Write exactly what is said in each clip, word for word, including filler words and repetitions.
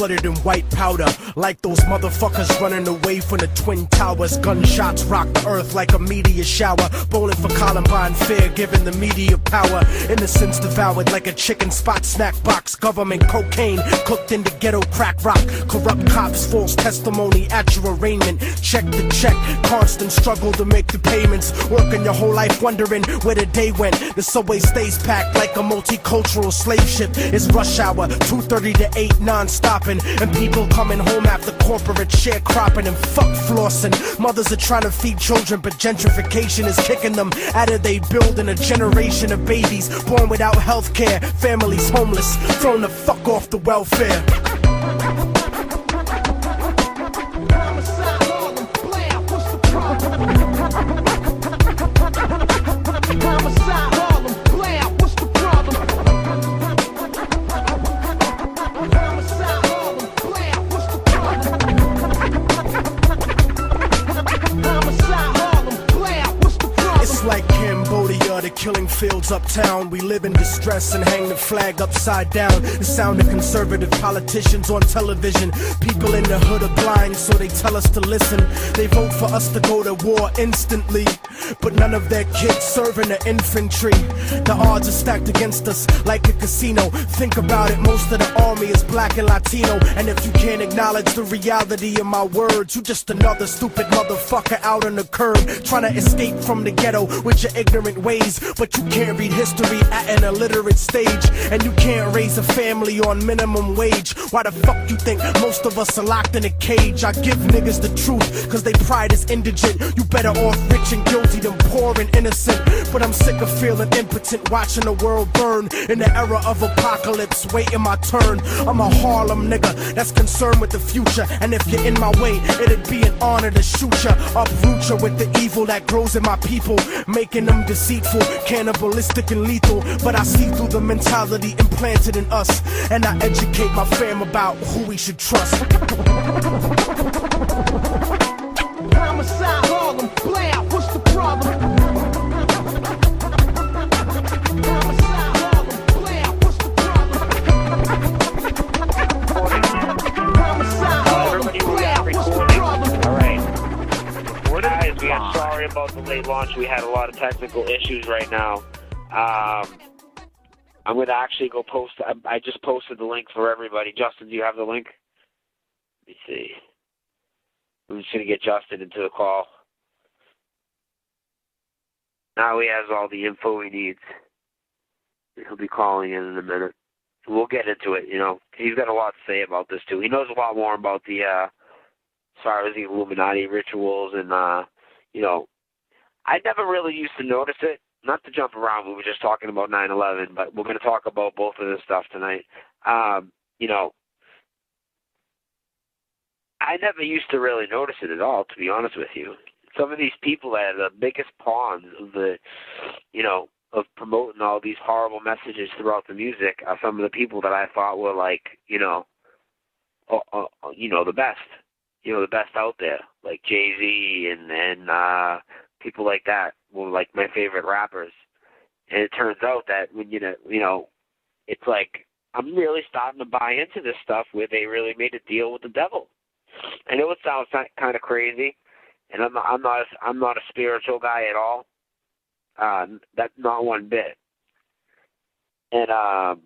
flooded in white powder, like those motherfuckers running away from the Twin Towers. Gunshots rock the earth like a meteor shower. Bowling for Columbine, fear giving the media power. Innocence devoured like a chicken spot snack box. Government cocaine cooked into ghetto crack rock. Corrupt cops, false testimony at your arraignment. Check the check, constant struggle to make the payments. Working your whole life wondering where the day went. The subway stays packed like a multicultural slave ship. It's rush hour, two thirty to eight, non-stopping. And people coming home after corporate sharecropping and fuck flossing. Mothers are trying to feed children, but gentrification is kicking them out of they building a generation of babies born without health care. Families homeless, thrown the fuck off the welfare. The killing fields uptown. We live in distress and hang the flag upside down. The sound of conservative politicians on television. People in the hood are blind, so they tell us to listen. They vote for us to go to war instantly, but none of their kids serve in the infantry. The odds are stacked against us like a casino. Think about it, most of the army is black and Latino. And if you can't acknowledge the reality of my words, you just another stupid motherfucker out on the curb, trying to escape from the ghetto with your ignorant ways. But you can't read history at an illiterate stage, and you can't raise a family on minimum wage. Why the fuck you think most of us are locked in a cage? I give niggas the truth, cause they pride is indigent. You better off rich and guilty than poor and innocent. But I'm sick of feeling impotent, watching the world burn in the era of apocalypse, waiting my turn. I'm a Harlem nigga that's concerned with the future, and if you're in my way, it'd be an honor to shoot ya, uproot ya with the evil that grows in my people, making them deceitful, cannibalistic and lethal. But I see through the mentality implanted in us, and I educate my fam about who we should trust. Homicide, Harlem, play out, what's the problem? Homicide, Harlem, play out, what's the problem? Homicide, Harlem, play out, what's the problem? All right. Guys, we are sorry about the late launch. We had a lot of technical issues right now. Um, I'm going to actually go post. I, I just posted the link for everybody. Justin, do you have the link? Let me see. I'm just going to get Justin into the call. Now he has all the info he needs. He'll be calling in in a minute. We'll get into it, you know. He's got a lot to say about this, too. He knows a lot more about the, uh, as far as the Illuminati rituals and, uh, you know, I never really used to notice it. Not to jump around, we were just talking about nine eleven, but we're going to talk about both of this stuff tonight. Um, you know, I never used to really notice it at all, to be honest with you. Some of these people that are the biggest pawns of the, you know, of promoting all these horrible messages throughout the music are some of the people that I thought were like, you know, uh, uh, you know, the best, you know, the best out there, like Jay-Z and, and uh, people like that were like my favorite rappers. And it turns out that when, you know, you know, it's like, I'm really starting to buy into this stuff where they really made a deal with the devil. I know it sounds kind of crazy, and I'm not, I'm not, a, I'm not a spiritual guy at all. Uh, that's not one bit. And um,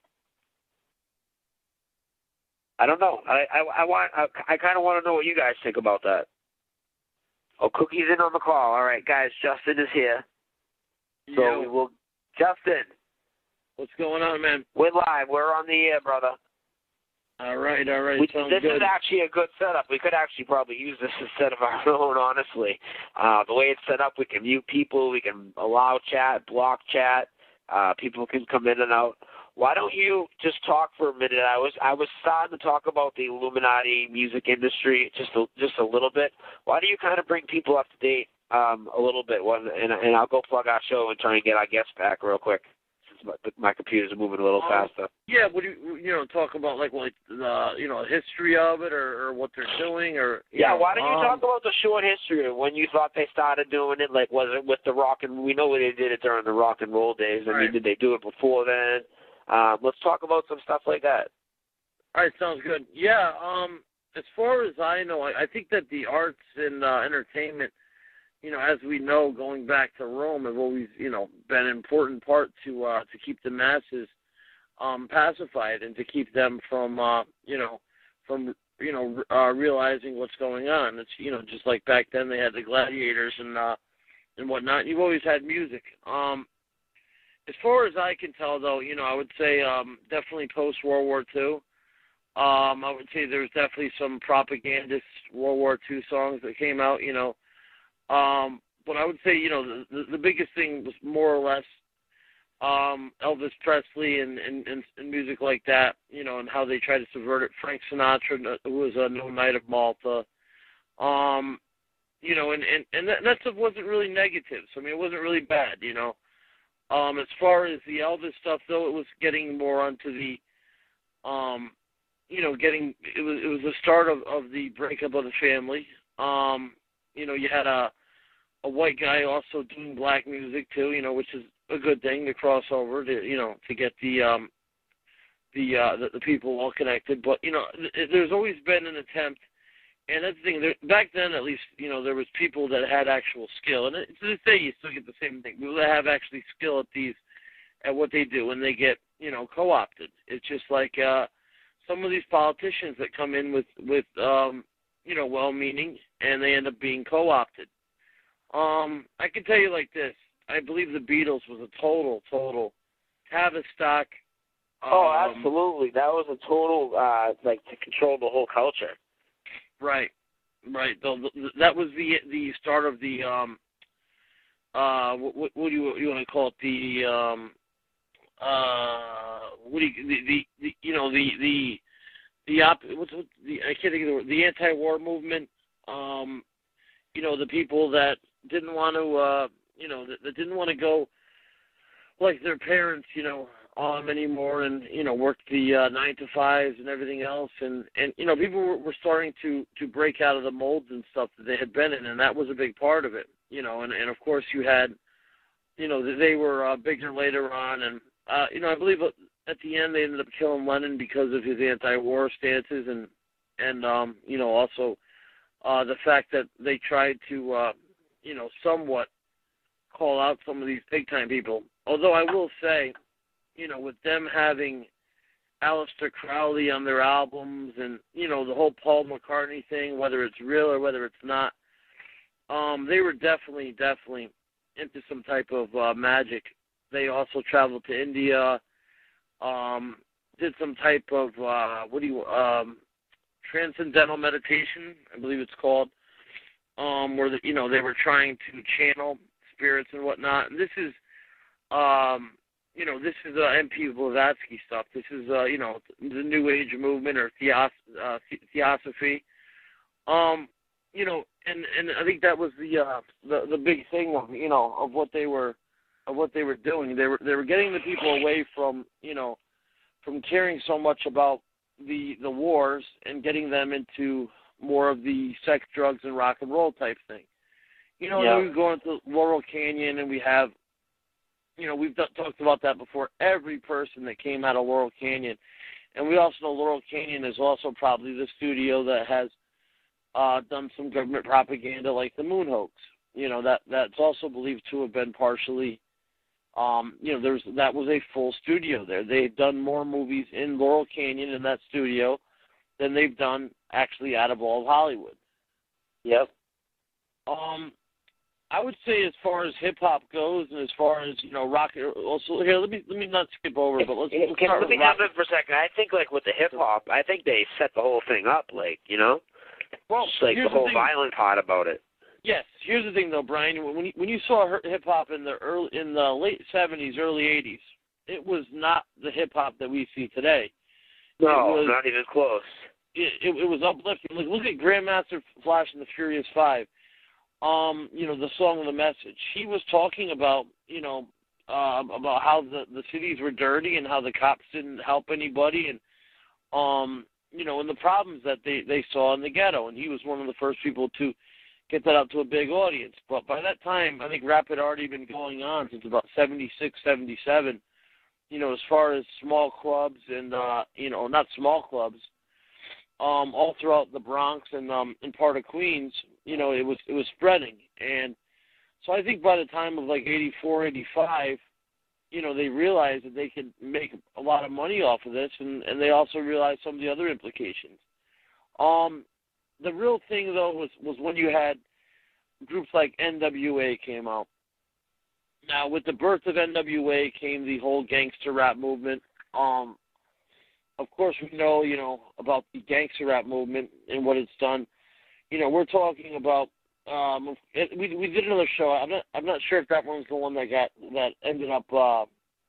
I don't know. I, I, I want. I, I kind of want to know what you guys think about that. Oh, Cookie's in on the call. All right, guys. Justin is here. So Yo. we will. Justin, what's going on, man? We're live. We're on the air, brother. All right, all right. We, Sounds this good. is actually a good setup. We could actually probably use this instead of our own, honestly. Uh, the way it's set up, we can mute people, we can allow chat, block chat, uh, people can come in and out. Why don't you just talk for a minute? I was I was starting to talk about the Illuminati music industry just a, just a little bit. Why don't you kind of bring people up to date um, a little bit, one, and, and I'll go plug our show and try and get our guests back real quick. My, my computer's moving a little um, faster. Yeah, would you you know talk about like like the you know history of it or, or what they're doing or yeah? know, Why don't you um, talk about the short history of when you thought they started doing it? Like, was it with the rock and we know they did it during the rock and roll days. I right. mean, did they do it before then? Um, let's talk about some stuff like that. All right, sounds good. Yeah, um, as far as I know, I, I think that the arts and uh, entertainment, you know, as we know, going back to Rome, have always, you know, been an important part to uh, to keep the masses um, pacified and to keep them from, uh, you know, from you know uh, realizing what's going on. It's you know just like back then they had the gladiators and uh, and whatnot. You've always had music. Um, as far as I can tell, though, you know, I would say um, definitely post World War Two. Um, I would say there's definitely some propagandist World War Two songs that came out, you know. Um, but I would say, you know, the, the biggest thing was more or less um, Elvis Presley and, and, and, and music like that, you know, and how they tried to subvert it. Frank Sinatra, who was a No Night of Malta. Um, you know, and, and, and that, that stuff wasn't really negative. So, I mean, it wasn't really bad, you know. Um, as far as the Elvis stuff, though, it was getting more onto the um, – you know, getting it was it was the start of, of the breakup of the family. Um, you know, you had a a white guy also doing black music too, you know, which is a good thing to cross over to you know to get the um the uh the, the people all connected. But you know, th- there's always been an attempt, and that's the thing. There, back then, at least, you know, there was people that had actual skill, and to this day, you still get the same thing. People that have actually skill at these at what they do, and they get you know co-opted. It's just like uh. Some of these politicians that come in with, with um, you know, well-meaning, and they end up being co-opted. Um, I can tell you like this. I believe the Beatles was a total, total Tavistock. Um, oh, absolutely. That was a total, uh, like, to control the whole culture. Right, right. The, the, that was the the start of the, um, uh, what, what do you, you want to call it, the, um, Uh, what do you, the, the, the you know the the the op what's what, the I can't think of the word, the anti-war movement. Um, you know the people that didn't want to uh you know that, that didn't want to go like their parents you know um anymore and you know work the uh, nine to fives and everything else and and you know people were, were starting to to break out of the molds and stuff that they had been in, and that was a big part of it. You know and and of course you had you know they were uh, bigger later on and. Uh, you know, I believe at the end they ended up killing Lennon because of his anti-war stances and, and um, you know, also uh, the fact that they tried to, uh, you know, somewhat call out some of these big-time people. Although I will say, you know, with them having Aleister Crowley on their albums and, you know, the whole Paul McCartney thing, whether it's real or whether it's not, um, they were definitely, definitely into some type of uh, magic. They also traveled to India, um, did some type of, uh, what do you, um, transcendental meditation, I believe it's called, um, where, the, you know, they were trying to channel spirits and whatnot. And this is, um, you know, this is uh, M P Blavatsky stuff. This is, uh, you know, the New Age movement or theos- uh, theosophy. Um, you know, and, and I think that was the, uh, the the big thing of, you know, of what they were, of what they were doing. They were they were getting the people away from, you know, from caring so much about the the wars and getting them into more of the sex, drugs, and rock and roll type thing. You know, yeah. we go into Laurel Canyon and we have, you know, we've d- talked about that before. Every person that came out of Laurel Canyon, and we also know Laurel Canyon is also probably the studio that has uh, done some government propaganda like the moon hoax. You know, that that's also believed to have been partially. Um, you know, there's that was a full studio there. They've done more movies in Laurel Canyon in that studio than they've done actually out of all of Hollywood. Yep. Um, I would say as far as hip hop goes, and as far as you know, rock. Also, here let me let me not skip over, but let's, let's Can, start let me with rock. jump in for a second. I think like with the hip hop, I think they set the whole thing up, like you know, well, just like the whole the violent part about it. Yes, here's the thing though, Brian. When you, when you saw hip hop in the early in the late seventies, early eighties, it was not the hip hop that we see today. No, was, not even close. It, it, it was uplifting. Like, look at Grandmaster Flash and the Furious Five. Um, you know, the song and the message. He was talking about, you know, uh, about how the, the cities were dirty and how the cops didn't help anybody, and um, you know, and the problems that they, they saw in the ghetto. And he was one of the first people to get that out to a big audience. But by that time, I think rap had already been going on since about seventy-six, seventy-seven. you know, as far as small clubs and, uh, you know, not small clubs, um, all throughout the Bronx and um, and part of Queens, you know, it was it was spreading. And so I think by the time of like eighty-four, eighty-five, you know, they realized that they could make a lot of money off of this, and, and they also realized some of the other implications. Um, the real thing, though, was, was when you had groups like N W A came out. Now, with the birth of N W A came the whole gangster rap movement. Um, of course, we know, you know, about the gangster rap movement and what it's done. You know, we're talking about. Um, it, we we did another show. I'm not I'm not sure if that one's the one that got that ended up, uh,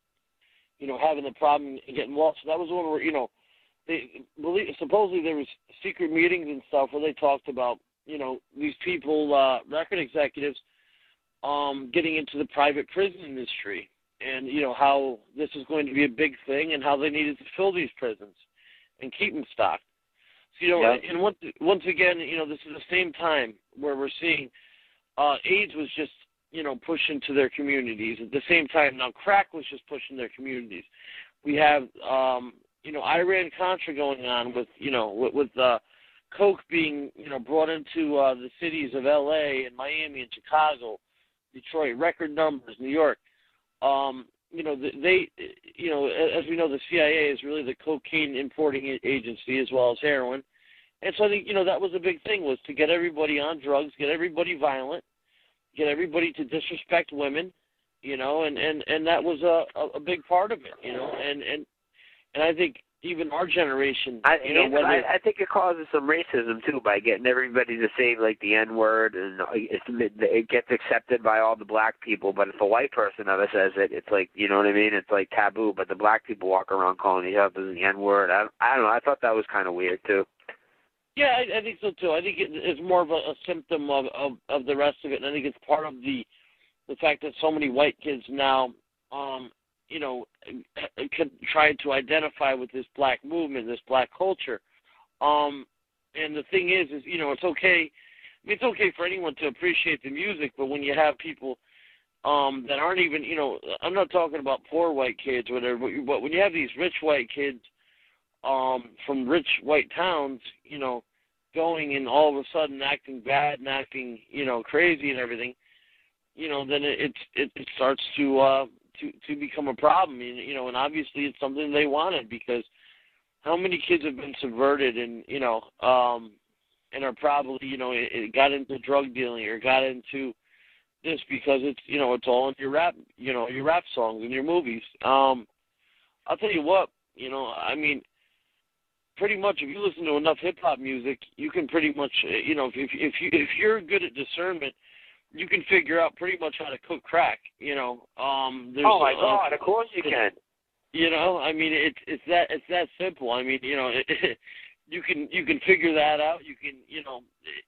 you know, having the problem and getting lost. So that was the one where, you know, they believe supposedly there was secret meetings and stuff where they talked about, you know, these people, uh, record executives, um, getting into the private prison industry, and you know how this is going to be a big thing, and how they needed to fill these prisons and keep them stocked. So, you know, yep. and once once again, you know, this is the same time where we're seeing uh, AIDS was just, you know, pushing to their communities. At the same time, now crack was just pushing their communities. We have, um, you know, Iran-Contra going on with, you know, with, with uh, coke being, you know, brought into uh, the cities of L A and Miami and Chicago, Detroit, record numbers, New York. Um, you know, they, you know, as we know, the C I A is really the cocaine importing agency as well as heroin. And so I think, you know, that was a big thing, was to get everybody on drugs, get everybody violent, get everybody to disrespect women, you know, and, and, and that was a, a big part of it, you know, and, and, and I think even our generation, I, you know, whether, I, I think it causes some racism too by getting everybody to say like the N word, and it's, it gets accepted by all the black people. But if a white person ever says it, it's like, you know what I mean? It's like taboo. But the black people walk around calling each other the N word. I, I don't know. I thought that was kind of weird too. Yeah, I, I think so too. I think it, it's more of a, a symptom of, of of the rest of it, and I think it's part of the the fact that so many white kids now, um, you know, could try to identify with this black movement, this black culture. Um, and the thing is, is, you know, it's okay. I mean, it's okay for anyone to appreciate the music, but when you have people um, that aren't even, you know, I'm not talking about poor white kids or whatever, but, but when you have these rich white kids um, from rich white towns, you know, going and all of a sudden acting bad and acting, you know, crazy and everything, you know, then it it, it starts to uh, to to become a problem, you know, and obviously it's something they wanted, because how many kids have been subverted and, you know, um, and are probably, you know, it, it got into drug dealing or got into this because it's, you know, it's all in your rap, you know, your rap songs and your movies. Um, I'll tell you what, you know, I mean, pretty much if you listen to enough hip hop music, you can pretty much, you know, if if if you if you're good at discernment, you can figure out pretty much how to cook crack. You know, um, there's, oh my uh, God, of course you can. You know, I mean, it's it's that it's that simple. I mean, you know, it, it, you can you can figure that out. You can, you know,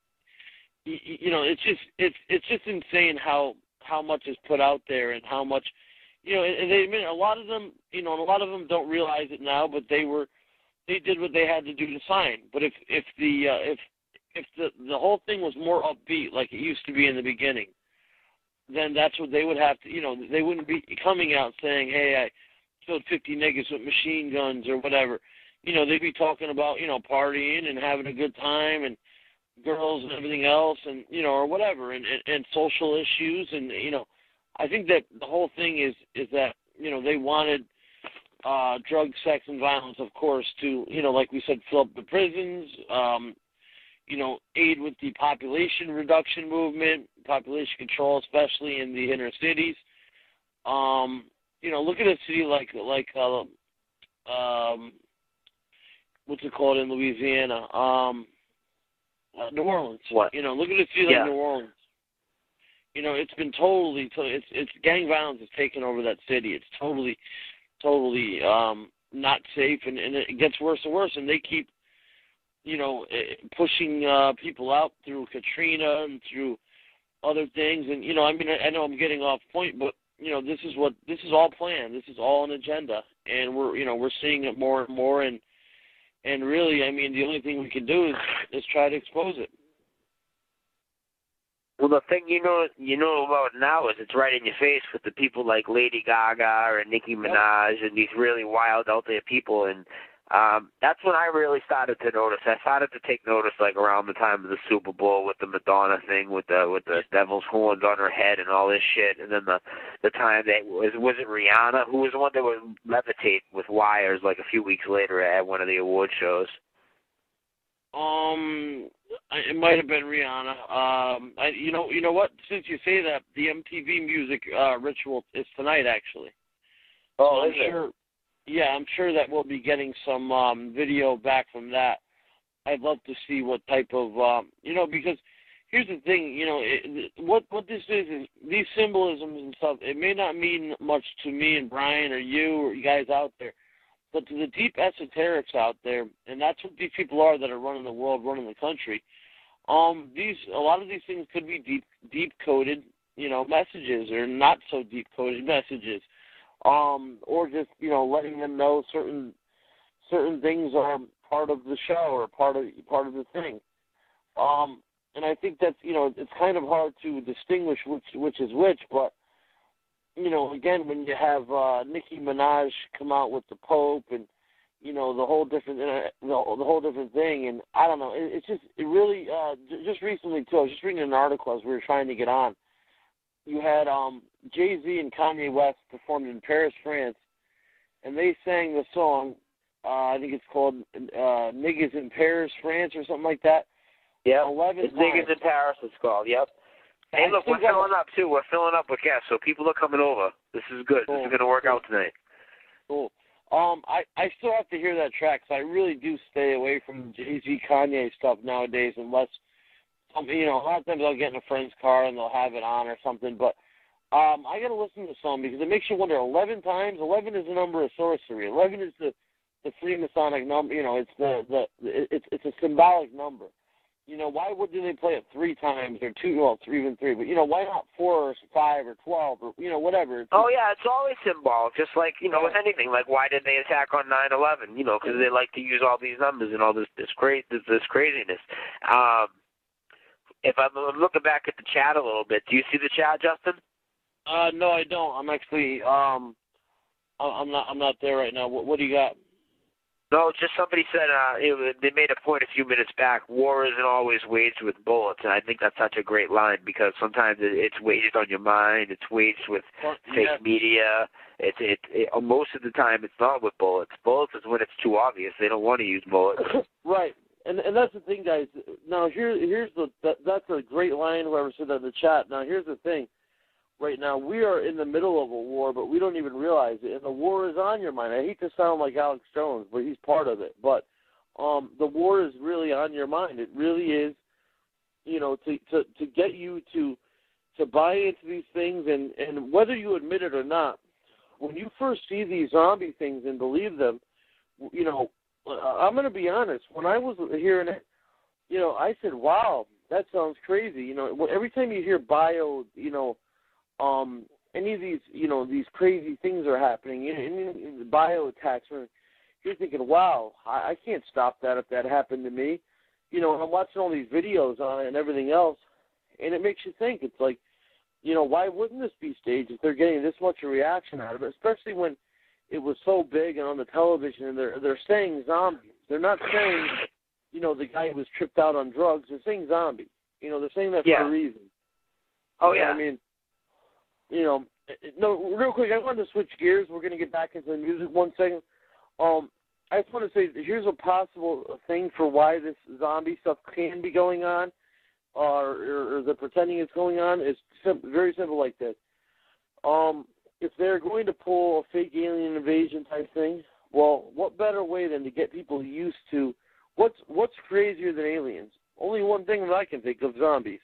it, you know, it's just it's it's just insane how how much is put out there and how much, you know, and they admit a lot of them, you know, and a lot of them don't realize it now, but they were they did what they had to do to sign. But if if the uh, if if the the whole thing was more upbeat like it used to be in the beginning, then that's what they would have to, you know, they wouldn't be coming out saying, hey, I killed fifty niggas with machine guns or whatever. You know, they'd be talking about, you know, partying and having a good time and girls and everything else, and, you know, or whatever, and, and, and social issues. And, you know, I think that the whole thing is, is that, you know, they wanted uh, drug, sex, and violence, of course, to, you know, like we said, fill up the prisons, um, you know, aid with the population reduction movement, population control, especially in the inner cities. Um, you know, look at a city like, like uh, um, what's it called in Louisiana? Um, uh, New Orleans. What? You know, look at a city yeah. like New Orleans. You know, it's been totally, it's it's gang violence has taken over that city. It's totally, totally um, not safe, and, and it gets worse and worse. And they keep, you know, pushing uh, people out through Katrina and through other things. And, you know, I mean, I, I know I'm getting off point, but, you know, this is what, this is all planned. This is all an agenda. And we're, you know, we're seeing it more and more. And, and really, I mean, the only thing we can do is, is try to expose it. Well, the thing you know you know about now is it's right in your face with the people like Lady Gaga and Nicki Minaj and these really wild out there people, and um, that's when I really started to notice. I started to take notice like around the time of the Super Bowl with the Madonna thing, with the with the devil's horns on her head and all this shit, and then the the time that was was it Rihanna who was the one that would levitate with wires like a few weeks later at one of the award shows. Um, it might have been Rihanna. Um, I, you know, you know what? Since you say that, the M T V Music uh, Ritual is tonight, actually. Oh, so is I'm it? sure. Yeah, I'm sure that we'll be getting some um, video back from that. I'd love to see what type of, um, you know, because here's the thing, you know, it, what what this is is these symbolisms and stuff. It may not mean much to me and Brian or you or you guys out there. But to the deep esoterics out there, and that's what these people are that are running the world, running the country. Um, these a lot of these things could be deep, deep coded, you know, messages, or not so deep coded messages, um, or just you know letting them know certain certain things are part of the show or part of part of the thing. Um, and I think that's you know it's kind of hard to distinguish which which is which, but. You know, again, when you have uh, Nicki Minaj come out with the Pope, and you know the whole different, uh, the, the whole different thing, and I don't know, it, it's just it really uh, j- just recently too. I was just reading an article as we were trying to get on. You had um, Jay-Z and Kanye West performed in Paris, France, and they sang the song. Uh, I think it's called uh, "Niggas in Paris, France" or something like that. Yeah, eleven it's times. Niggas in Paris. It's called. Yep. Hey, I look, we're got filling up, too. We're filling up with guests, so people are coming over. This is good. Cool. This is going to work out tonight. Cool. Um, I, I still have to hear that track, because I really do stay away from Jay-Z, Kanye stuff nowadays, unless, um, you know, a lot of times I'll get in a friend's car and they'll have it on or something, but um, I got to listen to some, because it makes you wonder, eleven times, eleven is the number of sorcery. eleven is the, the Freemasonic number, you know, it's the, the it's it's a symbolic number. You know, why wouldn't they play it three times or two, well, three even three, but, you know, why not four or five or twelve or, you know, whatever. It's oh, yeah, it's always symbolic, just like, you know, with anything. Like, why did they attack on nine eleven? You know, because they like to use all these numbers and all this this, cra- this, this craziness. Um, if I'm, I'm looking back at the chat a little bit, do you see the chat, Justin? Uh, no, I don't. I'm actually, um, I'm not, I'm not there right now. What, what do you got? No, just somebody said uh, it, they made a point a few minutes back. War isn't always waged with bullets, and I think that's such a great line because sometimes it, it's waged on your mind. It's waged with Well, fake yeah. media. It's it, it most of the time it's not with bullets. Bullets is when it's too obvious. They don't want to use bullets. Right, and and that's the thing, guys. Now here here's the that, that's a great line. Whoever said that in the chat. Now here's the thing. Right now, we are in the middle of a war, but we don't even realize it. And the war is on your mind. I hate to sound like Alex Jones, but he's part of it. But um, the war is really on your mind. It really is, you know, to, to, to get you to to buy into these things. And, and whether you admit it or not, when you first see these zombie things and believe them, you know, I'm going to be honest. When I was hearing it, you know, I said, wow, that sounds crazy. You know, every time you hear bio, you know, Um, any of these, you know, these crazy things are happening, you know, any bio attacks, you're thinking, wow, I, I can't stop that if that happened to me. You know, I'm watching all these videos on it and everything else, and it makes you think. It's like, you know, why wouldn't this be staged if they're getting this much a reaction out of it, especially when it was so big and on the television, and they're, they're saying zombie. They're not saying, you know, the guy who was tripped out on drugs. They're saying zombie. You know, they're saying that Yeah. for a reason. Oh, you know yeah. what I mean, you know, no, real quick, I wanted to switch gears. We're going to get back into the music one second. Um, I just want to say here's a possible thing for why this zombie stuff can be going on, or, or, or the pretending it's going on. It's simple, very simple like this. Um, if they're going to pull a fake alien invasion type thing, well, what better way than to get people used to what's what's crazier than aliens? Only one thing that I can think of: zombies.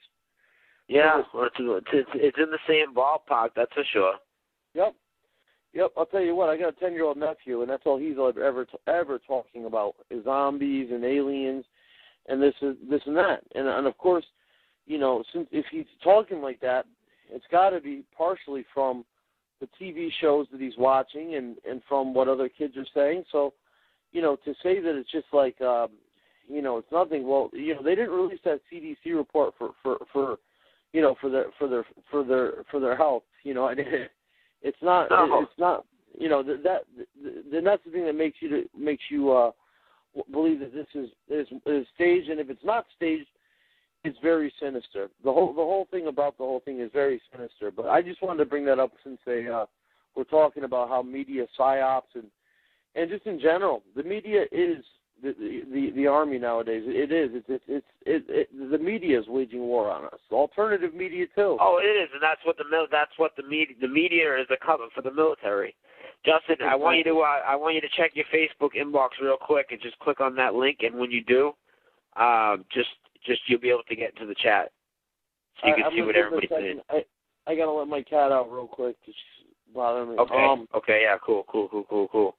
Yeah, well, it's, it's it's in the same ballpark, that's for sure. Yep, yep. I'll tell you what. I got a ten-year-old nephew, and that's all he's ever ever talking about is zombies and aliens, and this is this and that. And and of course, you know, since if he's talking like that, it's got to be partially from the T V shows that he's watching and and from what other kids are saying. So, you know, to say that it's just like, um, you know, it's nothing. Well, you know, they didn't release that C D C report for for for. you know, for their for their for their for their health. You know, and it, it's not No. it's not you know that that then that's the thing that makes you to, makes you uh, believe that this is, is is staged, and if it's not staged, it's very sinister. The whole the whole thing about the whole thing is very sinister. But I just wanted to bring that up since they uh, we're talking about how media psyops and and just in general, the media is the the, the army nowadays. It is. It's it's it's it, it, the media is waging war on us. Alternative media too. Oh, it is, and that's what the mil- that's what the media the media is a cover for the military. Justin, I want you to uh, I want you to check your Facebook inbox real quick and just click on that link. And when you do, um, just just you'll be able to get into the chat, so you I, can I'm see what give it a everybody's second. saying. I I gotta let my cat out real quick. She's bothering me. Okay. Um, okay. Yeah. Cool. Cool. Cool. Cool. Cool.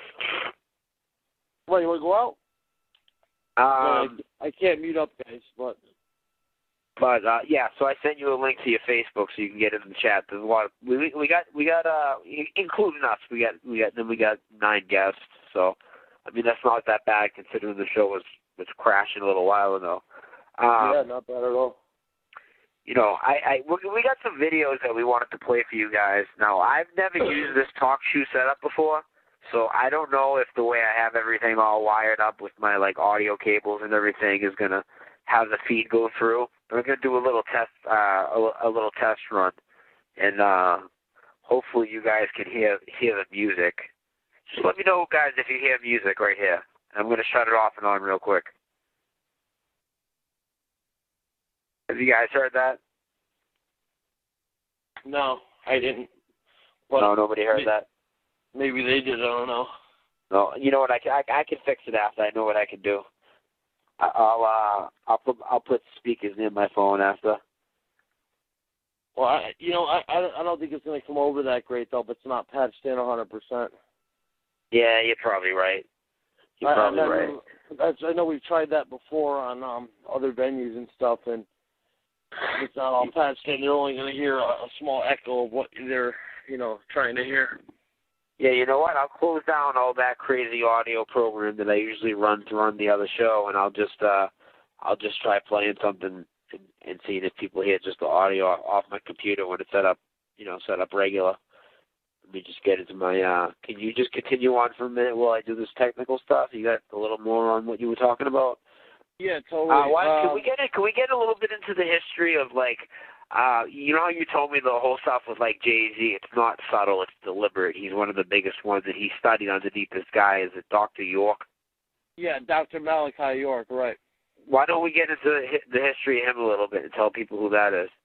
What, you want to go out? Um, I, I can't mute up, guys, but But uh, yeah, so I sent you a link to your Facebook so you can get into the chat. There's a lot of we we got we got uh including us. We got we got then we got nine guests. So I mean that's not that bad considering the show was was crashing a little while ago. Um, yeah, not bad at all. You know, I, I we got some videos that we wanted to play for you guys. Now I've never used this talk shoe setup before, so I don't know if the way I have everything all wired up with my like audio cables and everything is gonna have the feed go through. We're gonna do a little test, uh, a, a little test run, and uh, hopefully you guys can hear hear the music. Just let me know, guys, if you hear music right here. I'm gonna shut it off and on real quick. Have you guys heard that? No, I didn't. But no, nobody heard maybe, that. Maybe they did. I don't know. No, you know what? I can I, I can fix it after. I know what I can do. I, I'll uh I'll put I'll put speakers near my phone after. Well, I, you know, I I don't think it's going to come over that great though. But it's not patched in one hundred percent. Yeah, you're probably right. You're I, probably I, right. I, I know we've tried that before on um other venues and stuff, and it's not all patched in. You're only going to hear a, a small echo of what they're, you know, trying to hear. Yeah, you know what? I'll close down all that crazy audio program that I usually run to run the other show, and I'll just uh, I'll just try playing something and, and seeing if people hear just the audio off my computer when it's set up, you know, set up regular. Let me just get into my. Uh, can you just continue on for a minute while I do this technical stuff? You got a little more on what you were talking about? Yeah, totally. Uh, why, um, can we get it? Can we get a little bit into the history of like, uh, you know how you told me the whole stuff with like Jay-Z? It's not subtle; it's deliberate. He's one of the biggest ones that he studied underneath this guy. Is it Doctor York? Yeah, Doctor Malachi York, right? Why don't we get into the, the history of him a little bit and tell people who that is?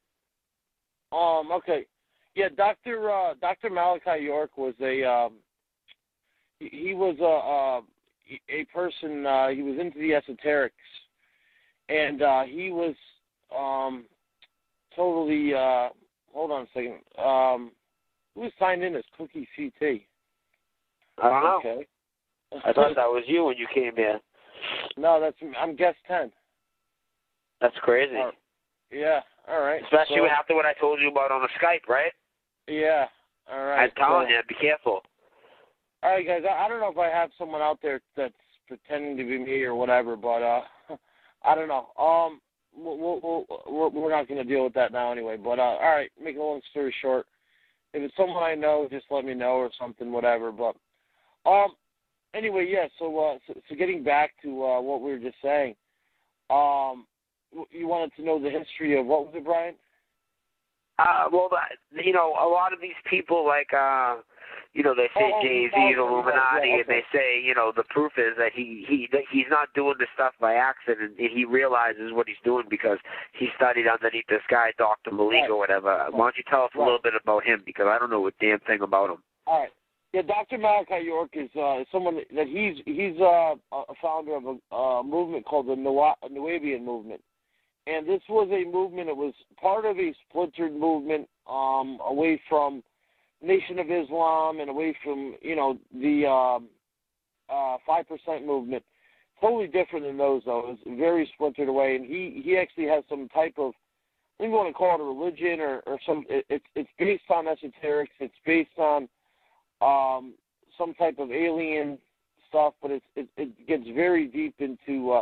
Um. Okay. Yeah, Doctor Uh, Doctor Malachi York was a um, he, he was a a, a person. Uh, he was into the esoterics, and uh, he was um, totally. Uh, hold on a second. Um, who was signed in as Cookie C T? I don't know. Okay. I thought that was you when you came here. No, that's I'm guest ten. That's crazy. Uh, yeah. All right. Especially so, after what I told you about on the Skype, right? Yeah. All right. I'm telling so, you, be careful. All right, guys. I, I don't know if I have someone out there that's pretending to be me or whatever, but uh, I don't know. Um, we'll, we'll, we'll, we're not going to deal with that now anyway. But uh, all right, make a long story short, if it's someone I know, just let me know or something, whatever. But um, anyway, yeah. So uh, so, so getting back to uh, what we were just saying, um, you wanted to know the history of what was it, Brian? Uh, well, you know, a lot of these people, like, uh, you know, they say oh, Jay-Z's oh, Illuminati, yeah, okay. and they say, you know, the proof is that he, he that he's not doing this stuff by accident, and he realizes what he's doing because he studied underneath this guy, Doctor Malik, right. or whatever. Right. Why don't you tell us right. a little bit about him, because I don't know a damn thing about him. All right. Yeah, Doctor Malachi York is uh, someone that he's he's uh, a founder of a uh, movement called the Nuwaubian movement. And this was a movement, it was part of a splintered movement um, away from Nation of Islam and away from, you know, the um, uh, five percent movement. Totally different than those, though. It was very splintered away. And he, he actually has some type of, I think you want to call it a religion or, or some, it, it's, it's based on esoterics. It's based on um, some type of alien stuff, but it's, it, it gets very deep into uh,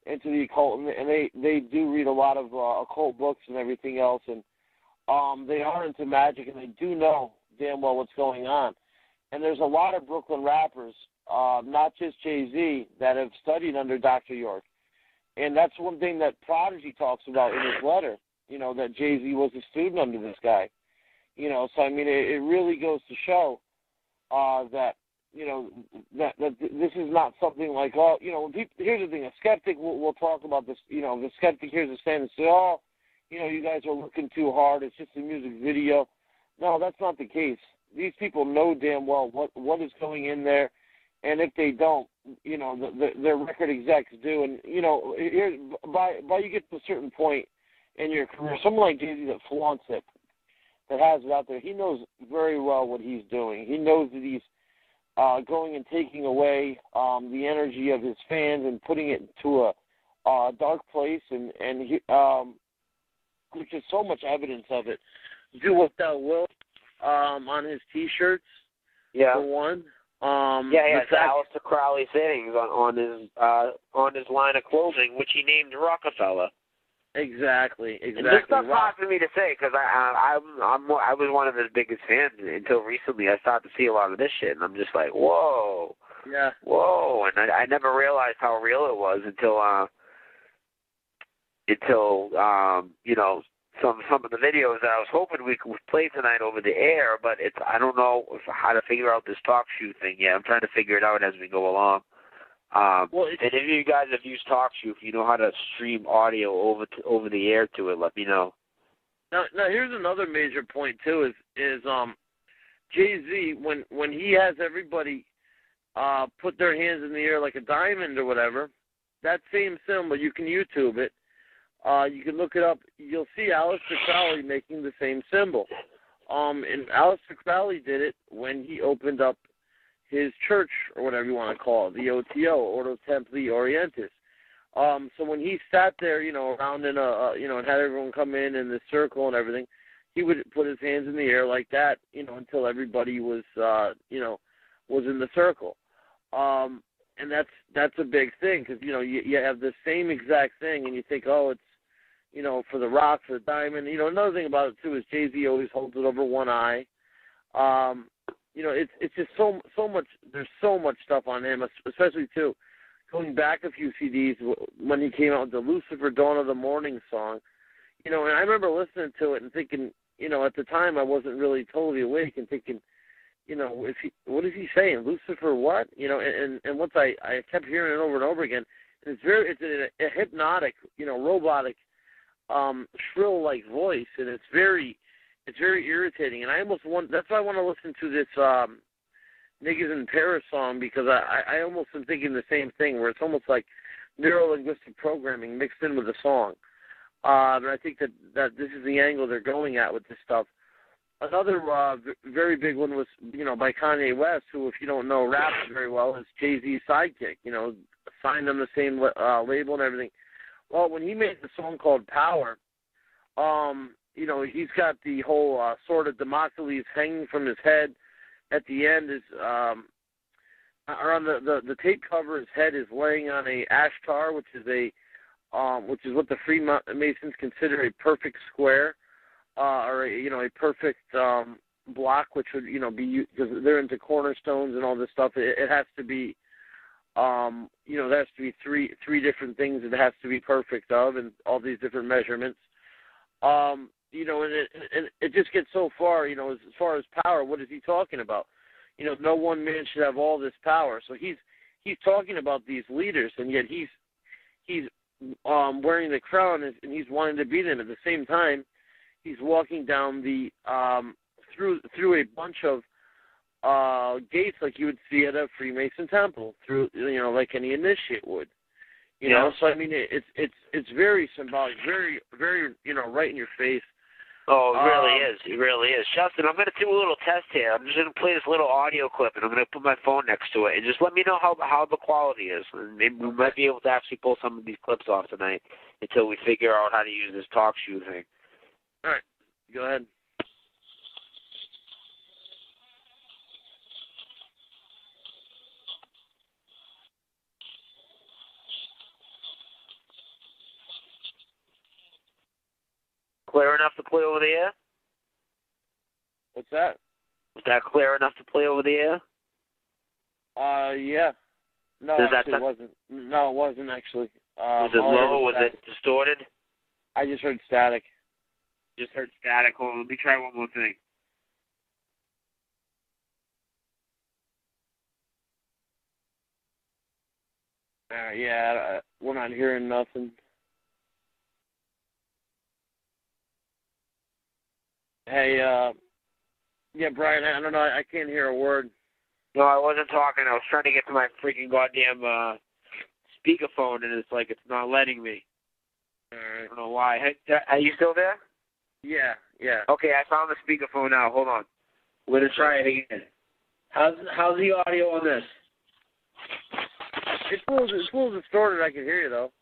into the occult, and and they they do read a lot of uh, occult books and everything else, and um, they are into magic, and they do know damn well what's going on. And there's a lot of Brooklyn rappers, uh, not just Jay-Z, that have studied under Doctor York. And that's one thing that Prodigy talks about in his letter, you know, that Jay-Z was a student under this guy. You know, so, I mean, it, it really goes to show uh, that, you know, that, that this is not something like, oh, you know, when people, here's the thing, a skeptic will will talk about this, you know, the skeptic hears a stand and say, oh, you know, you guys are looking too hard, it's just a music video. No, that's not the case. These people know damn well what, what is going in there, and if they don't, you know, the, the, their record execs do. And, you know, here, by, by you get to a certain point in your career, someone like Jay-Z that flaunts it, that has it out there, he knows very well what he's doing. He knows that he's uh, going and taking away um, the energy of his fans and putting it into a uh, dark place, and, and he, um, there's just so much evidence of it. Do What Thou Wilt um, on his T-shirts, yeah. for one. Um, yeah, yeah, fact- Aleister Crowley sayings on, on his uh, on his line of clothing, which he named Rockefeller. Exactly, exactly. And this stuff's hard for me to say because I, I, I'm, I'm, I was one of his biggest fans until recently. I started to see a lot of this shit, and I'm just like, whoa, yeah, whoa, and I, I never realized how real it was until, uh, until, um, you know, some some of the videos that I was hoping we could play tonight over the air, but it's I don't know if, how to figure out this talk shoe thing yet. I'm trying to figure it out as we go along. Um, well, and if you guys have used TalkShoe, if you know how to stream audio over to, over the air to it, let me know. Now, now here's another major point too: is is um, Jay-Z when when he has everybody uh, put their hands in the air like a diamond or whatever. That same symbol, you can YouTube it. Uh, you can look it up. You'll see Aleister Crowley making the same symbol. Um, and Aleister Crowley did it when he opened up his church, or whatever you want to call it, the O T O, Ordo Templi Orientis. Um, so when he sat there, you know, around in a, uh, you know, and had everyone come in in this circle and everything, he would put his hands in the air like that, you know, until everybody was, uh, you know, was in the circle. Um, and that's that's a big thing because, you know, you, you have the same exact thing, and you think, oh, it's, you know, for the rock, for the diamond. You know, another thing about it, too, is Jay-Z always holds it over one eye. Um, you know, it's it's just so so much, there's so much stuff on him, especially, too, going back a few C Ds when he came out with the Lucifer Dawn of the Morning song. You know, and I remember listening to it and thinking, you know, at the time I wasn't really totally awake and thinking, you know, is he, what is he saying? Lucifer what? You know, and, and once I, I kept hearing it over and over again, and it's very, it's a, a hypnotic, you know, robotic, um, shrill-like voice, and it's very, it's very irritating. And I almost want, that's why I want to listen to this um, Niggas in Paris song, because I, I almost am thinking the same thing, where it's almost like neuro-linguistic programming mixed in with the song. Uh, and I think that, that this is the angle they're going at with this stuff. Another uh, very big one was, you know, by Kanye West, who, if you don't know rap very well, is Jay-Z's sidekick. You know, signed on the same uh, label and everything. Well, when he made the song called Power, um, you know, he's got the whole uh, sword of Damocles hanging from his head. At the end is, um, or on the, the, the tape cover, his head is laying on a ashtar, which is a, um, which is what the Freemasons consider a perfect square, uh, or a, you know, a perfect um, block, which would, you know, be, because they're into cornerstones and all this stuff. It, it has to be. Um, you know, there has to be three three different things it has to be perfect of, and all these different measurements. Um, you know, and it, and it just gets so far, you know, as, as far as power, what is he talking about? You know, no one man should have all this power. So he's he's talking about these leaders, and yet he's he's um, wearing the crown, and he's wanting to be them. At the same time, he's walking down the um, through through a bunch of Uh, gates like you would see at a Freemason temple, through, you know, like any initiate would, you yeah. know. So I mean, it, it's it's it's very symbolic, very very you know, right in your face. Oh, it really um, is. It really is. Justin, I'm going to do a little test here. I'm just going to play this little audio clip, and I'm going to put my phone next to it, and just let me know how how the quality is. And maybe we might be able to actually pull some of these clips off tonight until we figure out how to use this talk shoe thing. All right, go ahead. clear enough to play over the air? What's that? Was that clear enough to play over the air? Uh, yeah. No, Does actually, that it wasn't. No, it wasn't actually. Um, was it all I heard low? Was static. it distorted? I just heard static. Just heard static. Hold on, let me try one more thing. Uh, yeah, uh, we're not hearing nothing. Hey, uh, yeah, Brian, I don't know. I can't hear a word. No, I wasn't talking. I was trying to get to my freaking goddamn uh, speakerphone, and it's like it's not letting me. All I right. don't know why. Hey, are you still there? Yeah, yeah. Okay, I found the speakerphone now. Hold on. We're gonna try it again. How's how's the audio on this? It's a little, it's a little distorted. I can hear you though.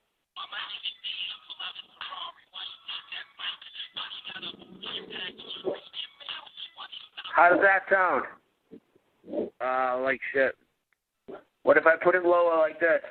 How does that sound? Uh, like shit. What if I put it lower like this?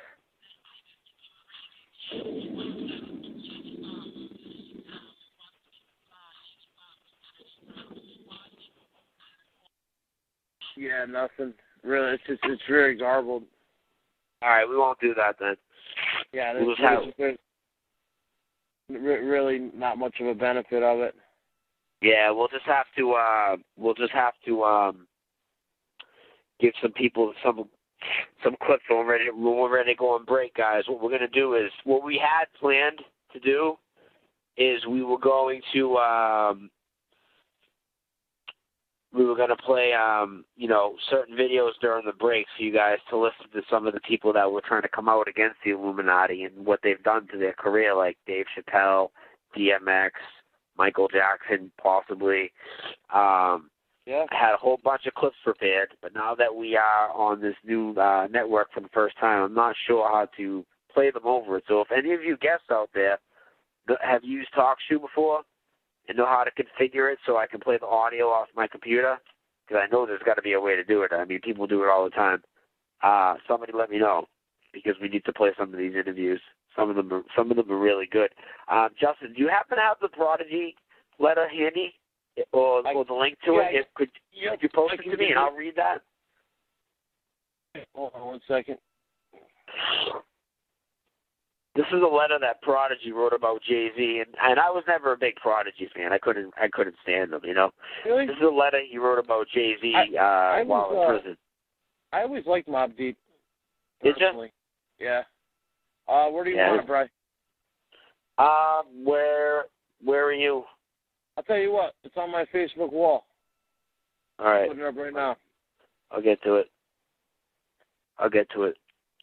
Yeah, nothing. Really, it's just it's very garbled. All right, we won't do that then. Yeah, We'll there's, just have- there's, there's re- really not much of a benefit of it. Yeah, we'll just have to uh we'll just have to um give some people some some clips when we're ready when we're ready to go on break, guys. What we're gonna do is what we had planned to do is we were going to um we were gonna play um, you know, certain videos during the break for you guys to listen to some of the people that were trying to come out against the Illuminati and what they've done to their career, like Dave Chappelle, D M X, Michael Jackson, possibly. Um, Yeah. I had a whole bunch of clips prepared, but now that we are on this new uh, network for the first time, I'm not sure how to play them over it. So if any of you guests out there have used TalkShoe before and know how to configure it so I can play the audio off my computer, because I know there's got to be a way to do it. I mean, people do it all the time. Uh, somebody let me know, because we need to play some of these interviews. Some of them are, some of them are really good. Um, Justin, do you happen to have the Prodigy letter handy, or, I, or the link to yeah, it? If, could, yeah, could you post I it to me and I'll read that? Hold on one second. This is a letter that Prodigy wrote about Jay-Z, and, and I was never a big Prodigy fan. I couldn't I couldn't stand them, you know. Really? This is a letter he wrote about Jay-Z I, uh, I while was, in uh, prison. I always liked Mobb Deep. Did you? Personally. Yeah. Uh, where do you Yeah. want it, Bri? Um, where where are you? I'll tell you what. It's on my Facebook wall. All right, I'm putting it up right now. I'll get to it. I'll get to it.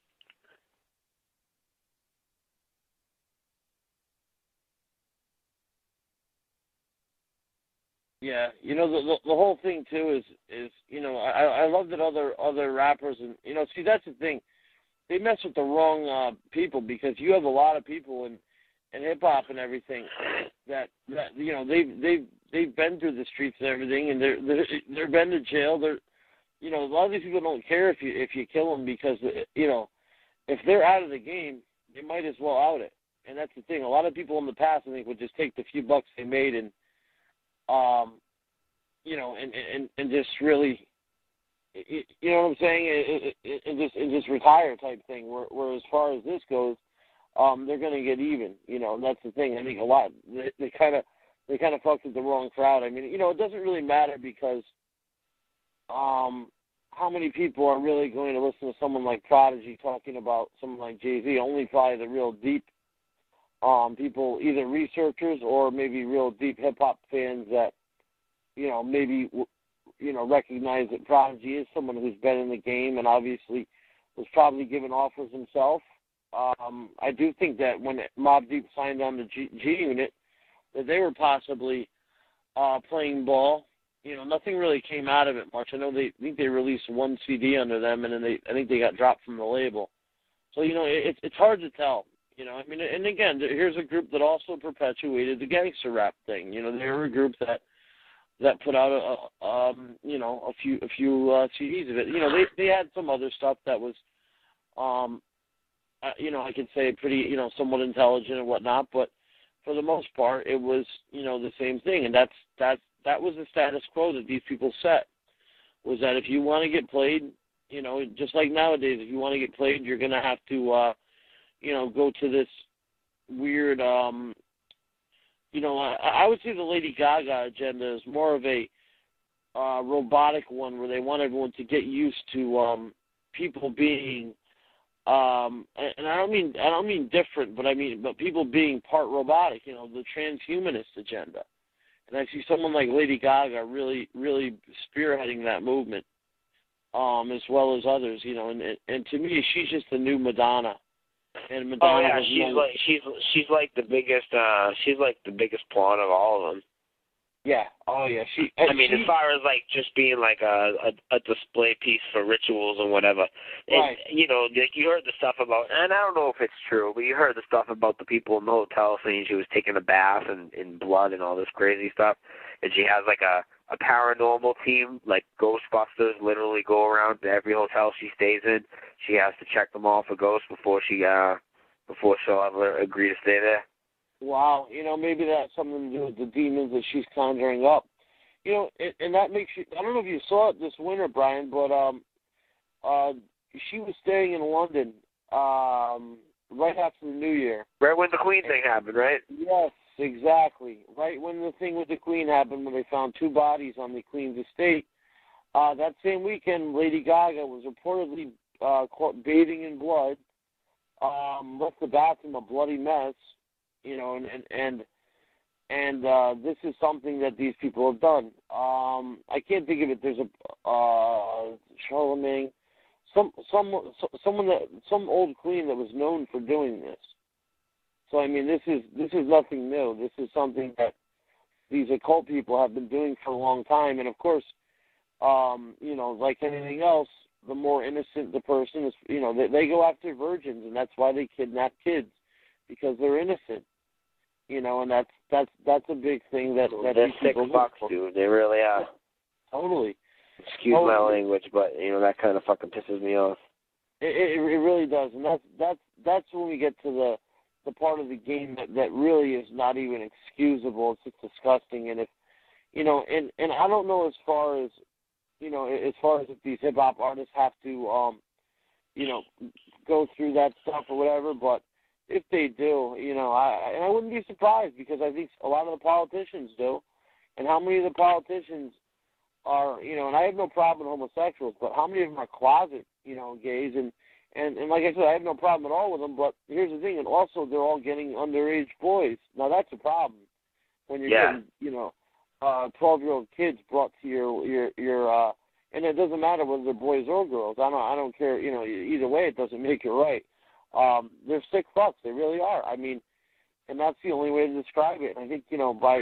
Yeah, you know the, the the whole thing too is is you know I I love that other other rappers and you know see that's the thing, they mess with the wrong uh, people, because you have a lot of people in in hip hop and everything that that you know they've they've they've been through the streets and everything, and they're they're they're been to jail. They're you know a lot of these people don't care if you if you kill them, because you know if they're out of the game, they might as well out it. And that's the thing. A lot of people in the past, I think, would just take the few bucks they made and Um, you know, and, and, and just really, you know what I'm saying, and, and just and just retire type thing. Where, where as far as this goes, um, they're going to get even. You know, and that's the thing. I think a lot they kind of they kind of fucked with the wrong crowd. I mean, you know, it doesn't really matter, because um, how many people are really going to listen to someone like Prodigy talking about someone like Jay-Z? Only probably the real deep. Um, people, either researchers or maybe real deep hip hop fans that, you know, maybe, you know, recognize that Prodigy is someone who's been in the game and obviously was probably given offers himself. Um, I do think that when Mobb Deep signed on the G, G Unit, that they were possibly uh, playing ball. You know, nothing really came out of it much. I know they I think they released one C D under them, and then they I think they got dropped from the label. So you know, it, it's hard to tell. You know, I mean, and again, here's a group that also perpetuated the gangster rap thing. You know, they were a group that that put out a, a um, you know, a few a few uh, C Ds of it. You know, they they had some other stuff that was, um, uh, you know, I could say pretty, you know, somewhat intelligent and whatnot. But for the most part, it was, you know, the same thing. And that's, that's, that was the status quo that these people set, was that if you want to get played, you know, just like nowadays, if you want to get played, you're going to have to, uh, you know, go to this weird, um, you know, I, I would say the Lady Gaga agenda is more of a uh, robotic one where they want everyone to get used to um, people being, um, and I don't mean I don't mean different, but I mean, but people being part robotic. You know, the transhumanist agenda. And I see someone like Lady Gaga really, really spearheading that movement, um, as well as others. You know, and and to me, she's just the new Madonna. And Madonna oh yeah, was she's known, like she's she's like the biggest. Uh, she's like the biggest pawn of all of them. Yeah. Oh yeah. She. I mean, she, as far as like just being like a, a a display piece for rituals and whatever. And, right. you know, like you heard the stuff about, and I don't know if it's true, but you heard the stuff about the people in the hotel saying she was taking a bath and in blood and all this crazy stuff, and she has like a a paranormal team, like Ghostbusters, literally go around to every hotel she stays in. She has to check them all for ghosts before she uh before she'll ever agree to stay there. Wow, you know, maybe that's something to do with the demons that she's conjuring up. You know, and, and that makes you, I don't know if you saw it this winter, Brian, but um, uh, she was staying in London um, right after the New Year. Right when the Queen thing happened, right? Yes, exactly. Right when the thing with the Queen happened, when they found two bodies on the Queen's estate. Uh, that same weekend, Lady Gaga was reportedly uh, caught bathing in blood, um, left the bathroom a bloody mess. You know, and and and, and uh, this is something that these people have done. Um, I can't think of it. There's a uh, Charlemagne, some some someone that some old queen that was known for doing this. So I mean, this is this is nothing new. This is something that these occult people have been doing for a long time. And of course, um, you know, like anything else, the more innocent the person is, you know, they, they go after virgins, and that's why they kidnap kids, because they're innocent. You know, and that's that's that's a big thing that, that they're these sick people fucks, dude. They really are. Totally. Excuse totally. my language, but you know that kind of fucking pisses me off. It, it, it really does, and that's that's that's when we get to the the part of the game that, that really is not even excusable. It's just disgusting, and if you know, and and I don't know as far as you know, as far as if these hip hop artists have to, um, you know, go through that stuff or whatever, but if they do, you know, I and I wouldn't be surprised, because I think a lot of the politicians do. And how many of the politicians are, you know, and I have no problem with homosexuals, but how many of them are closet, you know, gays? And, and, and like I said, I have no problem at all with them, but here's the thing, and also they're all getting underage boys. Now, that's a problem when you're yeah. getting, you know, uh, twelve-year-old kids brought to your, your, your uh, and it doesn't matter whether they're boys or girls. I don't, I don't care, you know, either way, it doesn't make it right. Um, they're sick fucks. They really are. I mean, and that's the only way to describe it. And I think, you know, by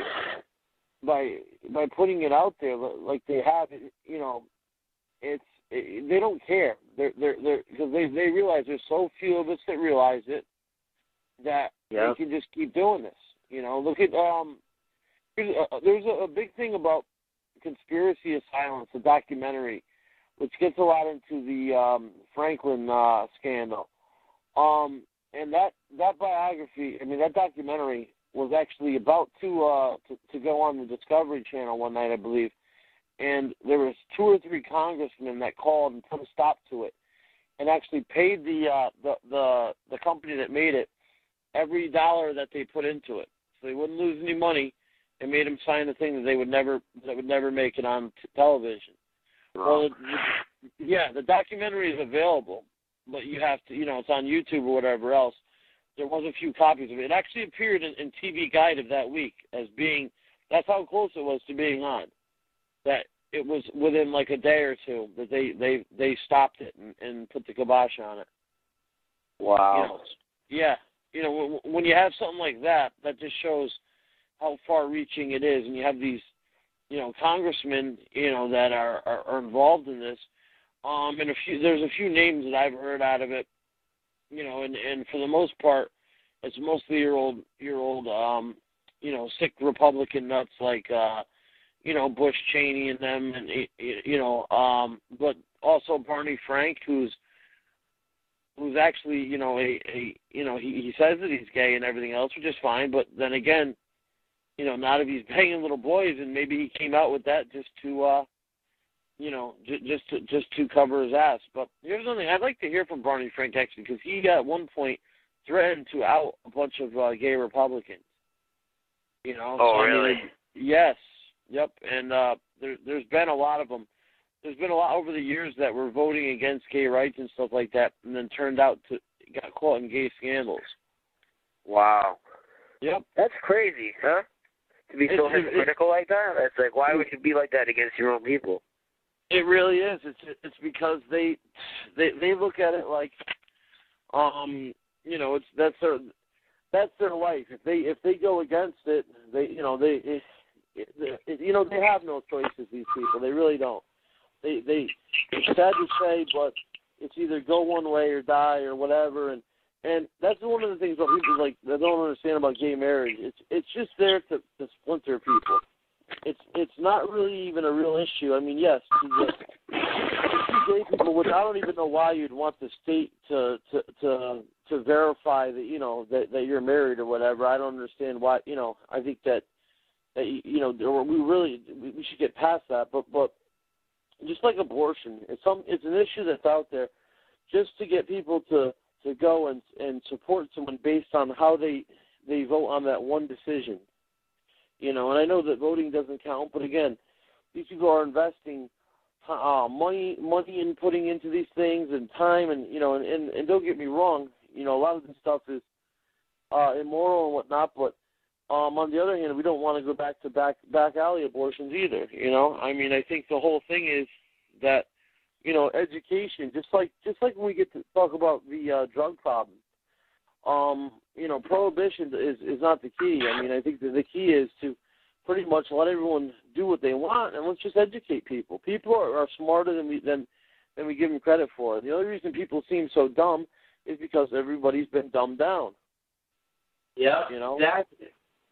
by by putting it out there like they have, you know, it's it, they don't care. They're they're they're because they they realize there's so few of us that realize it that yeah. they can just keep doing this. You know, look at um, there's a, there's a, a big thing about Conspiracy of Silence, the documentary, which gets a lot into the um, Franklin uh, scandal. Um, and that, that biography, I mean, that documentary was actually about to, uh, to to go on the Discovery Channel one night, I believe. And there was two or three congressmen that called and put a stop to it, and actually paid the uh, the the the company that made it every dollar that they put into it, so they wouldn't lose any money, and made them sign the thing that they would never that would never make it on t- television. Well, the, the, yeah, the documentary is available. But you have to, you know, it's on YouTube or whatever else. There was a few copies of it. It actually appeared in, in T V Guide of that week as being, that's how close it was to being on. That it was within like a day or two that they, they, they stopped it and, and put the kibosh on it. Wow. You know, yeah. You know, when, when you have something like that, that just shows how far-reaching it is. And you have these, you know, congressmen, you know, that are, are, are involved in this. Um, and a few, there's a few names that I've heard out of it, you know, and, and for the most part, it's mostly your old, your old, um, you know, sick Republican nuts like, uh, you know, Bush, Cheney, and them, and you know, um, but also Barney Frank, who's who's actually, you know, a, a you know, he, he says that he's gay and everything else, which is fine, but then again, you know, not if he's banging little boys, and maybe he came out with that just to, uh, you know, j- just to just to cover his ass. But here's something I'd like to hear from Barney Frank, actually, because he at one point threatened to out a bunch of uh, gay Republicans. You know? Oh, so, really? I mean, yes. Yep. And uh, there, there's been a lot of them. There's been a lot over the years that were voting against gay rights and stuff like that, and then turned out to got caught in gay scandals. Wow. Yep. That's crazy, huh? To be so It's- hypocritical like that? That's like, why would you be like that against your own people? It really is. It's it's because they they they look at it like, um, you know, it's that's their that's their life. If they if they go against it, they you know they it, it, it, you know they have no choices. These people, they really don't. They they it's sad to say, but it's either go one way or die or whatever. And and that's one of the things that people like they don't understand about gay marriage. It's it's just there to, to splinter people. It's it's not really even a real issue. I mean, yes, you get two gay people, which I don't even know why you'd want the state to to to, to verify that you know that, that you're married or whatever. I don't understand why. You know, I think that that you know we really we should get past that. But but just like abortion, it's some it's an issue that's out there just to get people to, to go and and support someone based on how they they vote on that one decision. You know, and I know that voting doesn't count, but again, these people are investing uh, money, money in putting into these things and time, and you know, and, and, and don't get me wrong, you know, a lot of this stuff is uh, immoral and whatnot. But um, on the other hand, we don't want to go back to back back alley abortions either. You know, I mean, I think the whole thing is that you know, education, just like just like when we get to talk about the uh, drug problem. Um, you know, prohibition is, is not the key. I mean, I think that the key is to pretty much let everyone do what they want, and let's just educate people. People are, are smarter than we than, than we give them credit for. The only reason people seem so dumb is because everybody's been dumbed down. Yeah, you know, exactly.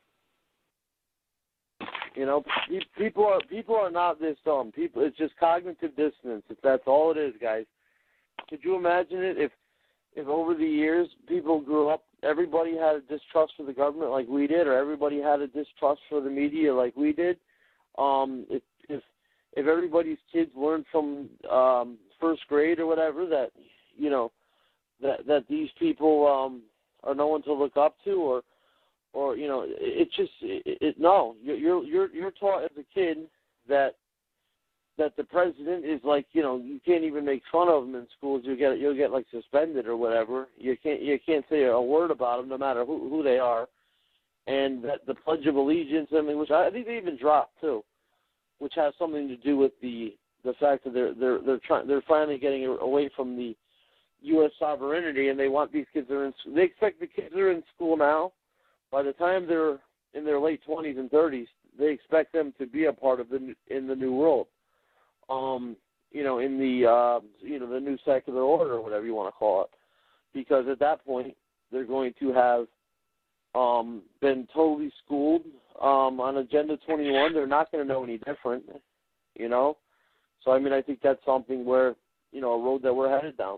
You know, people are people are not this dumb. People, it's just cognitive dissonance. If that's all it is, guys. Could you imagine it if? If over the years people grew up, everybody had a distrust for the government like we did, or everybody had a distrust for the media like we did, um, if if if everybody's kids learned from um, first grade or whatever that you know that that these people um, are no one to look up to, or or you know it, it just it, it no you're you're you're taught as a kid that. that the president is like, you know, you can't even make fun of him in schools. You'll get you'll get like suspended or whatever. You can't you can't say a word about them, no matter who who they are. And that the Pledge of Allegiance, I mean, which I think they even dropped too, which has something to do with the the fact that they're they're they're trying they're finally getting away from the U S sovereignty, and they want these kids that are in they expect the kids that are in school now, by the time they're in their late twenties and thirties, they expect them to be a part of the in the new world. Um, you know, in the uh, you know the new secular order, or whatever you want to call it, because at that point they're going to have um, been totally schooled um, on Agenda twenty-one. They're not going to know any different, you know. So I mean, I think that's something where you know a road that we're headed down.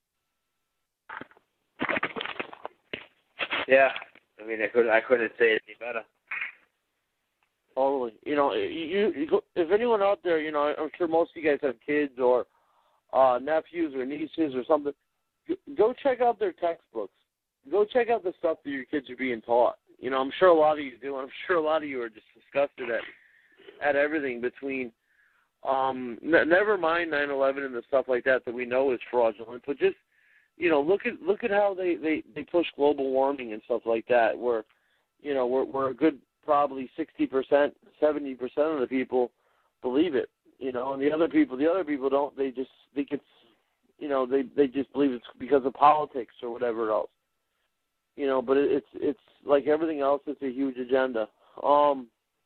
Yeah, I mean, I could I couldn't say it any better. Totally. You know, you, you if anyone out there, you know, I'm sure most of you guys have kids or uh, nephews or nieces or something. Go check out their textbooks. Go check out the stuff that your kids are being taught. You know, I'm sure a lot of you do. I'm sure a lot of you are just disgusted at at everything between. Um, n- never mind nine eleven and the stuff like that that we know is fraudulent, but just you know, look at look at how they, they, they push global warming and stuff like that. Where you know we're we're a good. Probably sixty percent, seventy percent of the people believe it, you know, and the other people, the other people don't. They just think it's, you know, they they just believe it's because of politics or whatever else, you know. But it, it's it's like everything else. It's a huge agenda. Um,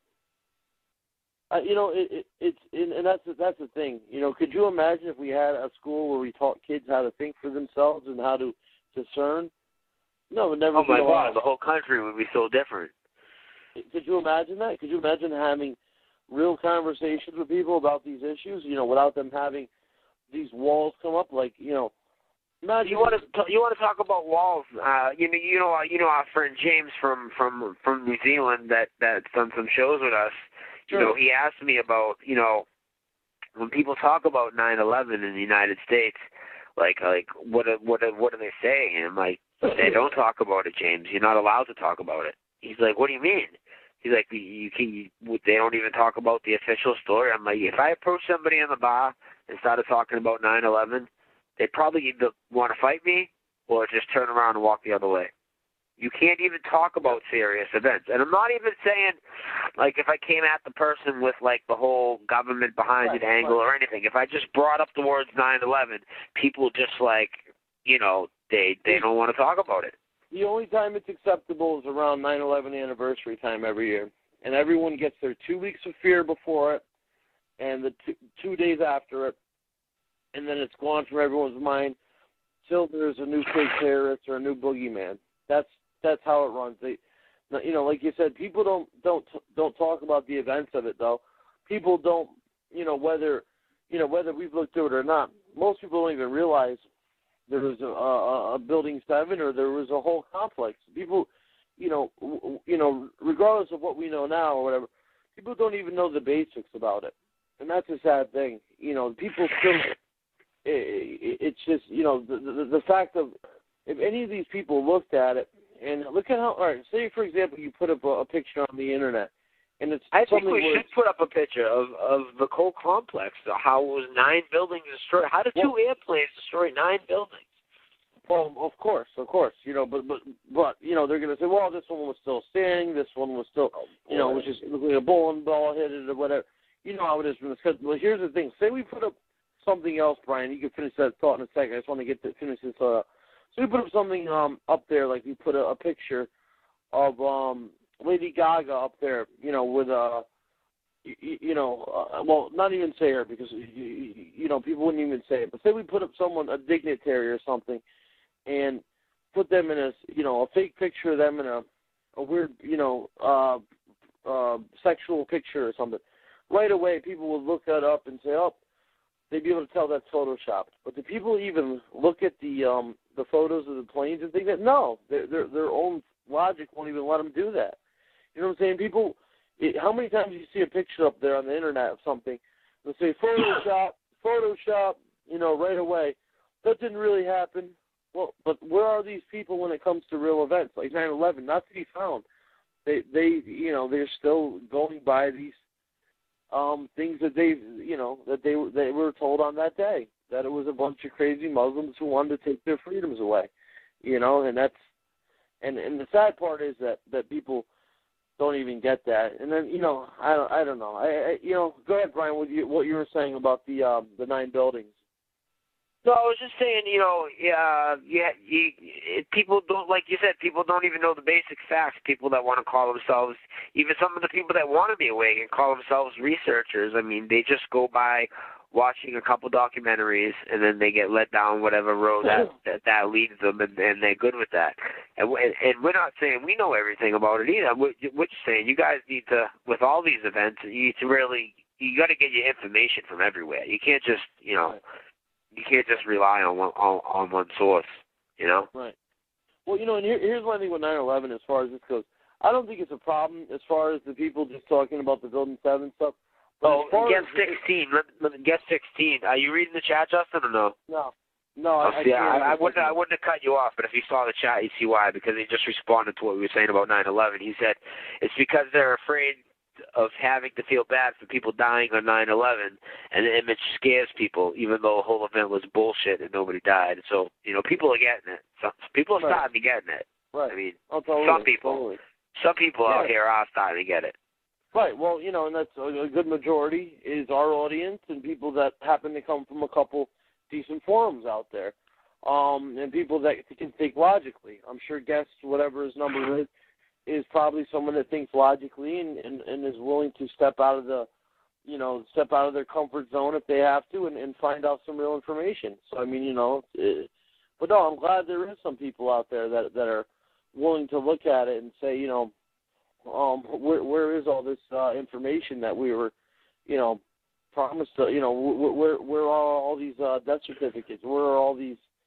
I, you know, it, it it's and, and that's that's the thing. You know, could you imagine if we had a school where we taught kids how to think for themselves and how to discern? No, it would never. Oh be my allowed. God, the whole country would be so different. Could you imagine that? Could you imagine having real conversations with people about these issues, you know, without them having these walls come up? Like, you know, Imagine you want to you want to talk about walls? Uh, you know, you know, you know, our friend James from from from New Zealand that that's done some shows with us. Sure. You know, he asked me about, you know, when people talk about nine eleven in the United States, like like what are, what are, what are they saying? And I'm like, they don't talk about it, James. You're not allowed to talk about it. He's like, what do you mean? He's like, you, you can. You, they don't even talk about the official story. I'm like, if I approach somebody in the bar and started talking about nine eleven, they'd probably either want to fight me or just turn around and walk the other way. You can't even talk about serious events. And I'm not even saying, like, if I came at the person with, like, the whole government behind right, it angle right. or anything. If I just brought up the words nine eleven, people just, like, you know, they they don't want to talk about it. The only time it's acceptable is around nine eleven anniversary time every year. And everyone gets their two weeks of fear before it and the two, two days after it. And then it's gone from everyone's mind till there's a new fake terrorist or a new boogeyman. That's that's how it runs. They, you know, like you said, people don't don't don't talk about the events of it though. People don't, you know, whether you know whether we've looked through it or not. Most people don't even realize there was a, a, a building seven or there was a whole complex. People, you know, w- you know, regardless of what we know now or whatever, people don't even know the basics about it, and that's a sad thing. You know, people still. It, it's just, you know, the, the the fact of if any of these people looked at it and look at how, all right, say, for example, you put up a, a picture on the Internet, and it's I think something we where should put up a picture of, of the whole complex, how it was nine buildings destroyed. How did two well, airplanes destroy nine buildings? Well, of course, of course, you know, but, but, but you know, they're going to say, well, this one was still standing, this one was still, you know, it was just a bowling ball hit it or whatever. You know how it is. Well, here's the thing. Say we put up something else, Brian. You can finish that thought in a second. I just want to get to finish this. Uh, so we put up something um, up there, like we put a, a picture of um, Lady Gaga up there, you know, with a, you, you know, uh, well, not even say her because, you, you know, people wouldn't even say it. But say we put up someone, a dignitary or something, and put them in a, you know, a fake picture of them in a, a weird, you know, uh, uh, sexual picture or something. Right away, people would look that up and say, oh, they'd be able to tell that's photoshopped. But do people even look at the um, the photos of the planes and think that? No, their their their own logic won't even let them do that. You know what I'm saying? People, it, how many times do you see a picture up there on the Internet of something, they'll say Photoshop, Photoshop, you know, right away. That didn't really happen. Well, but where are these people when it comes to real events like nine eleven? Not to be found. They they you know they're still going by these. Um, things that they, you know, that they they were told on that day, that it was a bunch of crazy Muslims who wanted to take their freedoms away, you know, and that's, and and the sad part is that, that people don't even get that, and then you know, I don't I don't know, I, I you know, go ahead, Brian, what you what you were saying about the um, the nine buildings. No, I was just saying, you know, yeah, yeah, you, it, people don't, like you said, people don't even know the basic facts. People that want to call themselves, even some of the people that want to be awake and call themselves researchers, I mean, they just go by watching a couple documentaries and then they get led down whatever road that that, that leads them, and, and they're good with that. And, and we're not saying we know everything about it either. We're, we're just saying you guys need to, with all these events, you need to really, you got to get your information from everywhere. You can't just, you know. You can't just rely on one on, on one source, you know. Right. Well, you know, and here, here's one thing with nine eleven as far as this goes. I don't think it's a problem as far as the people just talking about the Building Seven stuff. But oh, as far guest as, sixteen. Let, let, guest sixteen. Are you reading the chat, Justin, or no? No, no. Oh, I, see, I, I, I wouldn't. I wouldn't have cut you off, but if you saw the chat, you see why. Because he just responded to what we were saying about nine eleven. He said it's because they're afraid of having to feel bad for people dying on nine eleven, and the image scares people, even though the whole event was bullshit and nobody died. So, you know, people are getting it. Some people are right. starting to getting it. Right. I mean, oh, totally, some people, totally. some people yeah. out here are starting to get it. Right. Well, you know, and that's a, a good majority is our audience and people that happen to come from a couple decent forums out there, um, and people that can think logically. I'm sure guests, whatever his number is, is probably someone that thinks logically and, and, and is willing to step out of the, you know, step out of their comfort zone if they have to and, and find out some real information. So, I mean, you know, it, but no, I'm glad there is some people out there that that are willing to look at it and say, you know, um, where where is all this uh, information that we were, you know, promised to, you know, where where, where are all these uh, death certificates? Where are all these,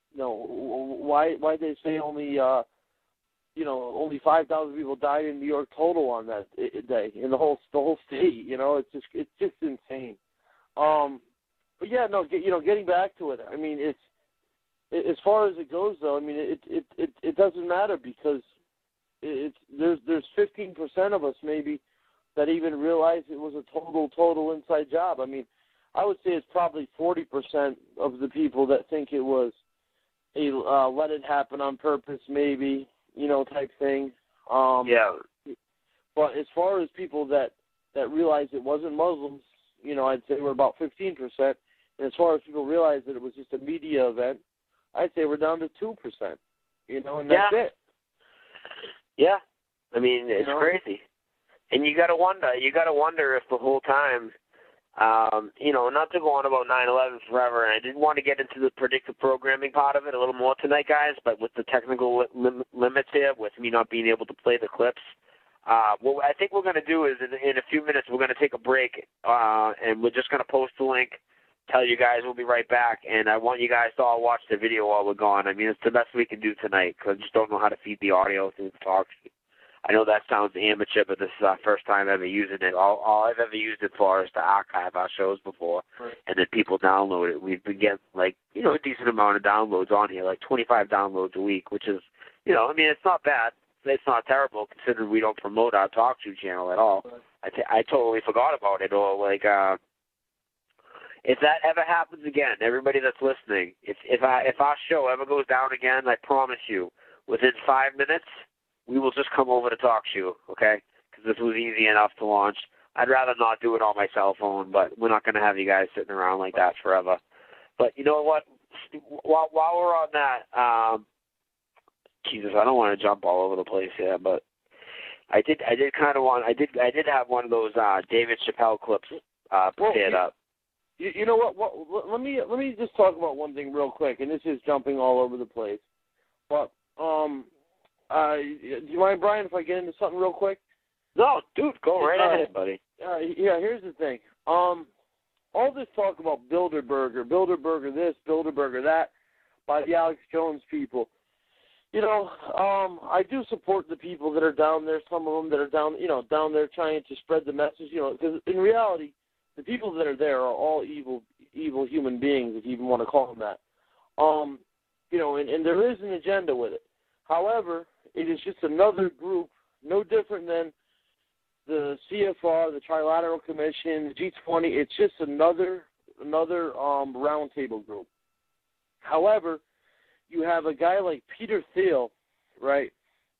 you know, why why they say only uh, you know only five thousand people died in New York total on that day in the whole the whole state. You know, it's just it's just insane. Um, but yeah, no, get, you know, getting back to it. I mean, it's it, as far as it goes, though. I mean, it it it, it doesn't matter because it's there's there's fifteen percent of us maybe that even realize it was a total total inside job. I mean, I would say it's probably forty percent of the people that think it was a uh, let it happen on purpose, maybe, you know, type thing. Um, yeah. But as far as people that, that realize it wasn't Muslims, you know, I'd say we're about fifteen percent. And as far as people realize that it was just a media event, I'd say we're down to two percent. You know, and that's yeah. it. Yeah. I mean, it's you know? crazy. And you got to wonder, you got to wonder if the whole time, um, you know, not to go on about nine eleven forever, and I didn't want to get into the predictive programming part of it a little more tonight, guys, but with the technical lim- limits here, with me not being able to play the clips, uh, what I think we're going to do is in, in a few minutes we're going to take a break, uh, and we're just going to post the link, tell you guys we'll be right back, and I want you guys to all watch the video while we're gone. I mean, it's the best we can do tonight because I just don't know how to feed the audio through the talk. I know that sounds amateur, but this is our first time ever using it. All, all I've ever used it for is to archive our shows before, right. And then people download it. We've been getting, like, you know, a decent amount of downloads on here, like twenty-five downloads a week, which is, you know, I mean, it's not bad. It's not terrible considering we don't promote our talk show channel at all. Right. I, t- I totally forgot about it. Or, like, uh, if that ever happens again, everybody that's listening, if if, I, if our show ever goes down again, I promise you, within five minutes, we will just come over to talk to you, okay? Because this was easy enough to launch. I'd rather not do it on my cell phone, but we're not going to have you guys sitting around like that forever. But you know what? While, while we're on that, um, Jesus, I don't want to jump all over the place here, but I did. I did kind of want. I did. I did have one of those uh, David Chappelle clips uh, prepared well, up. You, you know what, what? Let me let me just talk about one thing real quick, and this is jumping all over the place, but um. Uh, do you mind, Brian, if I get into something real quick? No, dude, go right uh, ahead, buddy. Uh, yeah, here's the thing. Um, all this talk about Bilderberger, Bilderberger this, Bilderberger that, by the Alex Jones people. You know, um, I do support the people that are down there. Some of them that are down, you know, down there trying to spread the message. You know, because in reality, the people that are there are all evil, evil human beings, if you even want to call them that. Um, you know, and, and there is an agenda with it. However, it is just another group, no different than the C F R, the Trilateral Commission, the G twenty. It's just another another um, roundtable group. However, you have a guy like Peter Thiel, right?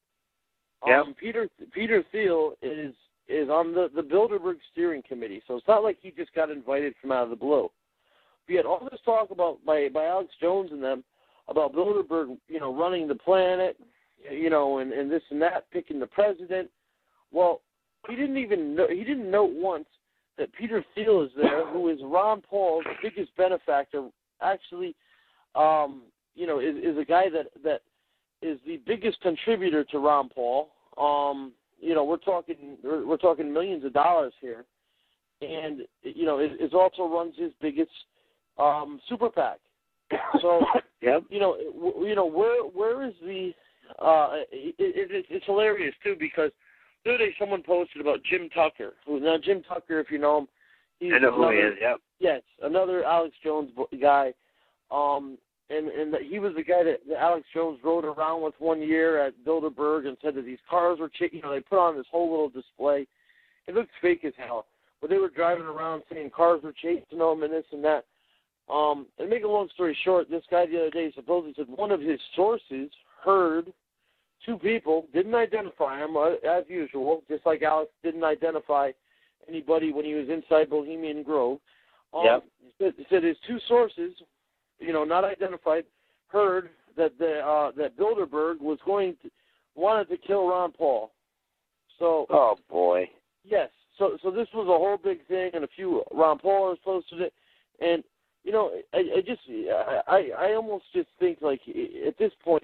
Yeah. Um, Peter Peter Thiel is is on the, the Bilderberg Steering Committee, so it's not like he just got invited from out of the blue. We had all this talk about by by Alex Jones and them about Bilderberg, you know, running the planet, you know, and, and this and that, picking the president. Well, he didn't even know, he didn't note once that Peter Thiel is there, who is Ron Paul's biggest benefactor, actually, um, you know, is, is a guy that, that is the biggest contributor to Ron Paul. Um, you know, we're talking we're, we're talking millions of dollars here, and you know, it, it also runs his biggest um, super PAC. So, yep. you know, you know where where is the? Uh, it, it, it's hilarious too because the other day someone posted about Jim Tucker. Who, now Jim Tucker, if you know him, he's I know another, who he is. Yep. Yes, another Alex Jones guy. Um, and and he was the guy that, that Alex Jones rode around with one year at Bilderberg and said that these cars were, ch- you know, they put on this whole little display. It looked fake as hell, but they were driving around saying cars were chasing them and this and that. Um, and make a long story short, this guy the other day supposedly said one of his sources heard two people, didn't identify him uh, as usual, just like Alex didn't identify anybody when he was inside Bohemian Grove. Um, yep. said, said his two sources, you know, not identified, heard that the uh, that Bilderberg was going to wanted to kill Ron Paul. So. Oh boy. Yes. So so this was a whole big thing, and a few Ron Paulers posted it, and. You know, I, I just, I, I almost just think, like, at this point,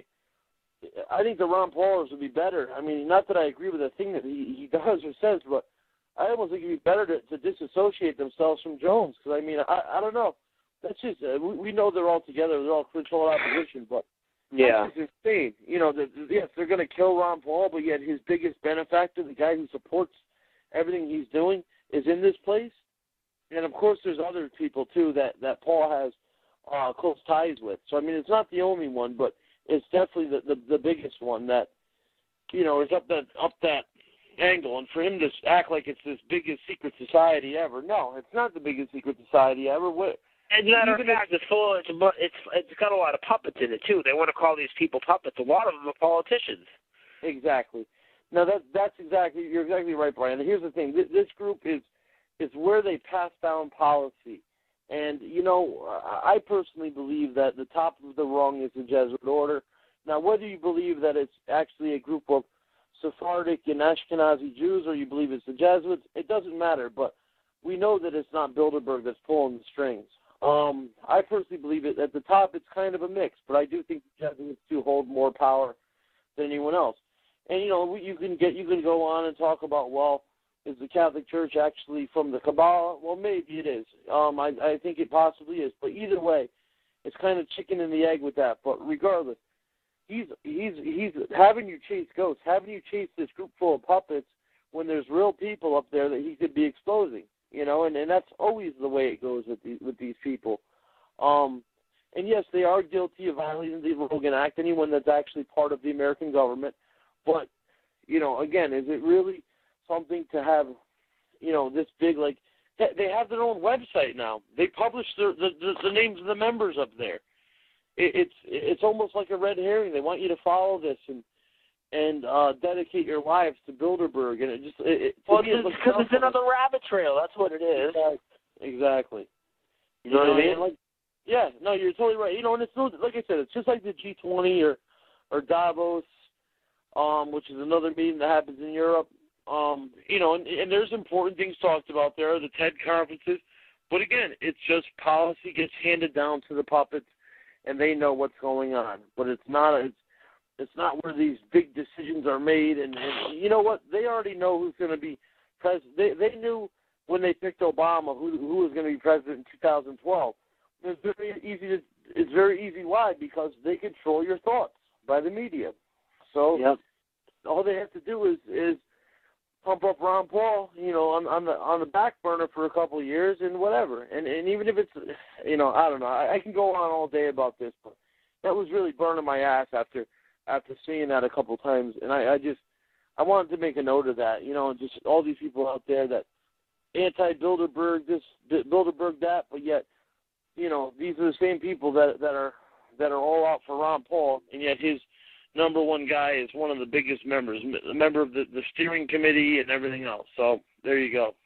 I think the Ron Paulers would be better. I mean, not that I agree with the thing that he, he does or says, but I almost think it would be better to, to disassociate themselves from Jones. Because, I mean, I, I don't know. that's just uh, we, we know they're all together. They're all controlled opposition, but yeah, that's just insane. You know, the, the, yes, they're going to kill Ron Paul, but yet his biggest benefactor, the guy who supports everything he's doing, is in this place. And of course, there's other people too that that Paul has uh, close ties with. So I mean, it's not the only one, but it's definitely the the, the biggest one that you know is up that up that angle. And for him to act like it's this biggest secret society ever, no, it's not the biggest secret society ever. What? As a matter of fact, it's full. It's it's it's got a lot of puppets in it too. They want to call these people puppets. A lot of them are politicians. Exactly. Now that that's exactly you're exactly right, Brian. And here's the thing: this, this group is is where they pass down policy. And you know, I personally believe that the top of the rung is the Jesuit order. Now, whether you believe that it's actually a group of Sephardic and Ashkenazi Jews, or you believe it's the Jesuits, it doesn't matter. But we know that it's not Bilderberg that's pulling the strings. Um, I personally believe it. At the top, it's kind of a mix, but I do think the Jesuits do hold more power than anyone else. And you know, you can get you can go on and talk about, well, is the Catholic Church actually from the Kabbalah? Well, maybe it is. Um, I, I think it possibly is. But either way, it's kind of chicken and the egg with that. But regardless, he's he's he's having you chase ghosts, having you chase this group full of puppets when there's real people up there that he could be exposing. You know, and, and that's always the way it goes with these, with these people. Um, and yes, they are guilty of violating the Logan Act, anyone that's actually part of the American government. But, you know, again, is it really something to have, you know, this big, like, they have their own website now. They publish their, the, the, the names of the members up there. It, it's it's almost like a red herring. They want you to follow this and and uh, dedicate your lives to Bilderberg, and it just it, it, well, because it's, it's another rabbit trail. That's what it is. Exactly. You know, you know what I mean? Like, yeah, no, you're totally right. You know, and it's no, like I said, it's just like the G twenty or or Davos, um, which is another meeting that happens in Europe. Um, you know, and, and there's important things talked about there, the TED conferences. But again, it's just policy gets handed down to the puppets, and they know what's going on. But it's not it's it's not where these big decisions are made. And, and you know what? They already know who's going to be president. They they knew when they picked Obama who who was going to be president in two thousand twelve. It's very easy to it's very easy. Why? Because they control your thoughts by the media. So yep. all they have to do is is pump up Ron Paul, you know, on, on the on the back burner for a couple of years and whatever. And and even if it's, you know, I don't know, I, I can go on all day about this, but that was really burning my ass after after seeing that a couple of times. And I, I just I wanted to make a note of that, you know, and just all these people out there that anti-Bilderberg this, Bilderberg that, but yet, you know, these are the same people that that are that are all out for Ron Paul, and yet his number one guy is one of the biggest members, a member of the, the steering committee and everything else. So there you go.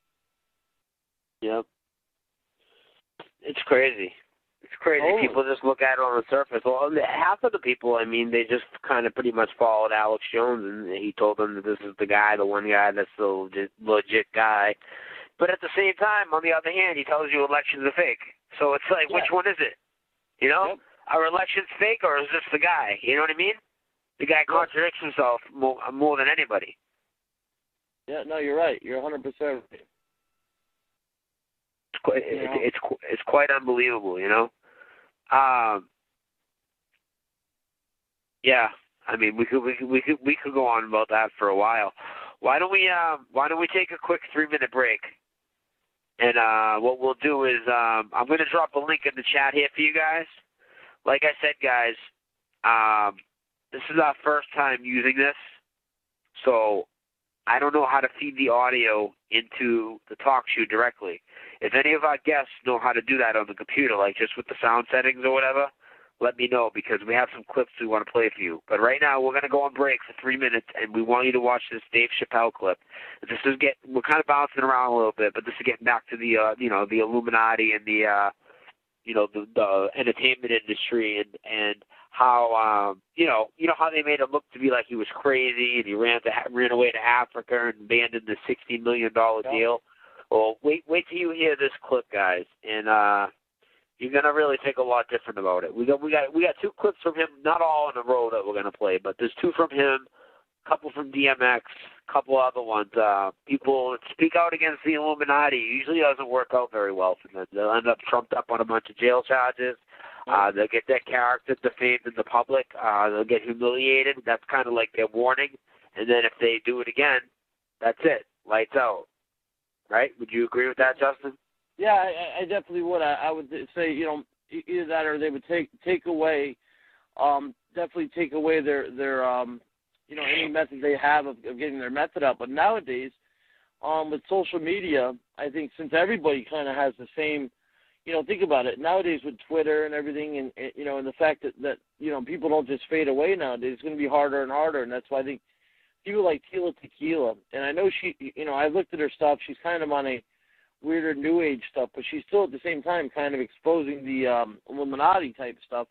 Yep. It's crazy. It's crazy. Oh. People just look at it on the surface. Well, half of the people, I mean, they just kind of pretty much followed Alex Jones, and he told them that this is the guy, the one guy that's the legit, legit guy. But at the same time, on the other hand, he tells you elections are fake. So it's like, yeah. Which one is it? You know? Yep. Are elections fake, or is this the guy? You know what I mean? The guy contradicts himself more, more than anybody. Yeah, no, you're right. You're one hundred percent right. It's quite, you know? it's, it's, it's quite unbelievable, you know? Um, yeah, I mean, we could, we could, we could, we could go on about that for a while. Why don't we, uh, why don't we take a quick three-minute break? And uh, what we'll do is um, I'm going to drop a link in the chat here for you guys. Like I said, guys, um, this is our first time using this, so I don't know how to feed the audio into the talk show directly. If any of our guests know how to do that on the computer, like just with the sound settings or whatever, let me know, because we have some clips we want to play for you. But right now, we're going to go on break for three minutes, and we want you to watch this Dave Chappelle clip. This is get we're kind of bouncing around a little bit, but this is getting back to the uh, you know the Illuminati and the uh, you know the, the entertainment industry and and how um, you know you know how they made him look to be like he was crazy and he ran to ran away to Africa and abandoned the sixty million dollar yeah. deal. Well, wait wait till you hear this clip, guys, and uh, you're gonna really think a lot different about it. We got we got we got two clips from him, not all in a row that we're gonna play, but there's two from him, a couple from D M X, couple other ones. Uh, people speak out against the Illuminati. Usually doesn't work out very well for them. They'll end up trumped up on a bunch of jail charges. Uh, they'll get their character defamed in the public. Uh, they'll get humiliated. That's kind of like their warning. And then if they do it again, that's it. Lights out. Right? Would you agree with that, Justin? Yeah, I, I definitely would. I, I would say, you know, either that or they would take take away, um, definitely take away their their um, you know, any method they have of, of getting their method up. But nowadays, um, with social media, I think since everybody kind of has the same, you know, think about it. Nowadays with Twitter and everything, and, and you know, and the fact that, that you know people don't just fade away nowadays, it's going to be harder and harder, and that's why I think people like Tila Tequila, and I know she, you know, I looked at her stuff. She's kind of on a weirder New Age stuff, but she's still at the same time kind of exposing the um, Illuminati type stuff.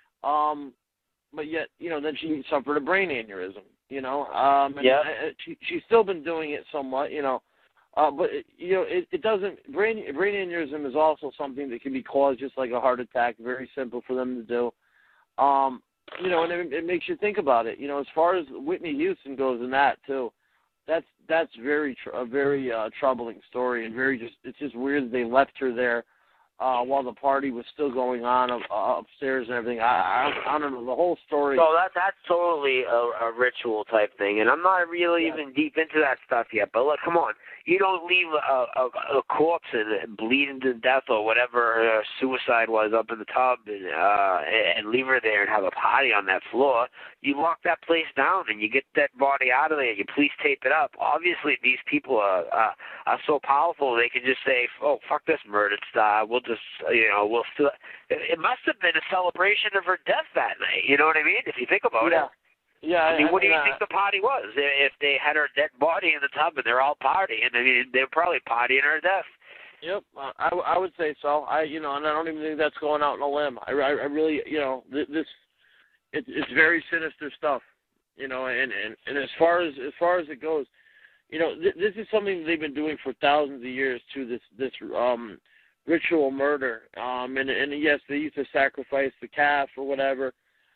Um, but yet, you know, then she suffered a brain aneurysm. You know, um, and yeah. I, she she's still been doing it somewhat. You know. Uh, but, it, you know, it, it doesn't, brain, brain aneurysm is also something that can be caused just like a heart attack, very simple for them to do. Um, you know, and it, it makes you think about it. You know, as far as Whitney Houston goes in that, too, that's that's very tr- a very uh, troubling story, and very just, it's just weird that they left her there uh, while the party was still going on uh, upstairs and everything. I, I, I don't know, the whole story. So that that's totally a, a ritual type thing, and I'm not really yeah. even deep into that stuff yet. But look, come on, you don't leave a, a, a corpse and bleeding to death or whatever uh, suicide was up in the tub, and uh, and leave her there and have a party on that floor. You lock that place down and you get that body out of there. You police tape it up. Obviously, these people are uh, are so powerful they can just say, "Oh, fuck this murdered star. We'll just, you know, we'll still." It must have been a celebration of her death that night. You know what I mean? If you think about yeah. it. Yeah. I mean, I what mean, do you uh, think the party was? If they had her dead body in the tub and they're all partying, I mean, they're probably partying her death. Yep, uh, I, I would say so. I, you know, and I don't even think that's going out on a limb. I, I, I really, you know, th- this, it, it's very sinister stuff. You know, and, and, and as far as as far as it goes, you know, th- this is something they've been doing for thousands of years to this this um. ritual murder, um, and, and yes, they used to sacrifice the calf or whatever.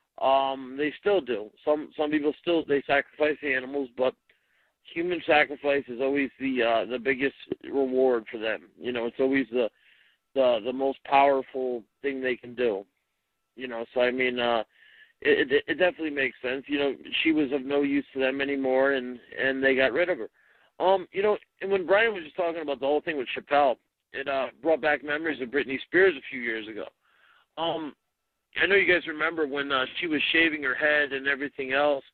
Um, they still do. Some some people still they sacrifice the animals, but human sacrifice is always the uh, the biggest reward for them. You know, it's always the the the most powerful thing they can do. You know, so I mean, uh, it, it it definitely makes sense. You know, she was of no use to them anymore, and and they got rid of her. Um, you know, and when Brian was just talking about the whole thing with Chappelle, it uh, brought back memories of Britney Spears a few years ago. Um, I know you guys remember when uh, she was shaving her head and everything else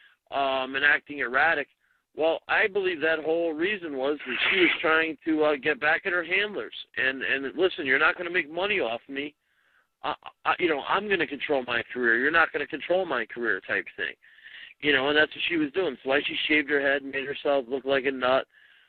um, and acting erratic. Well, I believe that whole reason was that she was trying to uh, get back at her handlers. And, and listen, you're not going to make money off me. I, I, you know, I'm going to control my career. You're not going to control my career type thing. You know, and that's what she was doing. So why she shaved her head and made herself look like a nut.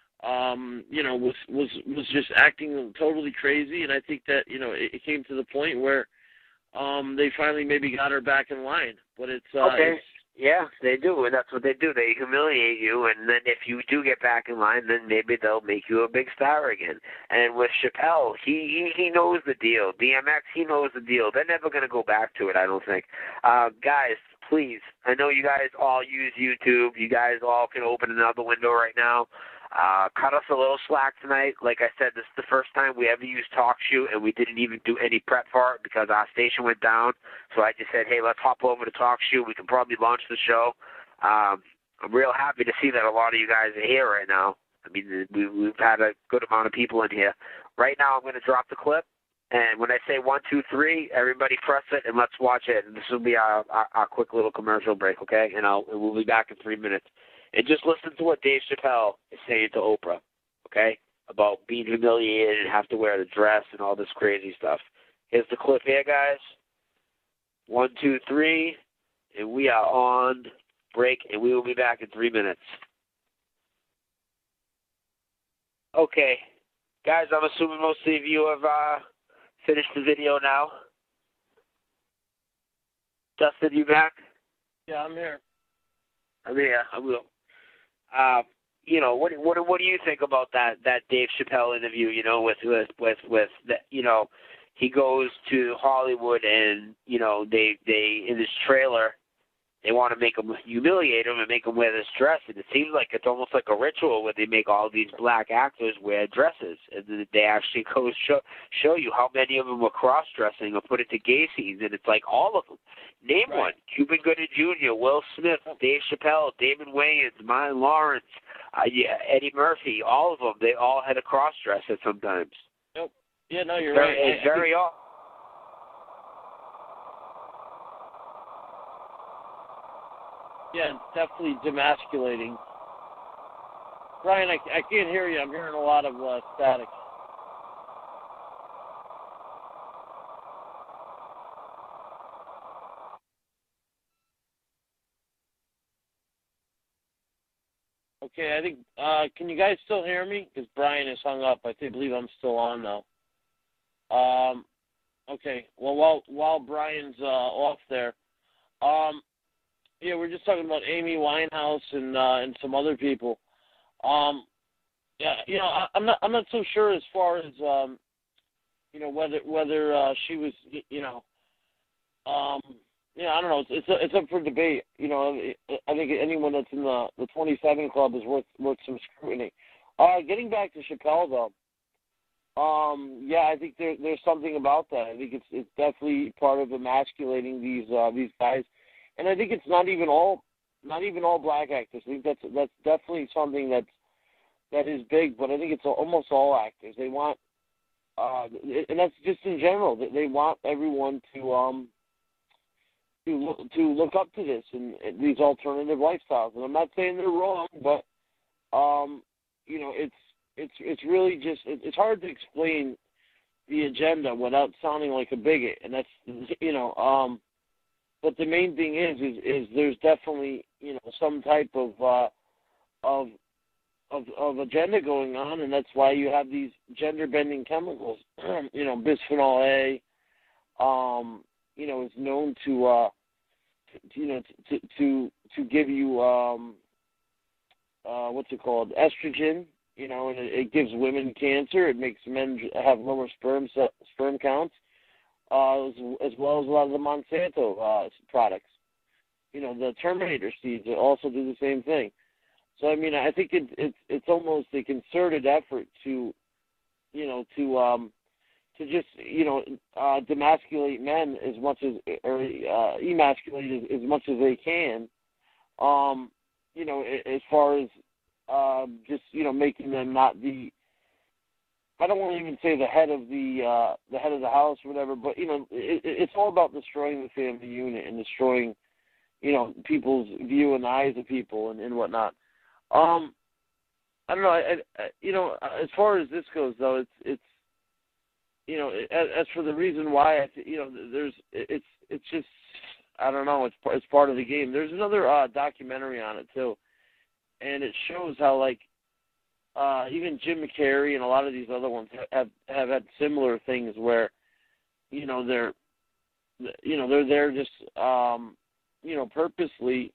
Um, you know, was was was just acting totally crazy, and I think that, you know, it, it came to the point where um, they finally maybe got her back in line. But it's uh, okay, it's, yeah, they do, and that's what they do. They humiliate you, and then if you do get back in line, then maybe they'll make you a big star again. And with Chappelle, he he, he knows the deal. D M X, he knows the deal. They're never going to go back to it, I don't think. Uh, guys, please, I know you guys all use YouTube. You guys all can open another window right now. Uh, cut us a little slack tonight. Like I said, this is the first time we ever used TalkShoe, and we didn't even do any prep for it because our station went down. So I just said, hey, let's hop over to TalkShoe. We can probably launch the show. Um, I'm real happy to see that a lot of you guys are here right now. I mean, we, we've had a good amount of people in here. Right now I'm going to drop the clip, and when I say one, two, three, everybody press it, and let's watch it. And this will be our, our, our quick little commercial break, okay? And I'll, we'll be back in three minutes. And just listen to what Dave Chappelle is saying to Oprah, okay, about being humiliated and have to wear the dress and all this crazy stuff. Here's the clip here, guys. One, two, three, and we are on break, and we will be back in three minutes. Okay, guys, I'm assuming most of you have uh, finished the video now. Dustin, you back? yeah, I'm here. I'm here. I will. Uh, you know, what what what do you think about that that Dave Chappelle interview? You know, with with with with the, you know, he goes to Hollywood and you know they they in his trailer, they want to make them, humiliate them and make them wear this dress. And it seems like it's almost like a ritual where they make all these black actors wear dresses. And then they actually go show, show you how many of them are cross-dressing or put it to gay scenes. And it's like all of them. Name right. one. Cuba Gooding Junior, Will Smith, Dave Chappelle, Damon Wayans, Martin Lawrence, uh, yeah, Eddie Murphy, all of them. They all had a cross-dress at sometimes. Nope. Yeah, no, you're very, right. It's very odd. Yeah, it's definitely demasculating. Brian, I, I can't hear you. I'm hearing a lot of uh, static. Okay, I think, uh, can you guys still hear me? Because Brian has hung up. I think, believe I'm still on now. Um, okay, well, while, while Brian's uh, off there, um, yeah, we're just talking about Amy Winehouse and uh, and some other people. Um, yeah, you know, I, I'm not I'm not so sure as far as um, you know whether whether uh, she was you know, um, yeah, I don't know. It's it's, it's up for debate. You know, I think anyone that's in the the twenty-seven club is worth worth some scrutiny. Uh, getting back to Chappelle though, um, yeah, I think there there's something about that. I think it's it's definitely part of emasculating these uh, these guys. And I think it's not even all, not even all black actors. I think that's that's definitely something that's that is big. But I think it's almost all actors. They want, uh, and that's just in general. They want everyone to um to look, to look up to this and, and these alternative lifestyles. And I'm not saying they're wrong, but um, you know, it's it's it's really just it, it's hard to explain the agenda without sounding like a bigot. And that's you know. Um, But the main thing is, is, is there's definitely, you know, some type of, uh, of, of, of agenda going on, and that's why you have these gender-bending chemicals. you know, bisphenol A, um, you know, is known to, uh, to you know, to, to, to give you, um, uh, what's it called, estrogen, you know, and it, it gives women cancer. It makes men have lower sperm sperm counts. Uh, as, as well as a lot of the Monsanto uh, products. You know, the Terminator seeds also do the same thing. So, I mean, I think it's it's it's almost a concerted effort to, you know, to um, to just, you know, uh, demasculate men as much as, or uh, emasculate as, as much as they can, um, you know, as far as uh, just, you know, making them not the, I don't want to even say the head of the uh, the head of the house or whatever, but you know, it, it's all about destroying the family unit and destroying, you know, people's view in the eyes of people and, and whatnot. Um, I don't know. I, I, you know, as far as this goes, though, it's it's you know, as, as for the reason why, I th- you know, there's it's it's just I don't know. It's it's part of the game. There's another uh, documentary on it too, and it shows how like. Uh, even Jim McCarry and a lot of these other ones have have had similar things where, you know, they're, you know, they're there just, um, you know, purposely,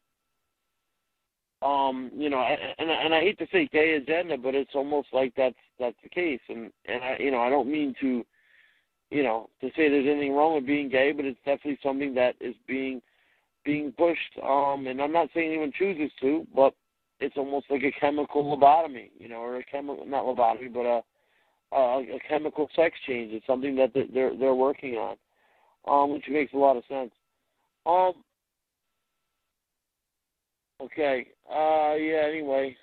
um, you know, and and I hate to say gay agenda, but it's almost like that's that's the case, and and I, you know, I don't mean to, you know, to say there's anything wrong with being gay, but it's definitely something that is being being pushed, um, and I'm not saying anyone chooses to, but it's almost like a chemical lobotomy, you know, or a chemical, not lobotomy, but a, a, a chemical sex change. It's something that they're they're working on, um, which makes a lot of sense. Um. Okay. Uh. Yeah. Anyway.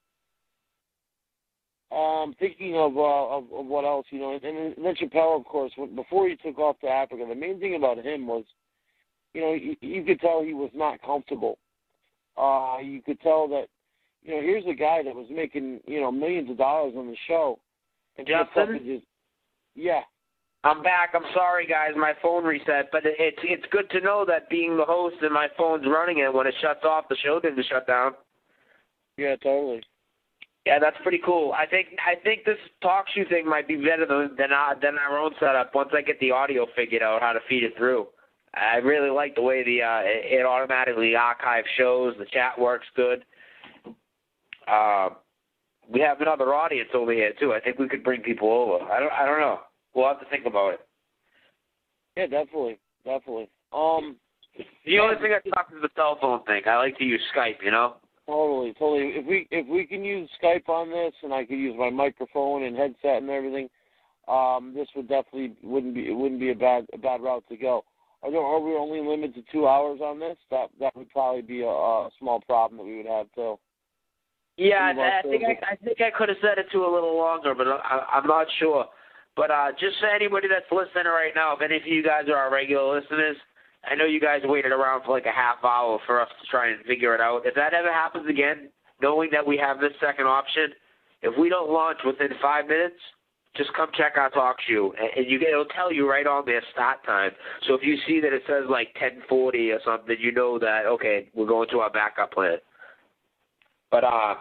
Um. Thinking of uh of, of what else, you know, and, and then Chappelle, of course, when, before he took off to Africa, the main thing about him was, you know, you, you could tell he was not comfortable. Uh. You could tell that. You know, here's a guy that was making, you know, millions of dollars on the show. And Justin? Just, yeah. I'm back. I'm sorry, guys. My phone reset. But it's it's good to know that being the host and my phone's running it, when it shuts off, the show didn't shut down. Yeah, totally. Yeah, that's pretty cool. I think I think this talk show thing might be better than than our, than our own setup once I get the audio figured out, how to feed it through. I really like the way the uh, it, it automatically archives shows. The chat works good. Uh, we have another audience over here too. I think we could bring people over. I don't. I don't know. We'll have to think about it. Yeah, definitely, definitely. Um, The only thing I talk is the cell phone thing. I like to use Skype, you know? Totally, totally. If we if we can use Skype on this, and I could use my microphone and headset and everything, um, this would definitely wouldn't be it wouldn't be a bad a bad route to go. Are, there, are we only limited to two hours on this? That that would probably be a, a small problem that we would have too. Yeah, I, I think I, I think I could have set it to a little longer, but I, I'm not sure. But uh, just for anybody that's listening right now, if any of you guys are our regular listeners, I know you guys waited around for like a half hour for us to try and figure it out. If that ever happens again, knowing that we have this second option, if we don't launch within five minutes, just come check our talk show, and you get, it'll tell you right on there start time. So if you see that it says like ten forty or something, you know that, okay, we're going to our backup plan. But uh,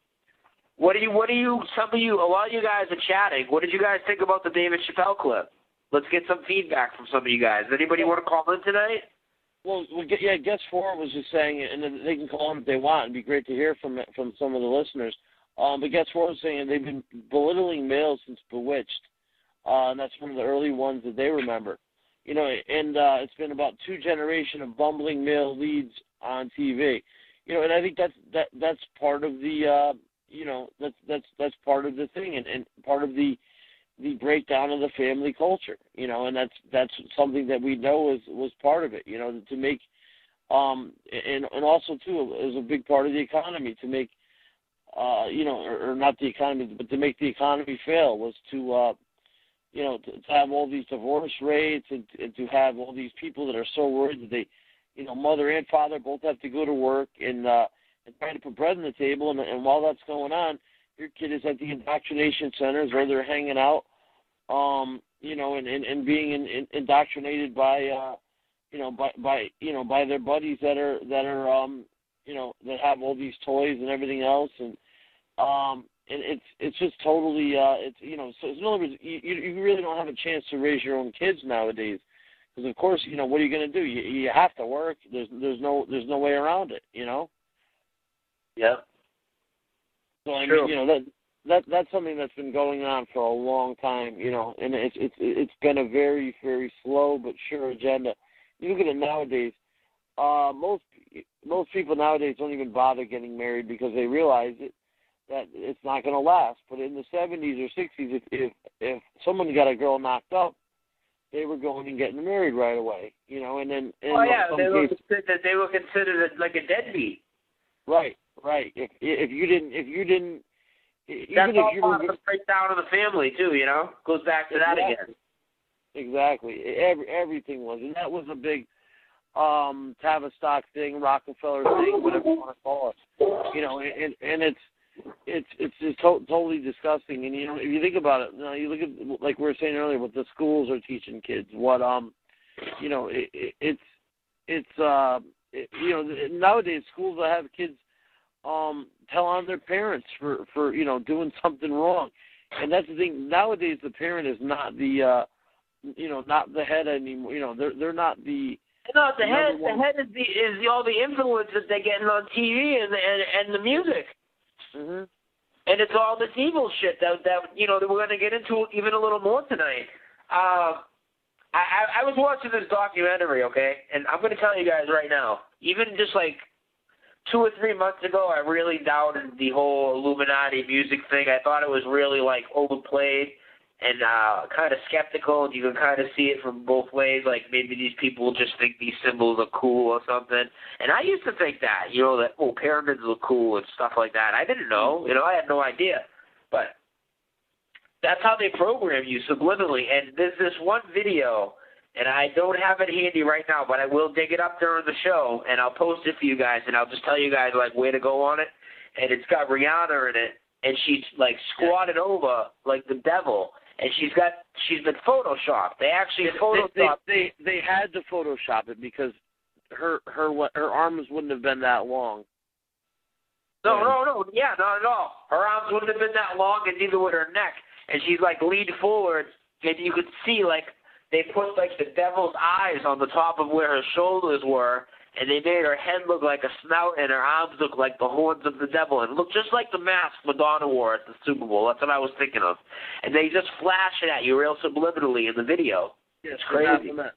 what do you, what do you, some of you, a lot of you guys are chatting. What did you guys think about the David Chappelle clip? Let's get some feedback from some of you guys. Anybody want to call in tonight? Well, yeah, Guest Four was just saying, and they can call in if they want. It'd be great to hear from from some of the listeners. Um, but Guest Four was saying they've been belittling males since Bewitched, uh, and that's one of the early ones that they remember. You know, and uh, it's been about two generations of bumbling male leads on T V. You know, and I think that's that that's part of the uh, you know that's that's that's part of the thing, and, and part of the the breakdown of the family culture, you know, and that's that's something that we know was was part of it, you know, to make, um, and and also too is a big part of the economy to make, uh, you know, or, or not the economy, but to make the economy fail was to, uh, you know, to, to have all these divorce rates and, and to have all these people that are so worried that they, you know, mother and father both have to go to work and uh, and try to put bread on the table, and, and while that's going on, your kid is at the indoctrination centers where they're hanging out, um, you know, and, and, and being in, in, indoctrinated by, uh, you know, by, by, you know, by their buddies that are, that are, um, you know, that have all these toys and everything else. And, um, and it's, it's just totally, uh, it's, you know, so in other words, you, you really don't have a chance to raise your own kids nowadays. Because of course, you know, what are you going to do? You, you have to work. There's, there's no, there's no way around it, you know? Yeah. So I mean, you know, that that that's something that's been going on for a long time, you know, and it's it's it's been a very very slow but sure agenda. You look at it nowadays. Uh, most most people nowadays don't even bother getting married because they realize it that it's not going to last. But in the seventies or sixties, if if if someone got a girl knocked up, they were going and getting married right away, you know, and then in oh yeah, some they were cases, considered, they were considered like a deadbeat. Right. Right. If if you didn't, if you didn't, that's even all if you part were, of the breakdown of the family too. You know, goes back to that exactly. again. Exactly. Every everything was, and that was a big um, Tavistock thing, Rockefeller thing, whatever you want to call it. You know, and and it's it's it's just to- totally disgusting. And you know, if you think about it, you know, you look at like we were saying earlier, what the schools are teaching kids, what um, you know, it, it, it's it's uh, it, you know, nowadays schools that have kids. Um, tell on their parents for, for, you know, doing something wrong. And that's the thing. Nowadays, the parent is not the, uh, you know, not the head anymore. You know, they're they're not the. No, the head. one. The head is the is the, all the influence that they're getting on T V and and, and the music. Mm-hmm. And it's all this evil shit that that you know that we're going to get into even a little more tonight. Uh, I I was watching this documentary, okay, and I'm going to tell you guys right now, even just like. Two or three months ago, I really doubted the whole Illuminati music thing. I thought it was really, like, overplayed and uh, kind of skeptical, and you can kind of see it from both ways. Like, maybe these people just think these symbols are cool or something. And I used to think that, you know, that, oh, pyramids look cool and stuff like that. I didn't know. You know, I had no idea. But that's how they program you subliminally. And there's this one video, and I don't have it handy right now, but I will dig it up during the show, and I'll post it for you guys, and I'll just tell you guys, like, where to go on it. And it's got Rihanna in it, and she's, like, squatted over like the devil, and she's got, she's been photoshopped. They actually photoshopped. They, they, they had to Photoshop it because her, her, her arms wouldn't have been that long. No, no, no, yeah, not at all. Her arms wouldn't have been that long, and neither would her neck. And she's, like, leaned forward, and you could see, like, they put, like, the devil's eyes on the top of where her shoulders were, and they made her head look like a snout and her arms look like the horns of the devil. And look just like the mask Madonna wore at the Super Bowl. That's what I was thinking of. And they just flash it at you real subliminally in the video. Yes, it's crazy.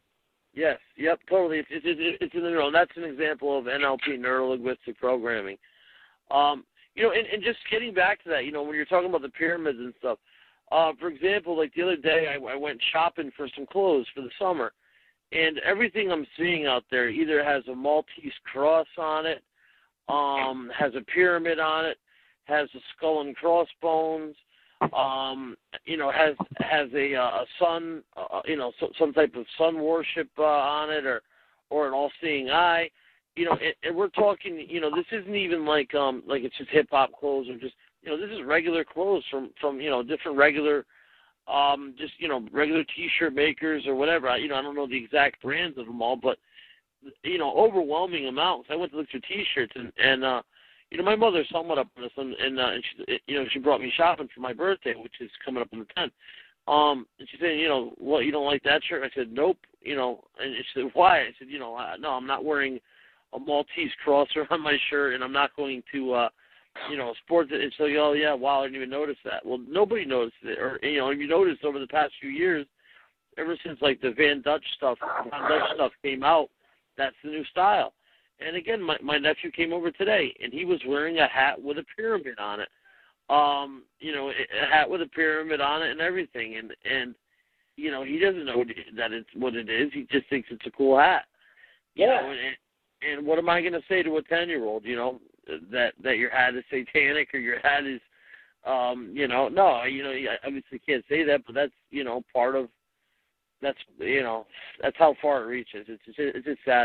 Yes. Yep. Totally. It's it's it's, it's in the neuro. And that's an example of N L P, neuro-linguistic programming. Um, you know, and, and just getting back to that, you know, when you're talking about the pyramids and stuff. Uh, for example, like the other day, I, I went shopping for some clothes for the summer, and everything I'm seeing out there either has a Maltese cross on it, um, has a pyramid on it, has a skull and crossbones, um, you know, has has a, uh, a sun, uh, you know, so, some type of sun worship uh, on it, or or an all-seeing eye, you know, and, and we're talking, you know, this isn't even like um like it's just hip hop clothes or just, you know, this is regular clothes from from you know different regular, um, just you know regular T-shirt makers or whatever. I, you know, I don't know the exact brands of them all, but you know, overwhelming amounts. I went to look for T-shirts and and. uh You know, my mother's somewhat up on this, and, and, uh, and she, you know, she brought me shopping for my birthday, which is coming up on the tenth. Um, and she said, you know, what, you don't like that shirt? I said, nope. You know, and she said, why? I said, you know, uh, no, I'm not wearing a Maltese crosser on my shirt, and I'm not going to, uh, you know, sport it. And so, oh, yeah, wow, I didn't even notice that. Well, nobody noticed it. Or, you know, if you noticed over the past few years, ever since, like, the Van Dutch stuff, Van Dutch stuff came out, that's the new style. And again, my, my nephew came over today, and he was wearing a hat with a pyramid on it. Um, you know, a hat with a pyramid on it and everything. And, and you know, he doesn't know that it's what it is. He just thinks it's a cool hat. You yeah. know, and, and what am I going to say to a ten-year-old, you know, that, that your hat is satanic or your hat is, um, you know, no, you know, I obviously can't say that, but that's, you know, part of, that's, you know, that's how far it reaches. It's just, it's just sad.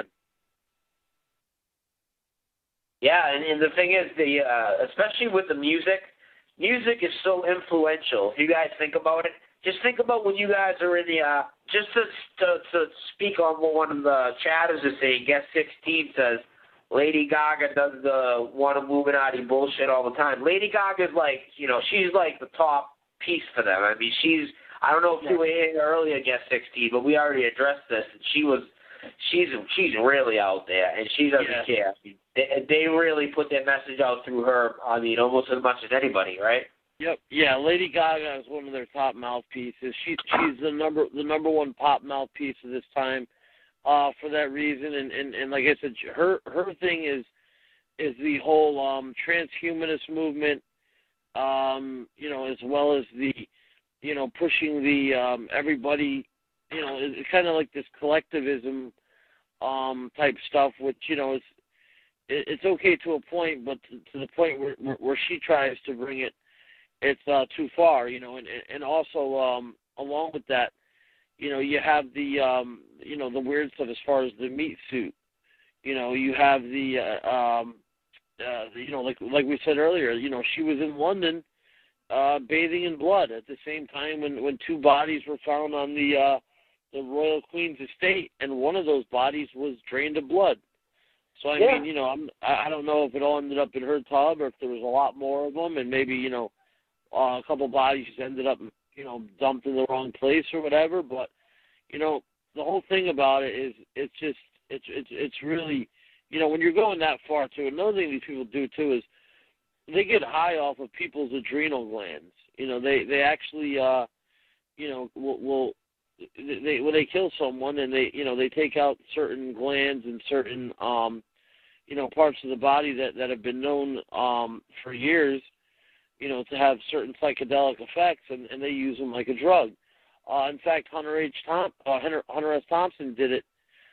Yeah, and, and the thing is, the uh, especially with the music, music is so influential. If you guys think about it, just think about when you guys are in the, uh, just to, to to speak on what one of the chatters is saying, Guest sixteen says, Lady Gaga does the one Illuminati bullshit all the time. Lady Gaga's like, you know, she's like the top piece for them. I mean, she's, I don't know if you were here earlier, Guest sixteen, but we already addressed this, and she was, she's she's really out there, and she doesn't yeah. care. They, they really put their message out through her, I mean, almost as much as anybody, right? Yep. Yeah, Lady Gaga is one of their top mouthpieces. She, she's the number the number one pop mouthpiece of this time uh, for that reason. And, and, and like I said, her her thing is is the whole um, transhumanist movement, um, you know, as well as the, you know, pushing the um, everybody, you know, it's kind of like this collectivism um, type stuff, which, you know, is it's okay to a point, but to, to the point where where she tries to bring it, it's uh, too far, you know. And and also um, along with that, you know, you have the um, you know the weird stuff as far as the meat suit. You know, you have the uh, um, uh, you know, like like we said earlier, you know, she was in London uh, bathing in blood at the same time when when two bodies were found on the uh, the royal queen's estate, and one of those bodies was drained of blood. So, I yeah. mean, you know, I'm, I don't know if it all ended up in her tub or if there was a lot more of them, and maybe, you know, uh, a couple bodies ended up, you know, dumped in the wrong place or whatever. But, you know, the whole thing about it is it's just, it's it's it's really, you know, when you're going that far, too, another thing these people do, too, is they get high off of people's adrenal glands. You know, they, they actually, uh, you know, will, will They when they kill someone and they you know they take out certain glands and certain um you know parts of the body that, that have been known um for years, you know, to have certain psychedelic effects, and, and they use them like a drug. Uh, in fact, Hunter H. Tom uh, Hunter, Hunter S. Thompson did it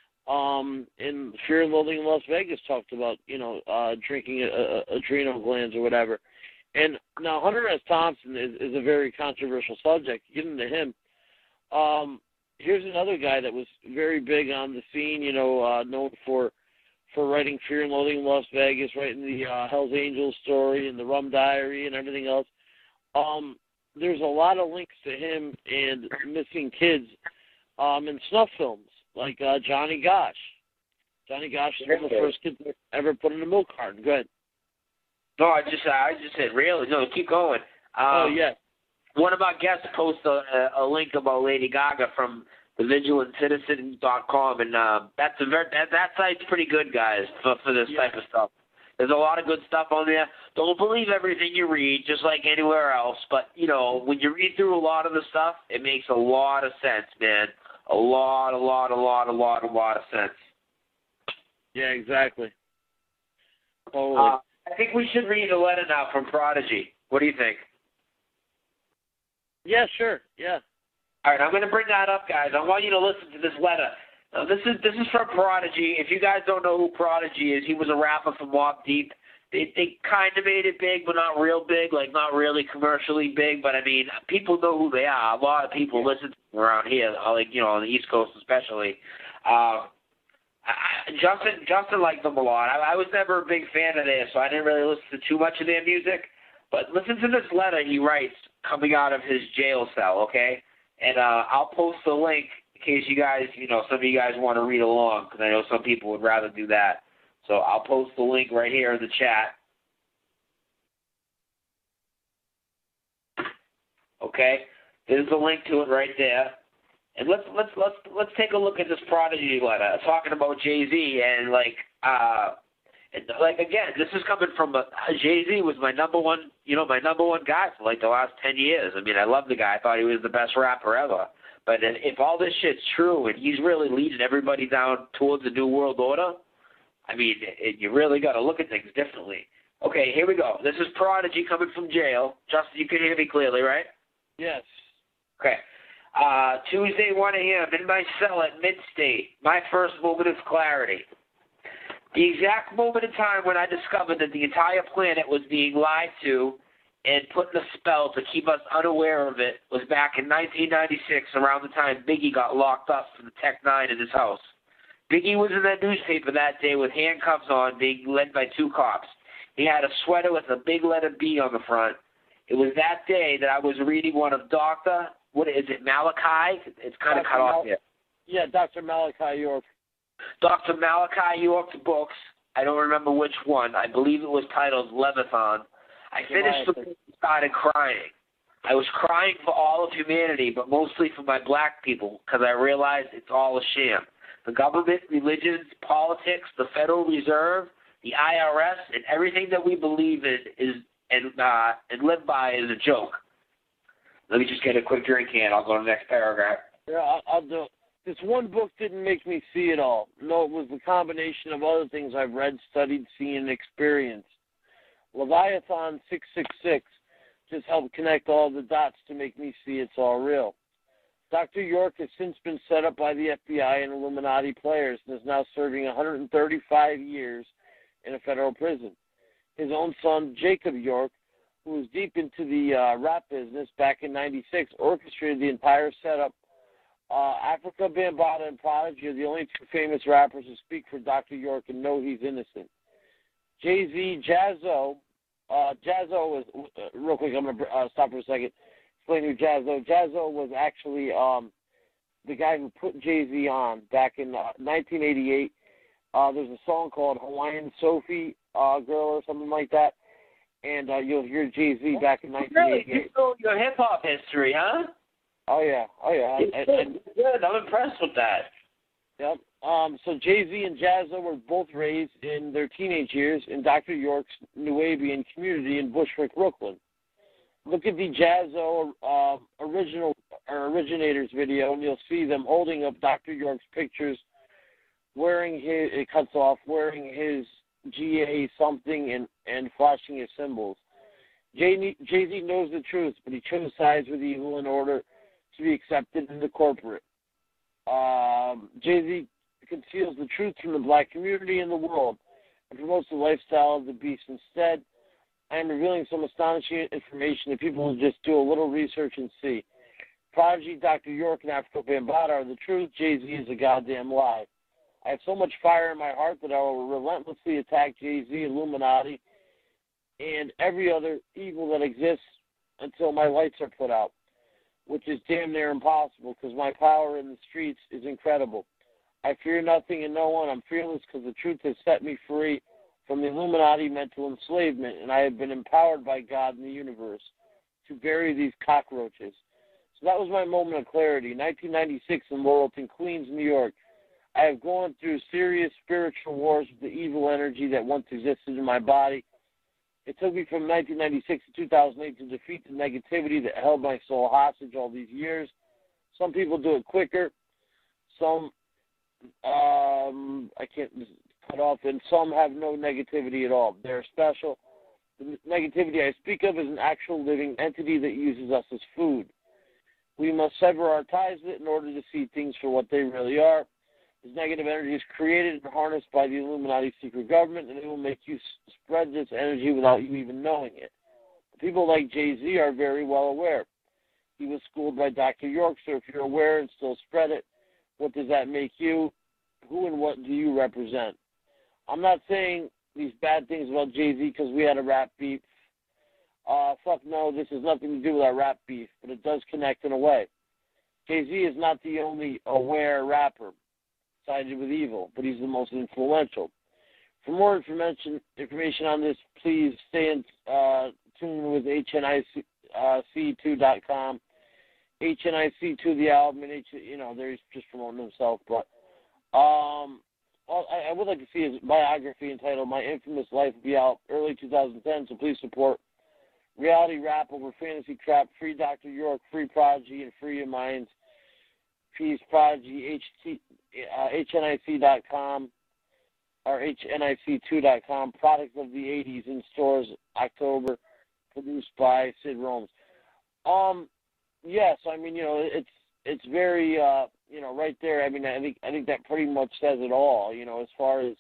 um in Fear and Loathing in Las Vegas. Talked about you know uh, drinking a, a, adrenal glands or whatever. And now Hunter S. Thompson is, is a very controversial subject. Get into him. Um, here's another guy that was very big on the scene, you know, uh, known for for writing Fear and Loathing in Las Vegas, writing the uh, Hell's Angels story and the Rum Diary and everything else. Um, there's a lot of links to him and missing kids um, in snuff films, like uh, Johnny Gosch. Johnny Gosch is one of the first kids ever put in a milk carton. Go ahead. No, I just I just said really. No, keep going. Um, oh yeah. One of our guests posted a, a link about Lady Gaga from the vigilant citizen dot com, and uh, that's a very, that, that site's pretty good, guys, for, for this yeah. type of stuff. There's a lot of good stuff on there. Don't believe everything you read, just like anywhere else, but, you know, when you read through a lot of the stuff, it makes a lot of sense, man. a lot, a lot, a lot, a lot, a lot of sense. Yeah, exactly. Totally. Uh, I think we should read a letter now from Prodigy. What do you think? Yeah, sure. Yeah. All right, I'm going to bring that up, guys. I want you to listen to this letter. Now, this is this is from Prodigy. If you guys don't know who Prodigy is, he was a rapper from Mobb Deep. They they kind of made it big, but not real big, like not really commercially big. But I mean, people know who they are. A lot of people yeah. listen to them around here, like you know, on the East Coast especially. Uh, I, Justin Justin liked them a lot. I, I was never a big fan of theirs, so I didn't really listen to too much of their music. But listen to this letter he writes coming out of his jail cell, okay? And uh, I'll post the link in case you guys, you know, some of you guys want to read along, because I know some people would rather do that. So I'll post the link right here in the chat. Okay? There's the link to it right there. And let's let's let's let's take a look at this Prodigy letter talking about Jay-Z and like uh and like again, this is coming from a, Jay-Z was my number one, you know, my number one guy for like the last ten years. I mean, I love the guy. I thought he was the best rapper ever. But if all this shit's true and he's really leading everybody down towards the new world order, I mean, it, you really got to look at things differently. Okay, here we go. This is Prodigy coming from jail. Justin, you can hear me clearly, right? Yes. Okay. Uh, Tuesday, one a.m., in my cell at Mid-State, my first moment of clarity. The exact moment in time when I discovered that the entire planet was being lied to and put in a spell to keep us unaware of it was back in nineteen ninety-six, around the time Biggie got locked up for the Tech Nine in his house. Biggie was in that newspaper that day with handcuffs on, being led by two cops. He had a sweater with a big letter B on the front. It was that day that I was reading one of Doctor What is it, Malachi? It's kind of cut Mal- off here. Yeah, Doctor Malachi York. Doctor Malachi York's books. I don't remember which one. I believe it was titled Leviathan. I finished the book and started crying. I was crying for all of humanity, but mostly for my black people, because I realized it's all a sham. The government, religions, politics, the Federal Reserve, the I R S, and everything that we believe in is and uh, and live by is a joke. Let me just get a quick drink in. I'll go to the next paragraph. Yeah, I'll, I'll do. This one book didn't make me see it all. No, it was the combination of other things I've read, studied, seen, and experienced. Leviathan six six six just helped connect all the dots to make me see it's all real. Doctor York has since been set up by the F B I and Illuminati players and is now serving one hundred thirty-five years in a federal prison. His own son, Jacob York, who was deep into the uh, rap business back in ninety-six, orchestrated the entire setup. Uh, Africa Bambaataa and Prodigy are the only two famous rappers who speak for Doctor York and know he's innocent. Jay-Z, Jaz-O, uh, Jaz-O was, uh, real quick, I'm going to uh, stop for a second, explain who Jaz-O. Jaz-O was actually um, the guy who put Jay-Z on back in uh, nineteen eighty-eight. Uh, there's a song called Hawaiian Sophie uh, Girl or something like that. And uh, you'll hear Jay-Z back in nineteen eighty-eight. Really? You know your hip-hop history, huh? Oh, yeah. Oh, yeah. It's and, and, good. I'm impressed with that. Yep. Um, so Jay-Z and Jaz-O were both raised in their teenage years in Doctor York's Nubian community in Bushwick, Brooklyn. Look at the Jaz-O uh, original or originators video, and you'll see them holding up Doctor York's pictures, wearing his, it cuts off, wearing his G A something and, and flashing his symbols. Jay, Jay-Z knows the truth, but he chose sides with evil in order to be accepted in the corporate. Um, Jay-Z conceals the truth from the black community and the world and promotes the lifestyle of the beast. Instead, I am revealing some astonishing information that people will just do a little research and see. Prodigy, Doctor York, and Africa Bambaataa are the truth. Jay-Z is a goddamn lie. I have so much fire in my heart that I will relentlessly attack Jay-Z, Illuminati, and every other evil that exists until my lights are put out, which is damn near impossible because my power in the streets is incredible. I fear nothing and no one. I'm fearless because the truth has set me free from the Illuminati mental enslavement, and I have been empowered by God and the universe to bury these cockroaches. So that was my moment of clarity. nineteen ninety-six in Laurelton, Queens, New York. I have gone through serious spiritual wars with the evil energy that once existed in my body. It took me from nineteen ninety-six to two thousand eight to defeat the negativity that held my soul hostage all these years. Some people do it quicker. some um, I can't cut off, and some have no negativity at all. They're special. The negativity I speak of is an actual living entity that uses us as food. We must sever our ties with it in order to see things for what they really are. This negative energy is created and harnessed by the Illuminati secret government, and they will make you spread this energy without you even knowing it. People like Jay-Z are very well aware. He was schooled by Doctor York, so if you're aware and still spread it, what does that make you? Who and what do you represent? I'm not saying these bad things about Jay-Z because we had a rap beef. Uh, fuck no, this has nothing to do with our rap beef, but it does connect in a way. Jay-Z is not the only aware rapper sided with evil, but he's the most influential. For more information information on this, please stay in uh, tune with H N I C two dot com. H N I C two, the album, and H, you know, they're just promoting himself. But um, I, I would like to see his biography entitled "My Infamous Life" be out early two thousand ten. So please support reality rap over fantasy crap. Free Doctor York, free Prodigy, and free your minds. Peace, Prodigy. H T, uh, H N I C dot com or H N I C two dot com. Product of the eighties in stores October. Produced by Sid Rome's. Um. Yes, I mean, you know, it's it's very, uh, you know, right there. I mean, I think I think that pretty much says it all. You know, as far as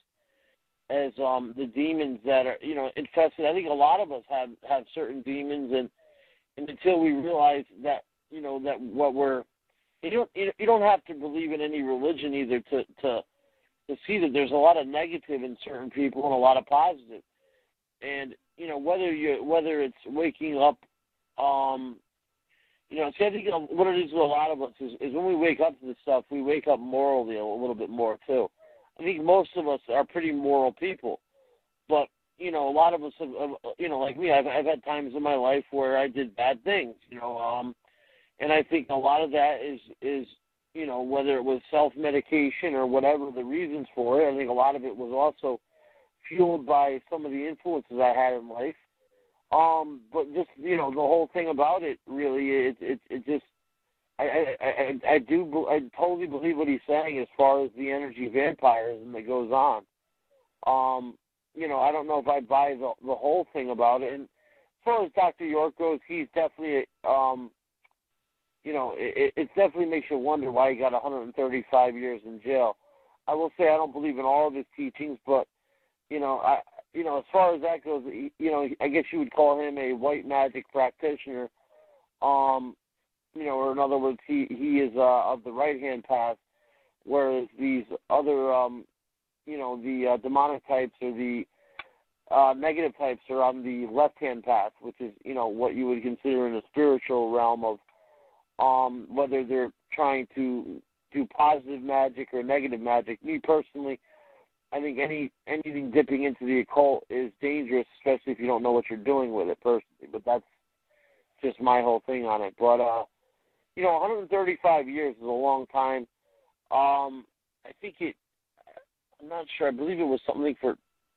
as um the demons that are, you know, infested. I think a lot of us have have certain demons, and and until we realize that, you know, that what we're, you don't you don't have to believe in any religion either to to to see that there's a lot of negative in certain people and a lot of positive. And you know, whether you whether it's waking up, um. You know, see, I think what it is with a lot of us is, is when we wake up to this stuff, we wake up morally a little bit more, too. I think most of us are pretty moral people. But, you know, a lot of us, have, you know, like me, I've, I've had times in my life where I did bad things, you know. Um, and I think a lot of that is, is, you know, whether it was self-medication or whatever the reasons for it, I think a lot of it was also fueled by some of the influences I had in life. Um, but just, you know, the whole thing about it really, it it, it just, I, I I I do I totally believe what he's saying as far as the energy vampirism that goes on. Um, you know, I don't know if I buy the the whole thing about it. And as far as Doctor York goes, he's definitely, um, you know, it, it definitely makes you wonder why he got one hundred thirty-five years in jail. I will say I don't believe in all of his teachings, but you know, I. You know, as far as that goes, you know, I guess you would call him a white magic practitioner. Um, you know, or in other words, he he is uh, of the right hand path, whereas these other, um, you know, the uh, demonic types or the uh, negative types are on the left hand path, which is, you know, what you would consider in the spiritual realm of um, whether they're trying to do positive magic or negative magic. Me personally, I think any anything dipping into the occult is dangerous, especially if you don't know what you're doing with it personally. But that's just my whole thing on it. But, uh, you know, one hundred thirty-five years is a long time. Um, I think it, I'm not sure, I believe it was something for,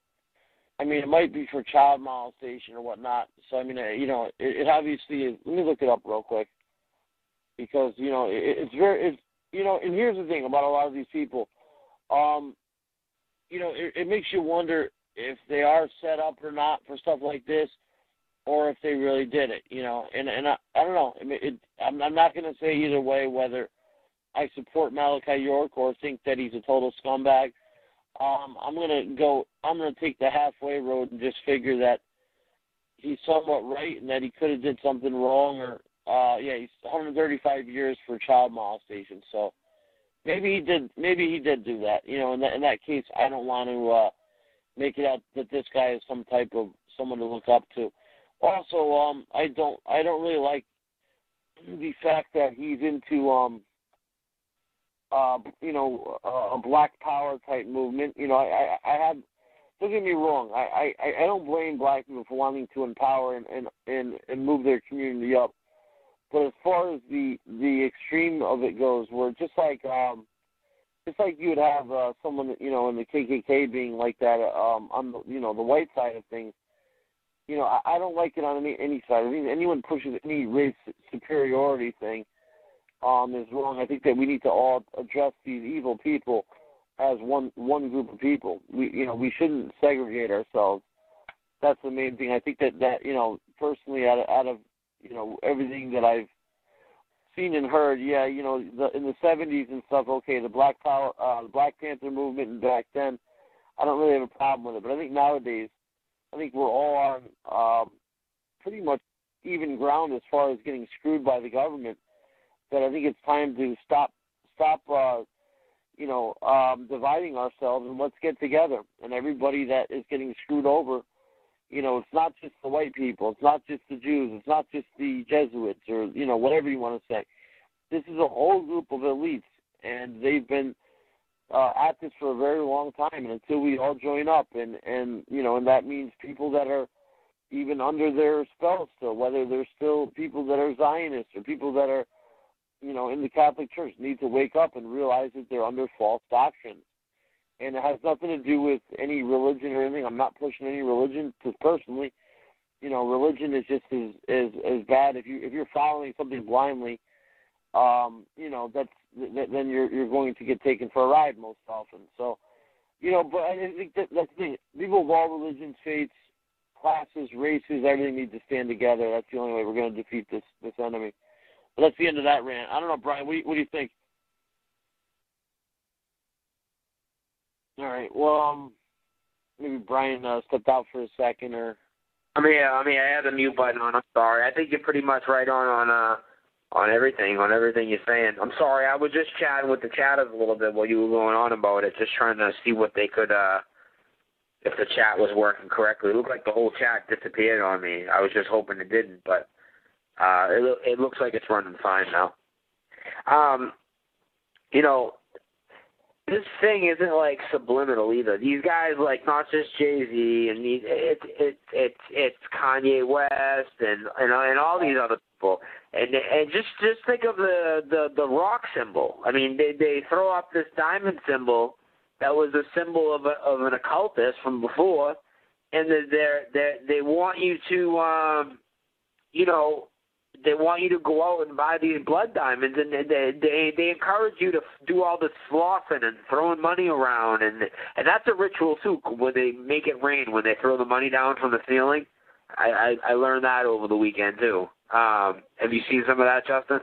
I mean, it might be for child molestation or whatnot. So, I mean, you know, it, it obviously is. Let me look it up real quick. Because, you know, it, it's very, it's, you know, and here's the thing about a lot of these people. Um, You know, it, it makes you wonder if they are set up or not for stuff like this, or if they really did it. You know, and and I, I don't know. I mean, it, I'm, I'm not going to say either way whether I support Malachi York or think that he's a total scumbag. Um, I'm going to go. I'm going to take the halfway road and just figure that he's somewhat right and that he could have did something wrong. Or uh, yeah, he's one hundred thirty-five years for child molestation. So. Maybe he did. Maybe he did do that. You know, in that, in that case, I don't want to uh, make it out that this guy is some type of someone to look up to. Also, um, I don't. I don't really like the fact that he's into, um, uh, you know, a, a Black Power type movement. You know, I, I, I have. Don't get me wrong. I, I, I don't blame black people for wanting to empower and, and, and, and move their community up. But as far as the the extreme of it goes, where just like um, just like you would have uh, someone, you know, in the K K K being like that um, on the, you know, the white side of things, you know, I, I don't like it on any any side. I mean, anyone pushes any race superiority thing, um, is wrong. I think that we need to all address these evil people as one one group of people. We you know we shouldn't segregate ourselves. That's the main thing. I think that, that you know personally out of, out of you know everything that I've seen and heard, yeah, you know the, in the seventies and stuff. Okay, the Black Power, uh, the Black Panther movement, and back then, I don't really have a problem with it. But I think nowadays, I think we're all on um, pretty much even ground as far as getting screwed by the government. That I think it's time to stop stop. Uh, you know, um, dividing ourselves, and let's get together. And everybody that is getting screwed over, you know, it's not just the white people, it's not just the Jews, it's not just the Jesuits, or, you know, whatever you want to say. This is a whole group of elites, and they've been uh, at this for a very long time, and until we all join up, and, and, you know, and that means people that are even under their spell still, whether they're still people that are Zionists or people that are, you know, in the Catholic Church, need to wake up and realize that they're under false doctrines. And it has nothing to do with any religion or anything. I'm not pushing any religion, because personally, you know, religion is just as, as, as bad. If you if you're following something blindly, um, you know, that's then you're you're going to get taken for a ride most often. So, you know, but I think that that's the thing. People of all religions, faiths, classes, races, everything needs to stand together. That's the only way we're going to defeat this this enemy. But that's the end of that rant. I don't know, Brian. What do you, what do you think? All right. Well, um, maybe Brian uh, stepped out for a second, or. I mean, I mean, I had the mute button on. I'm sorry. I think you're pretty much right on on uh on everything on everything you're saying. I'm sorry. I was just chatting with the chatters a little bit while you were going on about it, just trying to see what they could, uh, if the chat was working correctly. It looked like the whole chat disappeared on me. I was just hoping it didn't, but. Uh, it, it looks like it's running fine now. Um, you know, this thing isn't like subliminal either. These guys, like not just Jay-Z, and these, it, it, it, it's Kanye West and, and and all these other people. And and just just think of the, the, the rock symbol. I mean, they they throw up this diamond symbol that was a symbol of a, of an occultist from before, and they're they they want you to, um, you know. They want you to go out and buy these blood diamonds, and they they they encourage you to do all this flossing and throwing money around, and and that's a ritual too. When they make it rain, when they throw the money down from the ceiling, I I, I learned that over the weekend too. Um, have you seen some of that, Justin?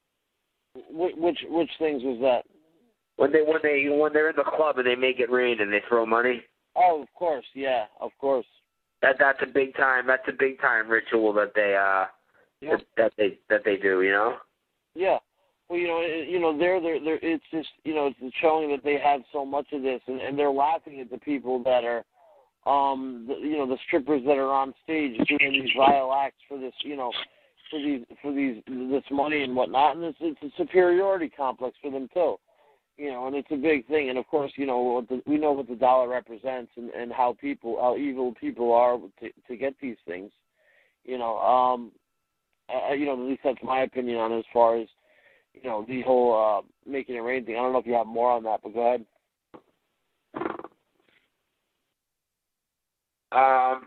Which which things was that? When they when they when they're in the club and they make it rain and they throw money. Oh, of course, yeah, of course. That that's a big time. That's a big time ritual that they uh. Yeah. That they that they do, you know. Yeah, well, you know, it, you know, they're they're they're. It's just you know, it's showing that they have so much of this, and, and they're laughing at the people that are, um, the, you know, the strippers that are on stage doing these vile acts for this, you know, for these for these this money and whatnot, and it's it's a superiority complex for them too, you know, and it's a big thing. And of course, you know, what the, we know what the dollar represents, and, and how people, how evil people are to to get these things, you know. Um, Uh, you know, at least that's my opinion on it as far as, you know, the whole uh, making it rain thing. I don't know if you have more on that, but go ahead. Um,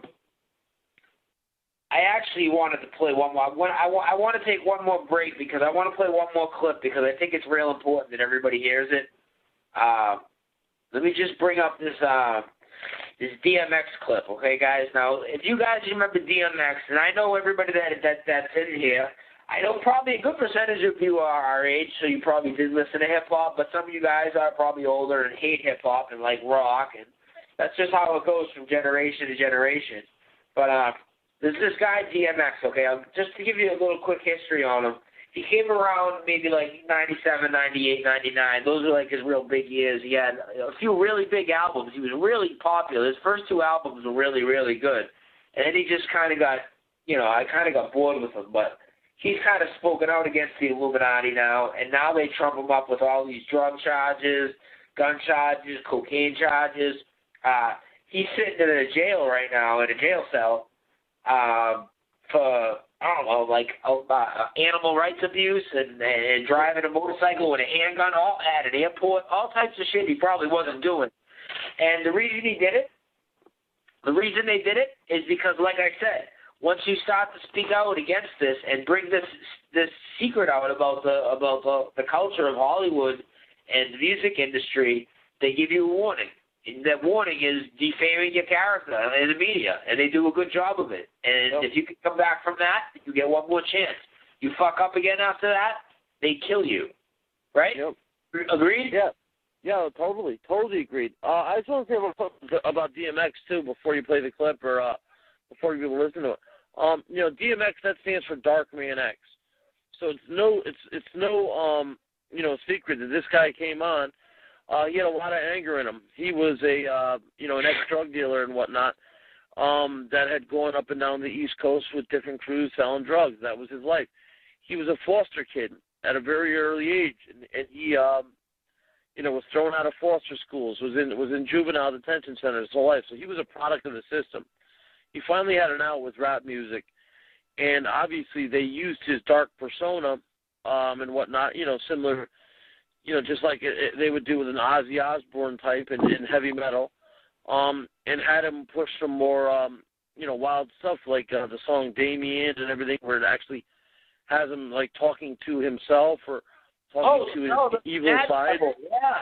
I actually wanted to play one more. I want, I, want, I want to take one more break because I want to play one more clip because I think it's real important that everybody hears it. Uh, let me just bring up this uh, this D M X clip, okay, guys? Now, if you guys remember D M X, and I know everybody that, that that's in here, I know probably a good percentage of you are our age, so you probably did listen to hip-hop, but some of you guys are probably older and hate hip-hop and like rock, and that's just how it goes from generation to generation. But uh, there's this guy, D M X, okay? Um, just to give you a little quick history on him, he came around maybe like ninety-seven, ninety-eight, ninety-nine. Those are like his real big years. He had a few really big albums. He was really popular. His first two albums were really, really good. And then he just kind of got, you know, I kind of got bored with him. But he's kind of spoken out against the Illuminati now, and now they trump him up with all these drug charges, gun charges, cocaine charges. Uh, he's sitting in a jail right now, in a jail cell, uh, for... I don't know, like uh, animal rights abuse and, and driving a motorcycle with a handgun, all at an airport, all types of shit he probably wasn't doing. And the reason he did it, the reason they did it is because, like I said, once you start to speak out against this and bring this this secret out about the about the, the culture of Hollywood and the music industry, they give you a warning. And that warning is defaming your character in the media, and they do a good job of it. And yep. if you can come back from that, you get one more chance. You fuck up again after that, they kill you. Right? Yep. Agreed? Yeah. Yeah, totally. Totally agreed. Uh, I just want to say about, about D M X, too, before you play the clip or uh, before you listen to it. Um, you know, D M X, that stands for Dark Man X. So it's no, it's it's no, um, you know, secret that this guy came on. Uh, he had a lot of anger in him. He was a, uh, you know, an ex-drug dealer and whatnot um, that had gone up and down the East Coast with different crews selling drugs. That was his life. He was a foster kid at a very early age, and, and he, um, you know, was thrown out of foster schools, was in was in juvenile detention centers his whole life. So he was a product of the system. He finally had an out with rap music, and obviously they used his dark persona um, and whatnot, you know, similar, you know, just like it, it, they would do with an Ozzy Osbourne type in, in heavy metal, um, and had him push some more, um, you know, wild stuff like uh, the song Damien and everything, where it actually has him, like, talking to himself or talking oh, to his no, evil side. Yeah.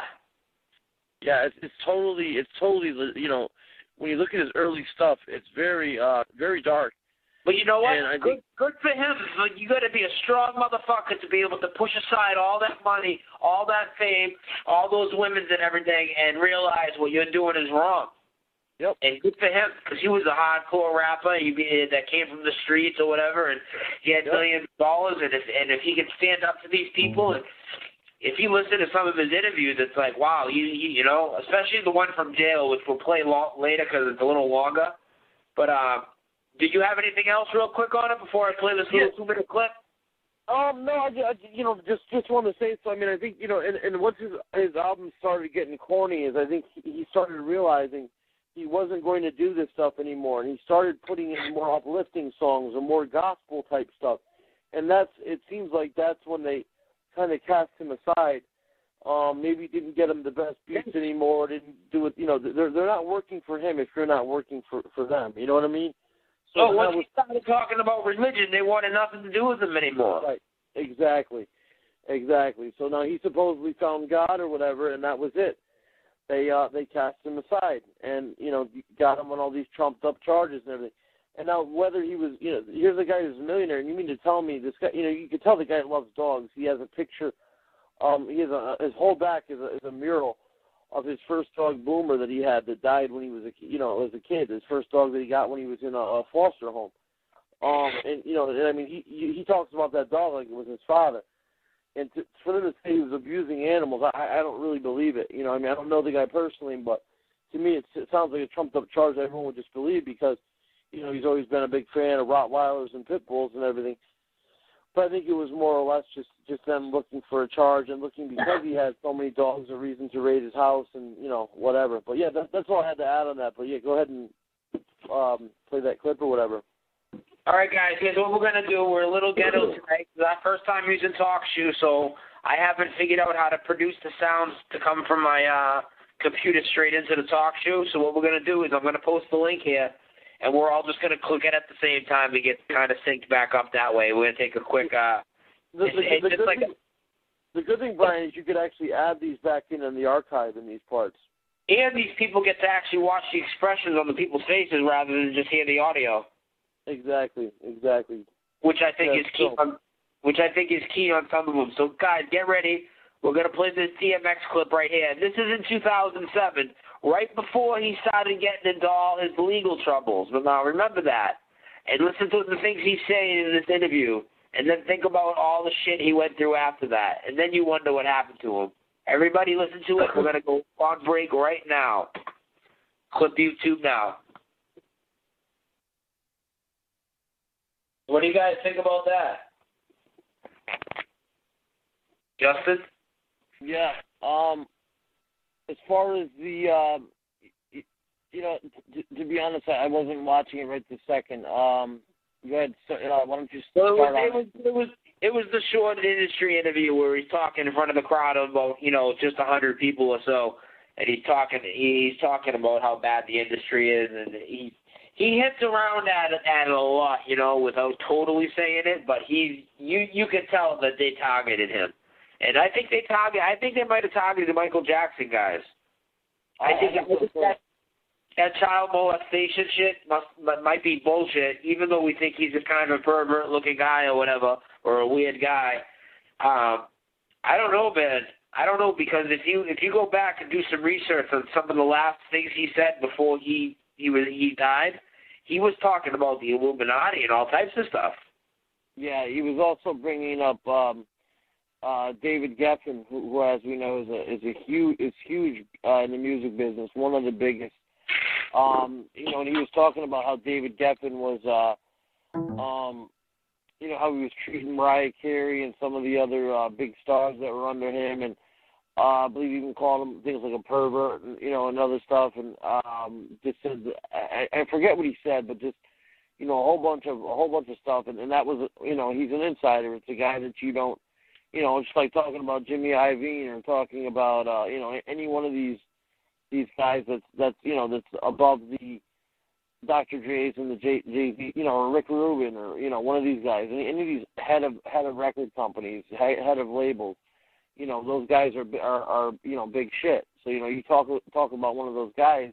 Yeah, it's, it's totally, it's totally, you know, when you look at his early stuff, it's very, uh, very dark. But you know what? And I good, think, good for him. But you got to be a strong motherfucker to be able to push aside all that money, all that fame, all those women and everything, and realize what you're doing is wrong. Yep. And good for him, because he was a hardcore rapper he, that came from the streets or whatever, and he had yep. millions of dollars. And if and if he can stand up to these people, and if you listen to some of his interviews, it's like, wow, you you, you know, especially the one from jail, which we'll play long, later because it's a little longer. But uh, did you have anything else real quick on it before I play this little yeah. two-minute clip? Um, no, I, I, you know, just just want to say so. I mean, I think, you know, and, and once his his album started getting corny, is I think he started realizing he wasn't going to do this stuff anymore, and he started putting in more uplifting songs and more gospel type stuff, and that's it seems like that's when they kind of cast him aside. Um, maybe didn't get him the best beats anymore. Didn't do it. You know, they're they're not working for him if you're not working for for them. You know what I mean? So oh, once was, he started talking about religion, they wanted nothing to do with him anymore. Right. Exactly. Exactly. So now he supposedly found God or whatever, and that was it. They uh they cast him aside, and you know got him on all these trumped up charges and everything. And now whether he was, you know, here's a guy who's a millionaire, and you mean to tell me this guy, you know, you can tell the guy loves dogs. He has a picture. Um, he has a his whole back is a, is a mural of his first dog Boomer that he had that died when he was a you know as a kid. His first dog that he got when he was in a, a foster home. Um, and you know, and I mean, he he talks about that dog like it was his father. And to, for them to say he was abusing animals, I, I don't really believe it. You know, I mean, I don't know the guy personally, but to me, it, it sounds like a trumped-up charge that everyone would just believe because, you know, he's always been a big fan of Rottweilers and Pit Bulls and everything. But I think it was more or less just, just them looking for a charge and looking because he had so many dogs, a reason to raid his house and, you know, whatever. But, yeah, that, that's all I had to add on that. But, yeah, go ahead and um, play that clip or whatever. All right, guys, here's what we're going to do. We're a little ghetto tonight. It's our first time using TalkShoe, so I haven't figured out how to produce the sounds to come from my uh, computer straight into the TalkShoe. So what we're going to do is I'm going to post the link here, and we're all just going to click it at the same time to get kind of synced back up that way. We're going to take a quick uh, the, the, it's, the, it's good like thing, a, the good thing, Brian, is you could actually add these back in in the archive in these parts. And these people get to actually watch the expressions on the people's faces rather than just hear the audio. Exactly, exactly. Which I think yeah, is key. so. On, which I think is key on some of them. So, guys, get ready. We're gonna play this D M X clip right here. This is in two thousand seven, right before he started getting into all his legal troubles. But now remember that, and listen to the things he's saying in this interview, and then think about all the shit he went through after that, and then you wonder what happened to him. Everybody, listen to it. We're gonna go on break right now. Clip YouTube now. What do you guys think about that? Justin? Yeah. Um, as far as the, um, you, you know, t- to be honest, I wasn't watching it right this second. Um, go ahead. So, uh, why don't you start well, it was, on it was, it was it was the short industry interview where he's talking in front of the crowd of about, you know, just a hundred people or so, and he's talking he's talking about how bad the industry is, and he he hits around at it, at it a lot, you know, without totally saying it. But he's you you can tell that they targeted him, and I think they target. I think they might have targeted the Michael Jackson guys. I, I think, I think that that child molestation shit must might be bullshit, even though we think he's a kind of pervert looking guy or whatever, or a weird guy. Um, I don't know, man. I don't know, because if you if you go back and do some research on some of the last things he said before he he was he died, he was talking about the Illuminati and all types of stuff. Yeah, he was also bringing up um, uh, David Geffen, who, who, as we know, is a is a huge is huge uh, in the music business, one of the biggest. Um, you know, and he was talking about how David Geffen was, uh, um, you know, how he was treating Mariah Carey and some of the other uh, big stars that were under him, and uh, I believe he even called him things like a pervert, and, you know, and other stuff, and um, just said, I, I forget what he said, but just, you know, a whole bunch of a whole bunch of stuff, and, and that was, you know, he's an insider. It's a guy that you don't, you know, just like talking about Jimmy Iovine or talking about, uh, you know, any one of these these guys that's that's you know that's above the Doctor Dre's and the Jay Z, you know, or Rick Rubin, or you know, one of these guys, any, any of these head of head of record companies, head of labels, you know, those guys are are, are you know big shit. So you know, you talk talk about one of those guys,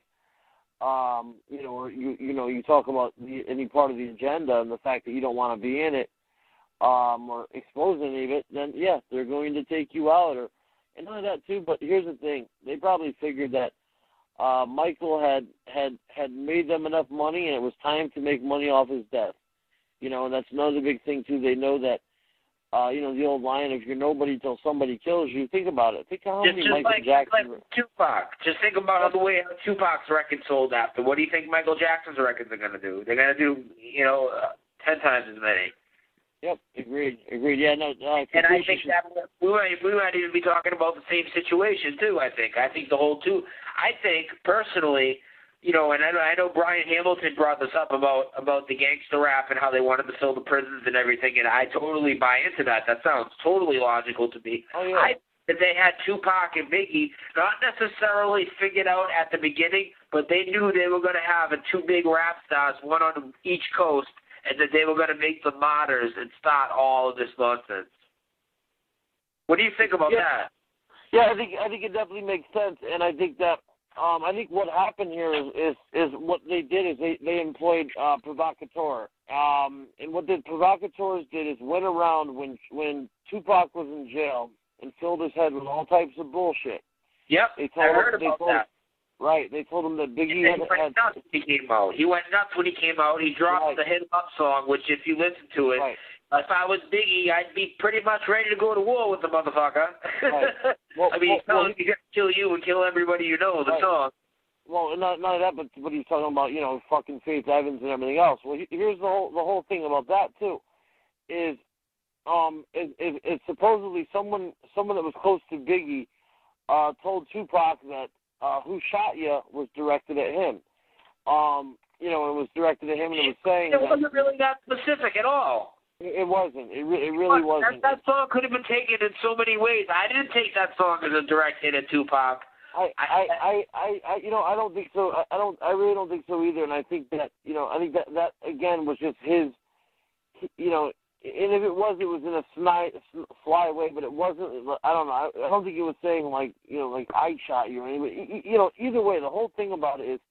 um, you know, or you you know, you talk about the, any part of the agenda and the fact that you don't want to be in it, um, or expose any of it, then yes, they're going to take you out, or and none of that too. But here's the thing: they probably figured that. Uh, Michael had, had had made them enough money, and it was time to make money off his death. You know, and that's another big thing, too. They know that, uh, you know, the old line, if you're nobody till somebody kills you, think about it. Think how many just, just Michael like, Jackson... like Tupac. Just think about the way Tupac's record sold after. What do you think Michael Jackson's records are going to do? They're going to do, you know, uh, ten times as many. Yep, agreed, agreed. Yeah, no, no and I think that we might, we might even be talking about the same situation too. I think. I think the whole two. I think personally, you know, and I know, I know Brian Hamilton brought this up about about the gangster rap and how they wanted to fill the prisons and everything, and I totally buy into that. That sounds totally logical to me. Oh, yeah. I that they had Tupac and Biggie not necessarily figured out at the beginning, but they knew they were going to have a two big rap stars, one on each coast. And that they were going to make them martyrs and start all of this nonsense. What do you think about yeah. that? Yeah, I think I think it definitely makes sense, and I think that um, I think what happened here is, is is what they did is they they employed uh, provocateur, um, and what the provocateurs did is went around when when Tupac was in jail and filled his head with all types of bullshit. Yep, they told I heard him, about they told that. Right, they told him that Biggie and had, he went had nuts when he came out. He went nuts when he came out. He dropped right. the Hit 'Em Up song, which if you listen to it, right. if I was Biggie, I'd be pretty much ready to go to war with the motherfucker. Right. Well, I mean, he's well, telling you to kill you and kill everybody you know, the right. song. Well, not not that, but but he's talking about, you know, fucking Faith Evans and everything else. Well, here's the whole the whole thing about that too, is um is is, is supposedly someone someone that was close to Biggie uh, told Tupac that. Uh, Who Shot Ya was directed at him. Um, you know, it was directed at him, and it was saying it wasn't that, really that specific at all. It wasn't. It, re- it really wasn't. That, that song could have been taken in so many ways. I didn't take that song as a direct hit at Tupac. I, I, I, I, I, you know, I don't think so. I, I don't. I really don't think so either. And I think that, you know, I think that that again was just his, you know. And if it was, it was in a sly, sly way, but it wasn't. I don't know. I, I don't think he was saying like, you know, like I shot you or anything. You know, either way, the whole thing about it is,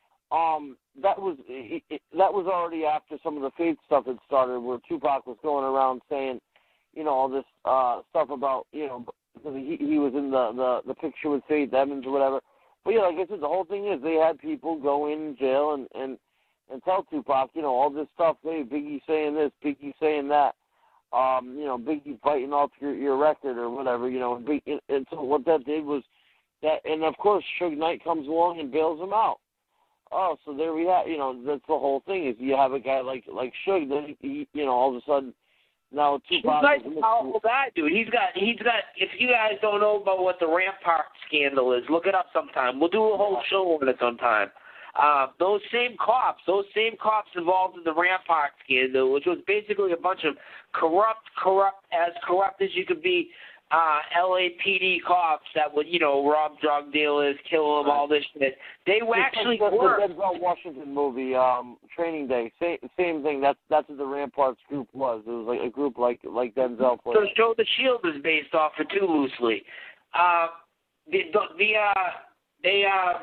um, that was it, it, that was already after some of the Faith stuff had started, where Tupac was going around saying, you know, all this uh, stuff about, you know, because he he was in the, the the picture with Faith Evans or whatever. But yeah, like I said, the whole thing is they had people go in jail and and. and tell Tupac, you know, all this stuff, hey, Biggie saying this, Biggie saying that, um, you know, Biggie fighting off your, your record or whatever, you know, and, Big, and, and so what that did was that, and of course, Suge Knight comes along and bails him out. Oh, so there we have, you know, that's the whole thing, is you have a guy like like Suge, then, he, you know, all of a sudden, now Tupac... He's like a powerful guy, dude. He's got, he's got, if you guys don't know about what the Rampart scandal is, look it up sometime. We'll do a whole show on it sometime. Uh, those same cops, those same cops involved in the Rampart scandal, which was basically a bunch of corrupt, corrupt, as corrupt as you could be, uh, L A P D cops that would, you know, rob drug dealers, kill them, all this shit. They It's actually like the, were. the Denzel Washington movie, um, Training Day. Same, same thing. That's that's what the Ramparts group was. It was like a group like like Denzel played. So Show the Shield is based off of too loosely. Uh, the the, the uh, they uh.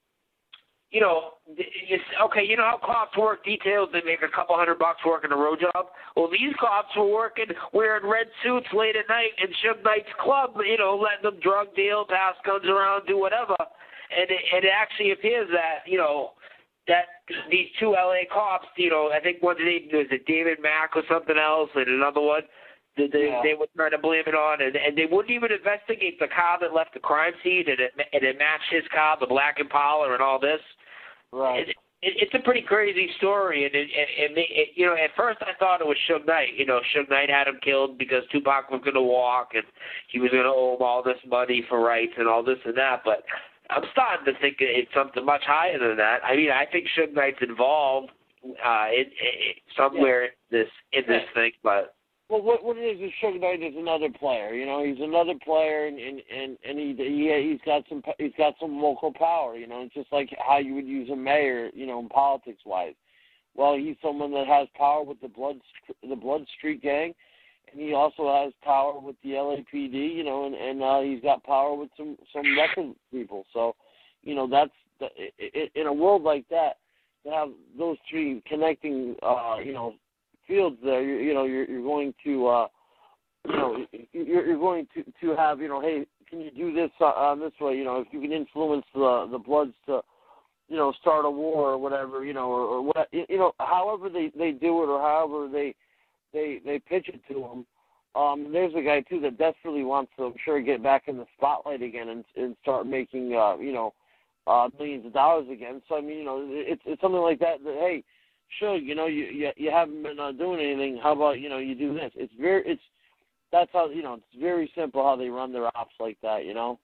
You know, it's, okay, you know how cops work details? They make a couple hundred bucks working a road job? Well, these cops were working wearing red suits late at night in Suge Knight's club, you know, letting them drug deal, pass guns around, do whatever. And it, and it actually appears that, you know, that these two L A cops, you know, I think one name was it David Mack or something else, and another one, they, they, yeah. they were trying to blame it on, and, and they wouldn't even investigate the car that left the crime scene, and it, and it matched his car, the Black Impala, and all this. Right. It, it, it's a pretty crazy story, and it, it, it, it, you know, at first I thought it was Suge Knight. You know, Suge Knight had him killed because Tupac was going to walk, and he was going to owe him all this money for rights and all this and that. But I'm starting to think it's something much higher than that. I mean, I think Suge Knight's involved uh, in, in, somewhere yeah. in this in this yeah. thing, but. Well, what what it is is Suge Knight is another player. You know, he's another player, and and and, and he he he's got some he's got some local power. You know, it's just like how you would use a mayor. You know, politics wise. Well, he's someone that has power with the blood the Blood Street gang, and he also has power with the L A P D. You know, and and uh, he's got power with some some record people. So, you know, that's the, in a world like that, to have those three connecting. Uh, you know. Fields there, you, you know, you're, you're going to, uh, you know, you're, you're going to, to have, you know, hey, can you do this uh, this way? You know, if you can influence the the Bloods to, you know, start a war or whatever, you know, or, or what, you know, however they, they do it or however they they they pitch it to them. Um, there's a guy too that desperately wants to, I'm sure, get back in the spotlight again and and start making, uh, you know, uh, millions of dollars again. So I mean, you know, it's it's something like that. That hey. Sure, you know, you, you you haven't been uh, doing anything. How about, you know, you do this? It's very, it's, that's how, you know, it's very simple how they run their ops like that, you know?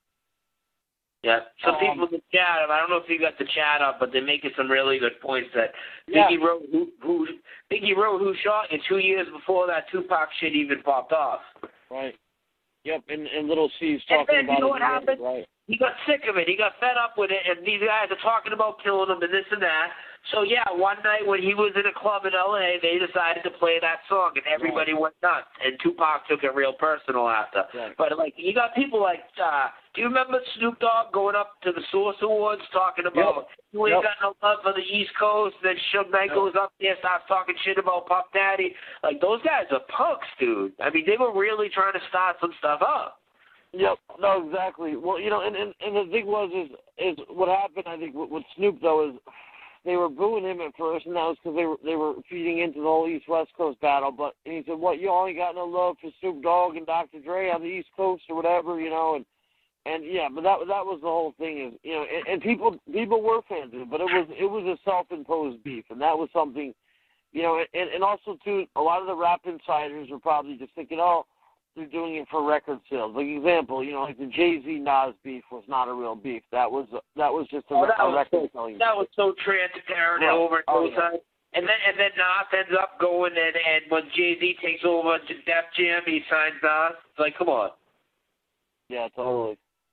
Yeah, some um, people in the chat, I don't know if you got the chat up, but they're making some really good points that yeah. Biggie wrote who, who, Biggie wrote who shot you two years before that Tupac shit even popped off. Right. Yep, and, and Little C's talking and then, about you know it. what happened? Right. He got sick of it. He got fed up with it, and these guys are talking about killing him and this and that. So, yeah, one night when he was in a club in L A, they decided to play that song, and everybody right. went nuts. And Tupac took it real personal after. Right. But, like, you got people like, uh, do you remember Snoop Dogg going up to the Source Awards talking about, yep. you ain't yep. got no love for the East Coast? Then Suge Knight yep. goes up there, starts talking shit about Puff Daddy. Like, those guys are punks, dude. I mean, they were really trying to start some stuff up. Yep, no, exactly. Well, you know, and, and, and the thing was is is what happened, I think, with, with Snoop, though, is they were booing him at first, and that was because they were, they were feeding into the whole East-West Coast battle. But and he said, what, you only got no love for Snoop Dogg and Doctor Dre on the East Coast or whatever, you know, and, and yeah, but that that was the whole thing, is, you know, and, and people people were fans of it, but it was, it was a self-imposed beef, and that was something, you know, and, and also, too, a lot of the rap insiders were probably just thinking, oh, they're doing it for record sales. Like example, you know, like the Jay-Z Nas beef was not a real beef. That was that was just a, oh, that a was record so, selling. That was so transparent right. over oh, those yeah. And then and then Nas ends up going and and when Jay-Z takes over to Def Jam, he signs Nas. It's like, come on. Yeah, totally.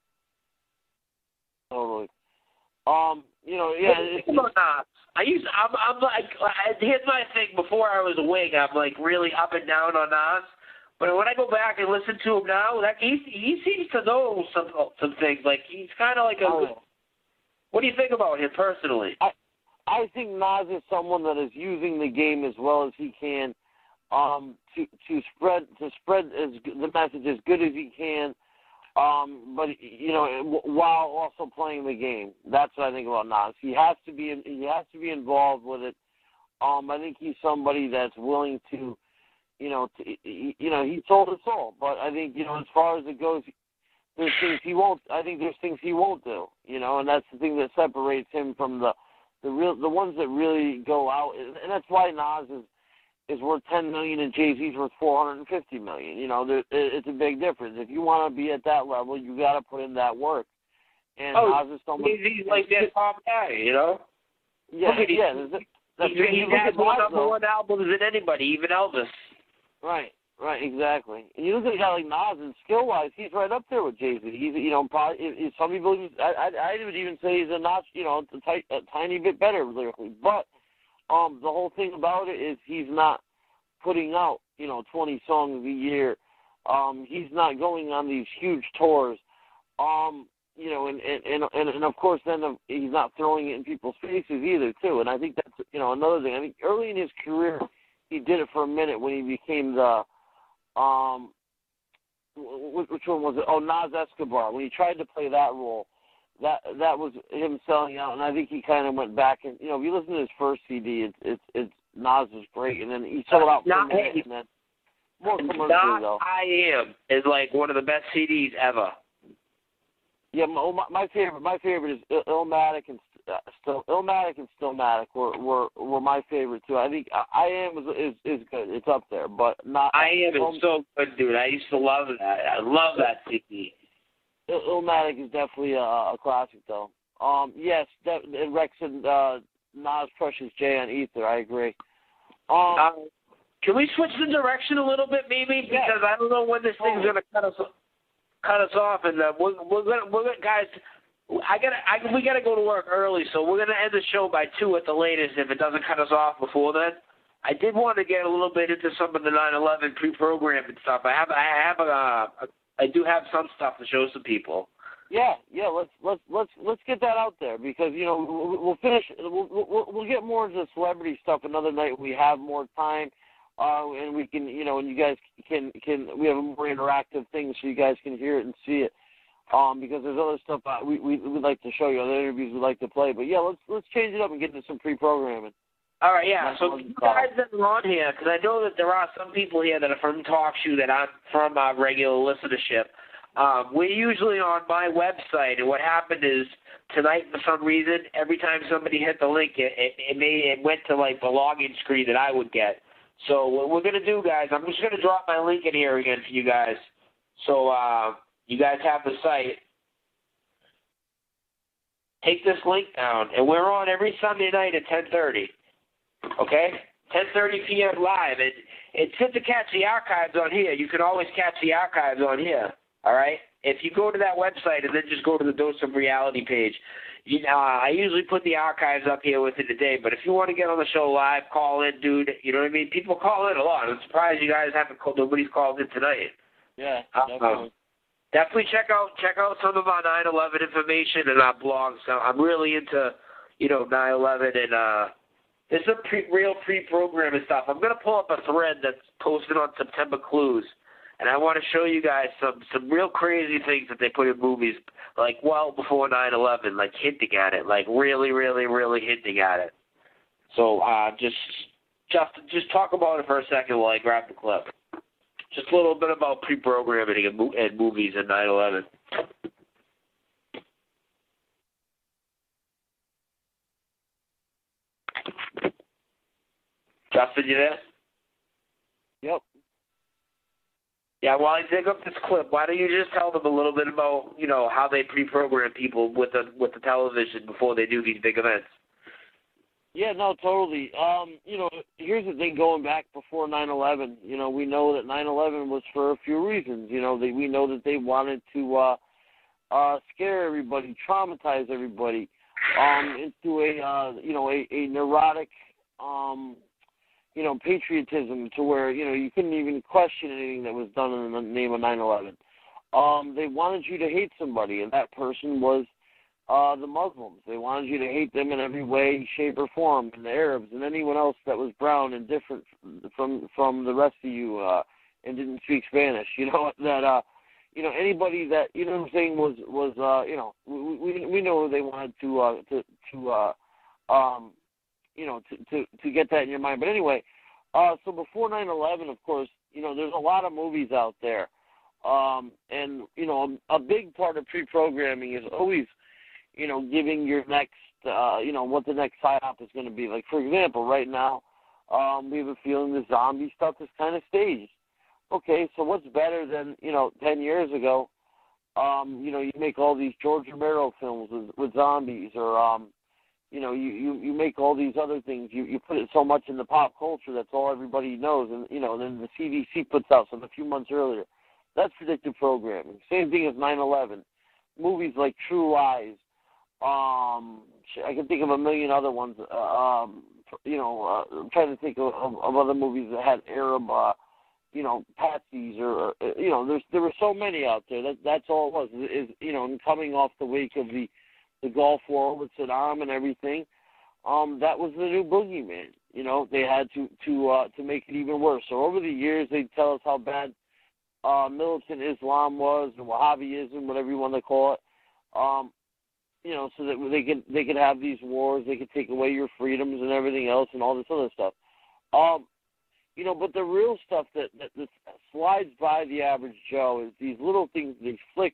Totally. Um, you know, yeah. It's, it's, Nas. I used. I'm. I'm like. Here's my thing. Before I was awake, I'm like really up and down on Nas. But when I go back and listen to him now, that he he seems to know some some things. Like he's kind of like a. Oh. What do you think about him personally? I I think Nas is someone that is using the game as well as he can, um, to to spread to spread as the message as good as he can, um, but you know, while also playing the game. That's what I think about Nas. He has to be he has to be involved with it. Um, I think he's somebody that's willing to. You know, t- you know, he told us all, but I think, you know, as far as it goes, there's things he won't. I think there's things he won't do. You know, and that's the thing that separates him from the, the real, the ones that really go out, and that's why Nas is is worth ten million and Jay-Z's worth four hundred and fifty million. You know, there, it's a big difference. If you want to be at that level, you got to put in that work. And oh, Nas is someone. Jay-Z's like that top guy, you know. Yeah, yeah. That's, he's he's had more number one albums than anybody, even Elvis. Right. Right, exactly. And you look at a guy like Nas, and skill-wise, he's right up there with Jay-Z. He's, you know, probably, if some people, even, I, I, I would even say he's a notch, you know, a, tight, a tiny bit better lyrically. But um, the whole thing about it is he's not putting out, you know, twenty songs a year. Um, he's not going on these huge tours. Um, you know, and, and, and, and of course, then he's not throwing it in people's faces either, too. And I think that's, you know, another thing. I think early in his career, he did it for a minute when he became the, um, which one was it? Oh, Nas Escobar. When he tried to play that role, that that was him selling out. And I think he kind of went back and, you know, if you listen to his first C D, it's it's, it's Nas is great, and then he sold out for a minute, and then more commercially though. I Am is like one of the best C Ds ever. Yeah, my, my favorite, my favorite is Illmatic and uh, still Illmatic and Stillmatic were, were were my favorite too. I think I Am is is is good. It's up there, but not. I Am is so good, dude. I used to love that. I love that C D. Illmatic is definitely a, a classic, though. Um, yes, that, Rex and uh, Nas crushes Jay on Ether. I agree. Um, uh, can we switch the direction a little bit, maybe? Because yeah. I don't know when this thing's oh. gonna cut us. Cut us off, and uh, we're we're gonna we're gonna guys. I gotta I, we gotta go to work early, so we're gonna end the show by two at the latest if it doesn't cut us off before then. I did want to get a little bit into some of the nine eleven pre-programmed and stuff. I have I have a, a I do have some stuff to show some people. Yeah, yeah. Let's let's let's let's get that out there because you know we'll, we'll finish. We'll, we'll we'll get more into the celebrity stuff another night when we have more time. Uh, and we can, you know, and you guys can, can, we have a more interactive thing so you guys can hear it and see it. Um, because there's other stuff uh, we, we, we'd like to show you, other interviews we'd like to play. But yeah, let's, let's change it up and get into some pre-programming. All right, yeah. So you guys that are on here, because I know that there are some people here that are from TalkShoe that aren't from our regular listenership. Um, we're usually on my website, and what happened is tonight, for some reason, every time somebody hit the link, it, it, it, made, it went to, like, the login screen that I would get. So what we're going to do, guys, I'm just going to drop my link in here again for you guys. So uh, you guys have the site. Take this link down, and we're on every Sunday night at ten thirty. Okay? ten thirty p.m. live. And, and since to catch the archives on here, you can always catch the archives on here. All right? If you go to that website and then just go to the Dose of Reality page, You know, I usually put the archives up here within the day, but if you want to get on the show live, call in, dude. You know what I mean? People call in a lot. I'm surprised you guys haven't called. Nobody's called in tonight. Yeah, definitely. Um, definitely check out check out some of our nine eleven information and our blogs. So I'm really into, you know, nine eleven and uh, there's some pre, real pre-programming stuff. I'm gonna pull up a thread that's posted on September Clues. And I want to show you guys some, some real crazy things that they put in movies, like well before nine eleven, like hinting at it, like really, really, really hinting at it. So uh, just, just, just talk about it for a second while I grab the clip. Just a little bit about pre-programming and, mo- and movies in nine eleven. Justin, you there? Yep. Yeah, while I dig up this clip, why don't you just tell them a little bit about, you know, how they pre-program people with the with the television before they do these big events? Yeah, no, totally. Um, you know, here's the thing, going back before nine eleven, you know, we know that nine eleven was for a few reasons. You know, they, we know that they wanted to uh, uh, scare everybody, traumatize everybody um, into a, uh, you know, a, a neurotic, um, you know, patriotism to where, you know, you couldn't even question anything that was done in the name of nine eleven. Um, they wanted you to hate somebody, and that person was uh, the Muslims. They wanted you to hate them in every way, shape, or form, and the Arabs and anyone else that was brown and different from from the rest of you uh, and didn't speak Spanish. You know, that, uh, you know, anybody that, you know what I'm saying, was, was uh, you know, we, we, we know they wanted to, uh, to, to uh, um, you know, to, to, to get that in your mind. But anyway, uh, so before nine eleven, of course, you know, there's a lot of movies out there. Um, and, you know, a, a big part of pre-programming is always, you know, giving your next, uh, you know, what the next psyop is going to be. Like, for example, right now, um, we have a feeling the zombie stuff is kind of staged. Okay, so what's better than, you know, ten years ago, um, you know, you make all these George Romero films with, with zombies or, um, you know, you, you, you make all these other things. You you put it so much in the pop culture that's all everybody knows, and you know, then the C D C puts out some a few months earlier. That's predictive programming. Same thing as nine eleven. Movies like True Lies. Um, I can think of a million other ones. Uh, um, you know, uh, I'm trying to think of, of, of other movies that had Arab, uh, you know, patsies, or, or you know, there's there were so many out there. That that's all it was. Is, is you know, and coming off the wake of the the Gulf War with Saddam and everything, um, that was the new boogeyman. You know, they had to to uh, to make it even worse. So over the years, they'd tell us how bad uh, militant Islam was, and Wahhabism, whatever you want to call it. Um, you know, so that they could they could have these wars, they could take away your freedoms and everything else, and all this other stuff. Um, you know, but the real stuff that, that, that slides by the average Joe is these little things they flick.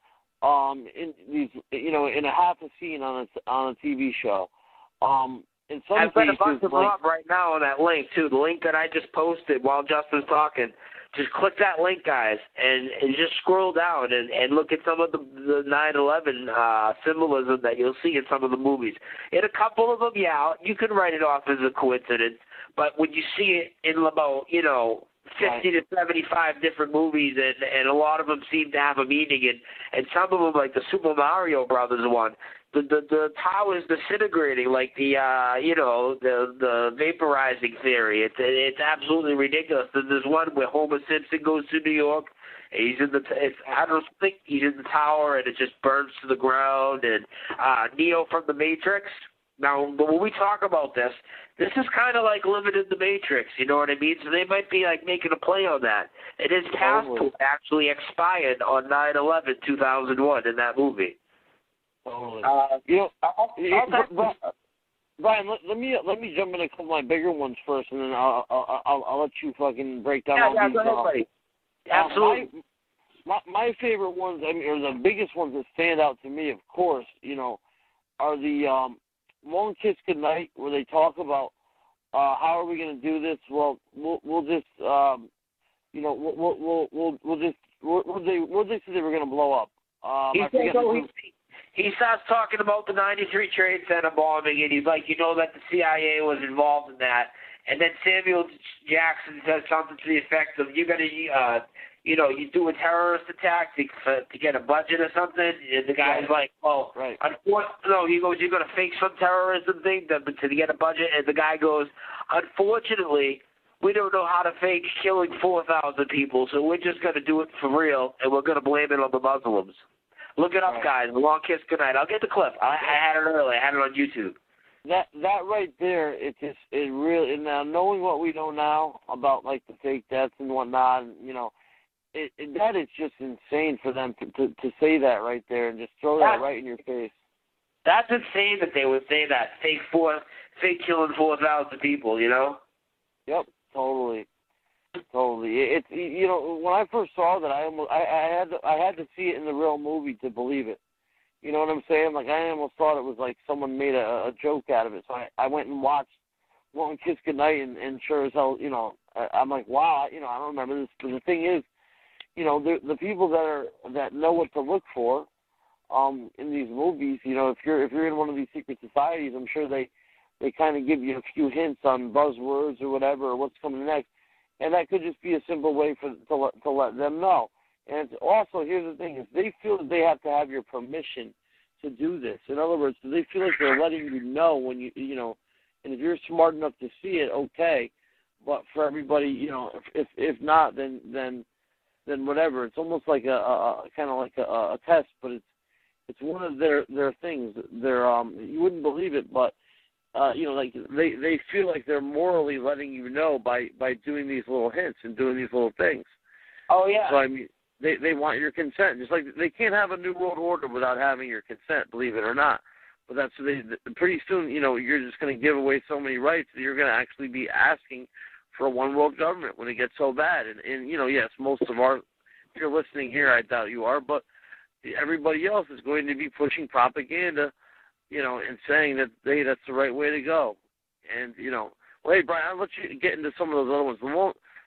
Um, in these, you know, in a half a scene on a on a T V show. Um, in some I've got cases, a bunch of them like, up right now on that link too. The link that I just posted while Justin's talking. Just click that link, guys, and, and just scroll down and, and look at some of the, the nine eleven uh, symbolism that you'll see in some of the movies. In a couple of them, yeah, you can write it off as a coincidence, but when you see it in about, you know, fifty to seventy-five different movies, and, and a lot of them seem to have a meaning, and, and some of them, like the Super Mario Brothers one, the the, the tower's disintegrating, like the uh, you know the the vaporizing theory. It's it's absolutely ridiculous. There's one where Homer Simpson goes to New York. And he's in the it's, I don't think he's in the tower, and it just burns to the ground. And uh, Neo from the Matrix. Now, when we talk about this, this is kind of like living in the Matrix, you know what I mean? So they might be like making a play on that. And his passport actually expired on nine eleven two thousand one in that movie. Totally. Uh, you know, I'll, I'll, I'll, Brian, Brian let, let me let me jump in a couple of my bigger ones first, and then I'll I'll, I'll, I'll let you fucking break down yeah, all yeah, these. go ahead, buddy. Absolutely. Uh, my, my my favorite ones, I mean, or the biggest ones that stand out to me, of course, you know, are the um, Long Kiss Goodnight, where they talk about uh, how are we going to do this? Well, we'll we'll just um, you know we'll we'll we'll we'll, we'll just what we'll, they what they said they were going to blow up. Um, he I forget says, oh, the, he, he starts talking about the ninety-three Trade Center bombing, and he's like, you know that the C I A was involved in that. And then Samuel Jackson says something to the effect of, you're going to, uh, you know, you do a terrorist attack to, for, to get a budget or something. And the guy's right. like, oh, right. unfortunately, no, he goes, you're going to fake some terrorism thing to, to get a budget. And the guy goes, unfortunately, we don't know how to fake killing four thousand people, so we're just going to do it for real, and we're going to blame it on the Muslims. Look it up, right. guys. The Long Kiss Goodnight. I'll get the clip. I, I had it earlier. I had it on YouTube. That that right there, it just it really. And now knowing what we know now about like the fake deaths and whatnot, and, you know, it, it, that is just insane for them to, to to say that right there and just throw that, that right in your face. That's insane that they would say that fake four, fake killing four thousand people. You know. Yep. Totally. Totally. It's it, you know, when I first saw that, I almost I, I had to, I had to see it in the real movie to believe it. You know what I'm saying? Like, I almost thought it was like someone made a, a joke out of it. So I, I went and watched Long Kiss Goodnight, and, and sure as hell, you know, I, I'm like, wow, you know, I don't remember this. But the thing is, you know, the the people that are that know what to look for, um, in these movies, you know, if you're if you're in one of these secret societies, I'm sure they they kind of give you a few hints on buzzwords or whatever, or what's coming next, and that could just be a simple way for to let, to let them know. And also, here's the thing: if they feel that they have to have your permission to do this, in other words, do they feel like they're letting you know when you, you know, and if you're smart enough to see it, okay. But for everybody, you know, if if, if not, then then then whatever. It's almost like a, a, a kind of like a, a test, but it's it's one of their their things. They're um, you wouldn't believe it, but uh, you know, like they they feel like they're morally letting you know by by doing these little hints and doing these little things. Oh yeah. So I mean. They they want your consent, just like they can't have a new world order without having your consent, believe it or not. But that's they pretty soon, you know, you're just going to give away so many rights that you're going to actually be asking for a one world government when it gets so bad. And and you know, yes, most of our, if you're listening here, I doubt you are, but everybody else is going to be pushing propaganda, you know, and saying that hey, that's the right way to go. And you know, well, hey Brian, I'll let you get into some of those other ones. The Long,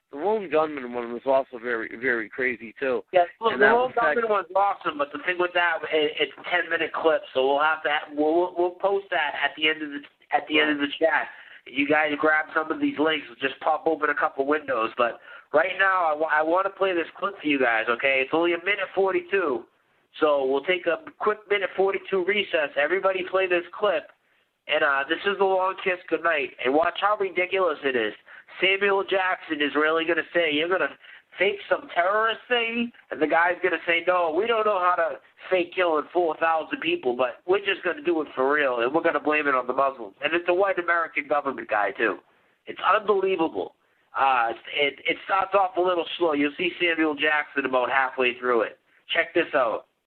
the Lone Gunman one was also very, very crazy too. Yeah, look, and the that Lone was Gunman one's awesome, but the thing with that, it, it's a ten minute clip, so we'll have to have, we'll we'll post that at the end of the at the end of the chat. You guys grab some of these links, just pop open a couple windows. But right now, I, w- I want to play this clip for you guys. Okay, it's only a minute forty-two, so we'll take a quick minute forty-two recess. Everybody, play this clip. And uh, this is the Long Kiss Goodnight. And watch how ridiculous it is. Samuel Jackson is really going to say, you're going to fake some terrorist thing? And the guy's going to say, no, we don't know how to fake killing four thousand people, but we're just going to do it for real, and we're going to blame it on the Muslims. And it's a white American government guy, too. It's unbelievable. Uh, it, it starts off a little slow. You'll see Samuel Jackson about halfway through it. Check this out.